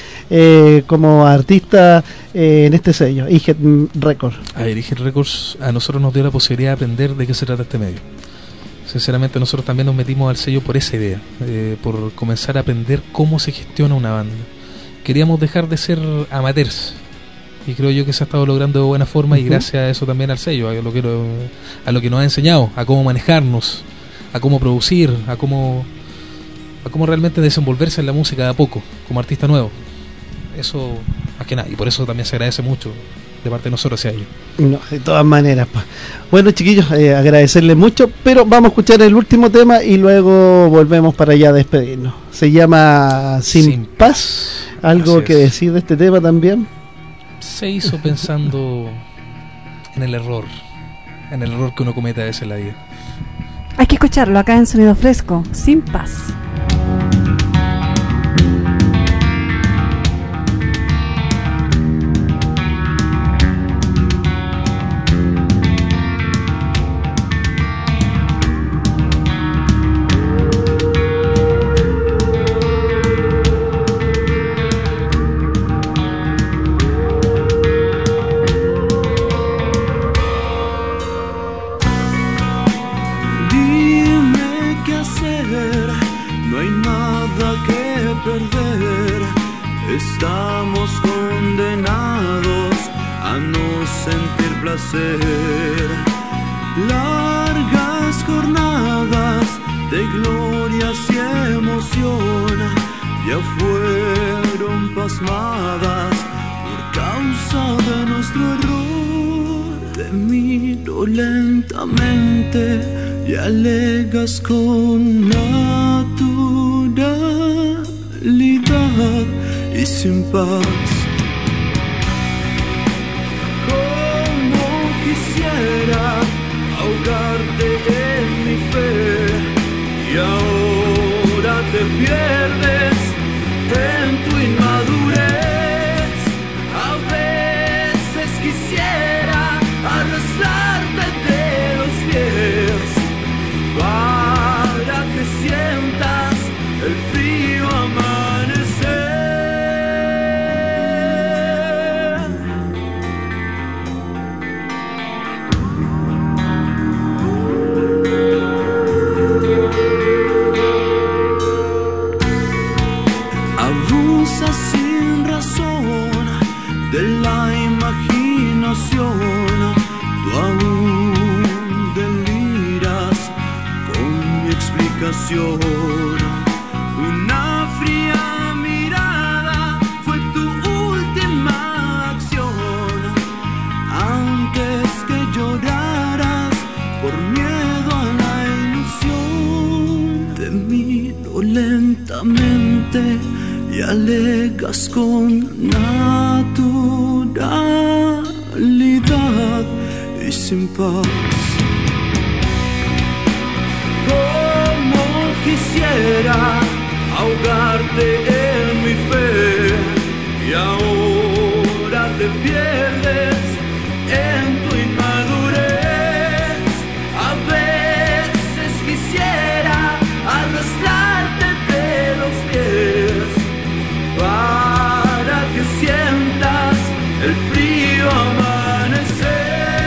como artista en este sello, Hit Record? A ver, Hit Records a nosotros nos dio la posibilidad de aprender de qué se trata este medio. Sinceramente nosotros también nos metimos al sello por esa idea, por comenzar a aprender cómo se gestiona una banda. Queríamos dejar de ser amateurs, y creo yo que se ha estado logrando de buena forma, y gracias a eso también al sello, a lo que nos ha enseñado, a cómo manejarnos, a cómo producir, a cómo realmente desenvolverse en la música de a poco, como artista nuevo. Eso más que nada, y por eso también se agradece mucho de parte de nosotros hacia ellos. No, de todas maneras. Bueno, chiquillos, agradecerles mucho, pero vamos a escuchar el último tema y luego volvemos para allá a despedirnos. Se llama Sin Paz. ¿Algo que decir de este tema también? se hizo pensando en el error que uno comete a veces en la vida. Hay que escucharlo acá en Sonido Fresco, Sin Paz. Estamos condenados a no sentir placer. Largas jornadas de glorias y emoción ya fueron pasmadas por causa de nuestro error. Te miro lentamente y alegas con naturalidad y sin paz. Como quisiera ahogarte en mi fe y ahora te pierdes en tu inmadurez. A veces quisiera arrastrarte de los pies para que sientas el frío amanecer. Abusa sin razón de la imaginación, tú aún deliras con mi explicación. Una fría mirada fue tu última acción, antes que lloraras por miedo a la ilusión. Te miro lentamente y alegas con naturalidad y sin paz. Como quisiera ahogarte en mi fe y ahora te pierdes en tu inmadurez. A veces quisiera arrastrarte de los pies para que sientas el frío amanecer.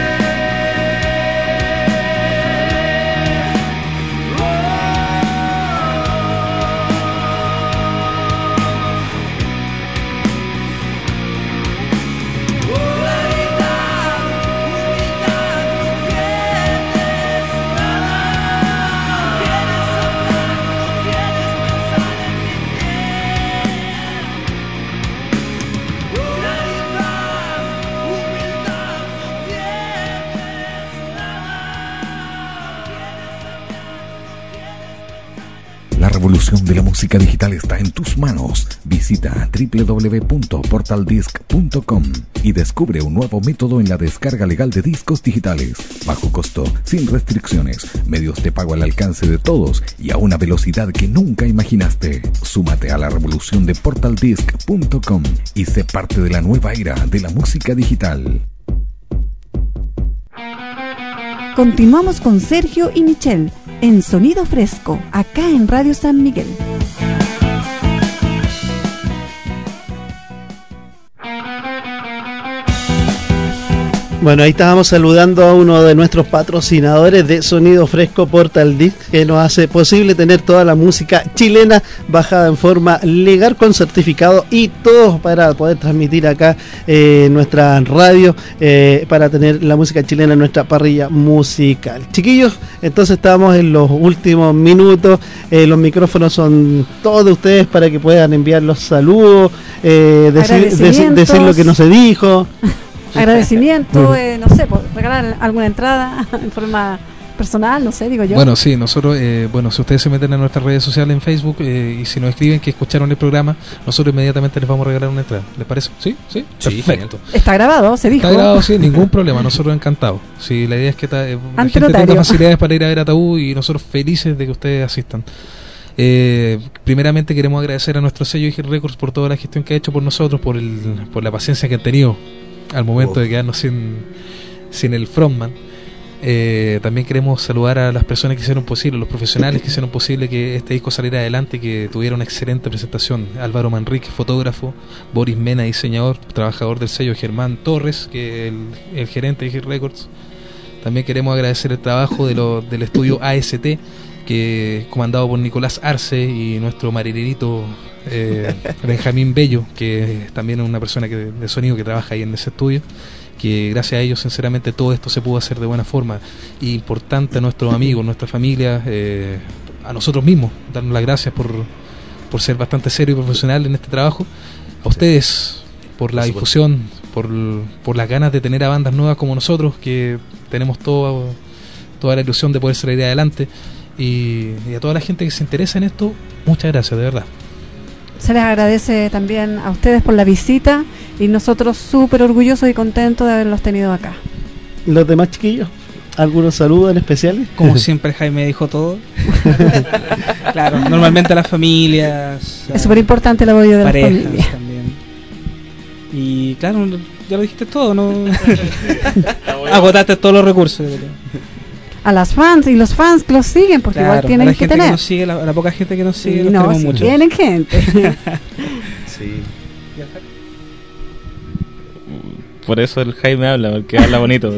La revolución de la música digital está en tus manos. Visita www.portaldisc.com y descubre un nuevo método en la descarga legal de discos digitales. Bajo costo, sin restricciones, medios de pago al alcance de todos y a una velocidad que nunca imaginaste. Súmate a la revolución de portaldisc.com y sé parte de la nueva era de la música digital. Continuamos con Sergio y Michelle en Sonido Fresco, acá en Radio San Miguel. Bueno, ahí estábamos saludando a uno de nuestros patrocinadores de Sonido Fresco, Portal Disc, que nos hace posible tener toda la música chilena bajada en forma legal con certificado y todo para poder transmitir acá nuestra radio, para tener la música chilena en nuestra parrilla musical. Chiquillos, entonces estamos en los últimos minutos, los micrófonos son todos de ustedes para que puedan enviar los saludos, decir lo que no se dijo. Agradecimiento, no sé, por regalar alguna entrada en forma personal, no sé, digo yo. Bueno, sí, nosotros, si ustedes se meten en nuestras redes sociales en Facebook y si nos escriben que escucharon el programa, nosotros inmediatamente les vamos a regalar una entrada. ¿Les parece? ¿Sí? ¿Sí? Perfecto. Está grabado, se dijo. Está grabado, sí, ningún problema, nosotros encantados. Sí, la idea es que la gente notario. tenga facilidades para ir a ver a Tabú y nosotros felices de que ustedes asistan. Primeramente queremos agradecer a nuestro sello IG Records por toda la gestión que ha hecho por nosotros, por la paciencia que han tenido al momento de quedarnos sin el frontman. También queremos saludar a las personas que hicieron posible, los profesionales que hicieron posible que este disco saliera adelante, que tuviera una excelente presentación. Álvaro Manrique, fotógrafo; Boris Mena, diseñador, trabajador del sello; Germán Torres, que es el gerente de IG Records. También queremos agradecer el trabajo del estudio AST, que comandado por Nicolás Arce, y nuestro marinerito Benjamín Bello, que también es una persona de sonido que trabaja ahí en ese estudio, que gracias a ellos sinceramente todo esto se pudo hacer de buena forma. Y importante a nuestros amigos, nuestra familia, a nosotros mismos, darnos las gracias por ser bastante serio y profesional en este trabajo, a ustedes por la difusión, por las ganas de tener a bandas nuevas como nosotros, que tenemos toda la ilusión de poder salir adelante. Y a toda la gente que se interesa en esto, muchas gracias, de verdad. Se les agradece también a ustedes por la visita y nosotros súper orgullosos y contentos de haberlos tenido acá. ¿Los demás chiquillos? ¿Algunos saludos en especiales? Como siempre Jaime dijo todo. Claro, normalmente a las familias. Es súper importante el apoyo de las parejas familias también. Y claro, ya lo dijiste todo, ¿no? Agotaste todos los recursos. A las fans y los fans que los siguen, porque claro, igual tienen a la que gente tener. Que nos sigue, la poca gente que nos sigue, sí, los queremos mucho. Tienen gente. Sí. Por eso el Jaime habla, porque habla bonito.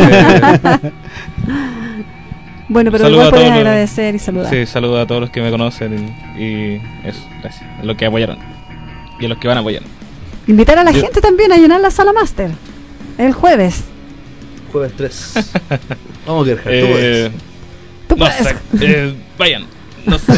Bueno, pero saludo igual pueden agradecer y saludar. Sí, saludo a todos los que me conocen y eso, gracias. A los que apoyaron y a los que van a apoyar. Invitar a la gente también a llenar la sala máster el jueves. Jueves 3. Vamos, Gerhard, tú puedes. Tú puedes. Vayan. No sé.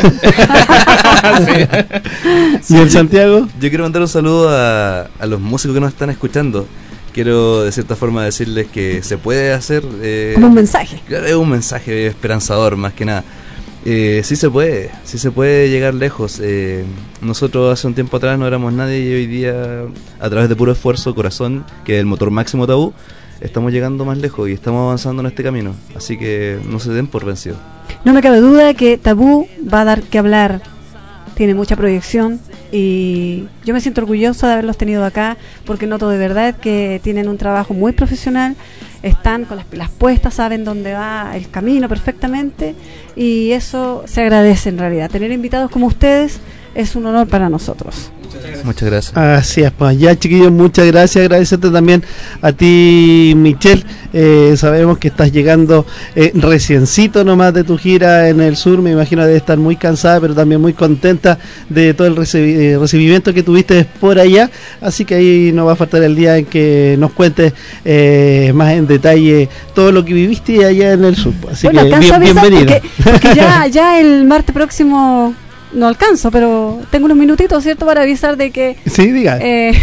¿Y el Santiago? Yo quiero mandar un saludo a los músicos que nos están escuchando. Quiero de cierta forma decirles que se puede hacer... como un mensaje. Claro, es un mensaje esperanzador más que nada. Sí se puede llegar lejos. Nosotros hace un tiempo atrás no éramos nadie y hoy día, a través de puro esfuerzo, corazón, que es el motor máximo Tabú, estamos llegando más lejos y estamos avanzando en este camino. Así que no se den por vencidos. No me cabe duda que Tabú va a dar que hablar. Tiene mucha proyección y yo me siento orgulloso de haberlos tenido acá, porque noto de verdad que tienen un trabajo muy profesional, están con las pilas puestas, saben dónde va el camino perfectamente, y eso se agradece en realidad. Tener invitados como ustedes es un honor para nosotros. Muchas gracias. Así es, pues ya chiquillos, muchas gracias. Agradecerte también a ti, Michelle. Sabemos que estás llegando reciencito nomás de tu gira en el sur. Me imagino de estar muy cansada, pero también muy contenta de todo el recibimiento que tuviste por allá. Así que ahí no va a faltar el día en que nos cuentes más en detalle todo lo que viviste allá en el sur. Así bueno, que bienvenida. Porque ya el martes próximo no alcanzo, pero tengo unos minutitos, ¿cierto?, para avisar de que sí, diga.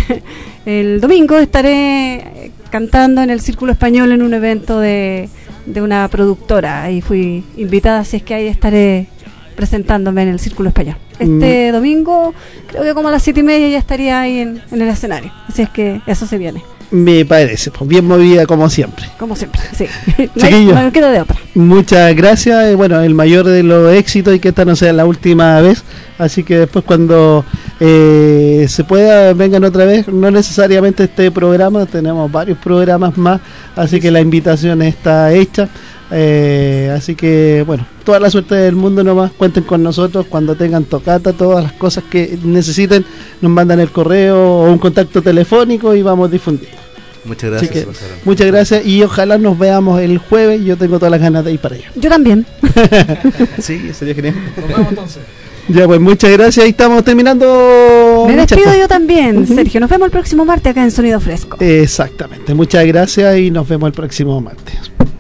El domingo estaré cantando en el Círculo Español en un evento de una productora. Ahí fui invitada, así es que ahí estaré presentándome en el Círculo Español. Este domingo, creo que como a las 7:30 ya estaría ahí en el escenario. Así es que eso se viene. Me parece, pues bien movida como siempre. Como siempre, sí. No queda de otra. Muchas gracias. Bueno, el mayor de los éxitos y que esta no sea la última vez. Así que después cuando se pueda, vengan otra vez. No necesariamente este programa, tenemos varios programas más. Así que la invitación está hecha. Así que bueno, toda la suerte del mundo nomás. Cuenten con nosotros cuando tengan tocata, todas las cosas que necesiten, nos mandan el correo o un contacto telefónico y vamos difundiendo. Muchas gracias. Muchas gracias y ojalá nos veamos el jueves. Yo tengo todas las ganas de ir para allá. Yo también. Sí, sería genial. Nos vemos entonces. Ya pues, muchas gracias. Ahí estamos terminando. Me despido yo también, Sergio. Nos vemos el próximo martes acá en Sonido Fresco. Exactamente. Muchas gracias y nos vemos el próximo martes.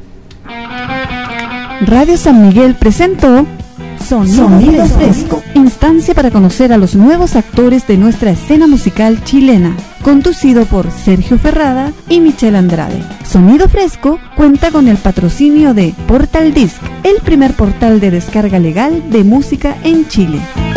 Radio San Miguel presentó Sonido Fresco, instancia para conocer a los nuevos actores de nuestra escena musical chilena, conducido por Sergio Ferrada y Michelle Andrade. Sonido Fresco cuenta con el patrocinio de Portal Disc, el primer portal de descarga legal de música en Chile.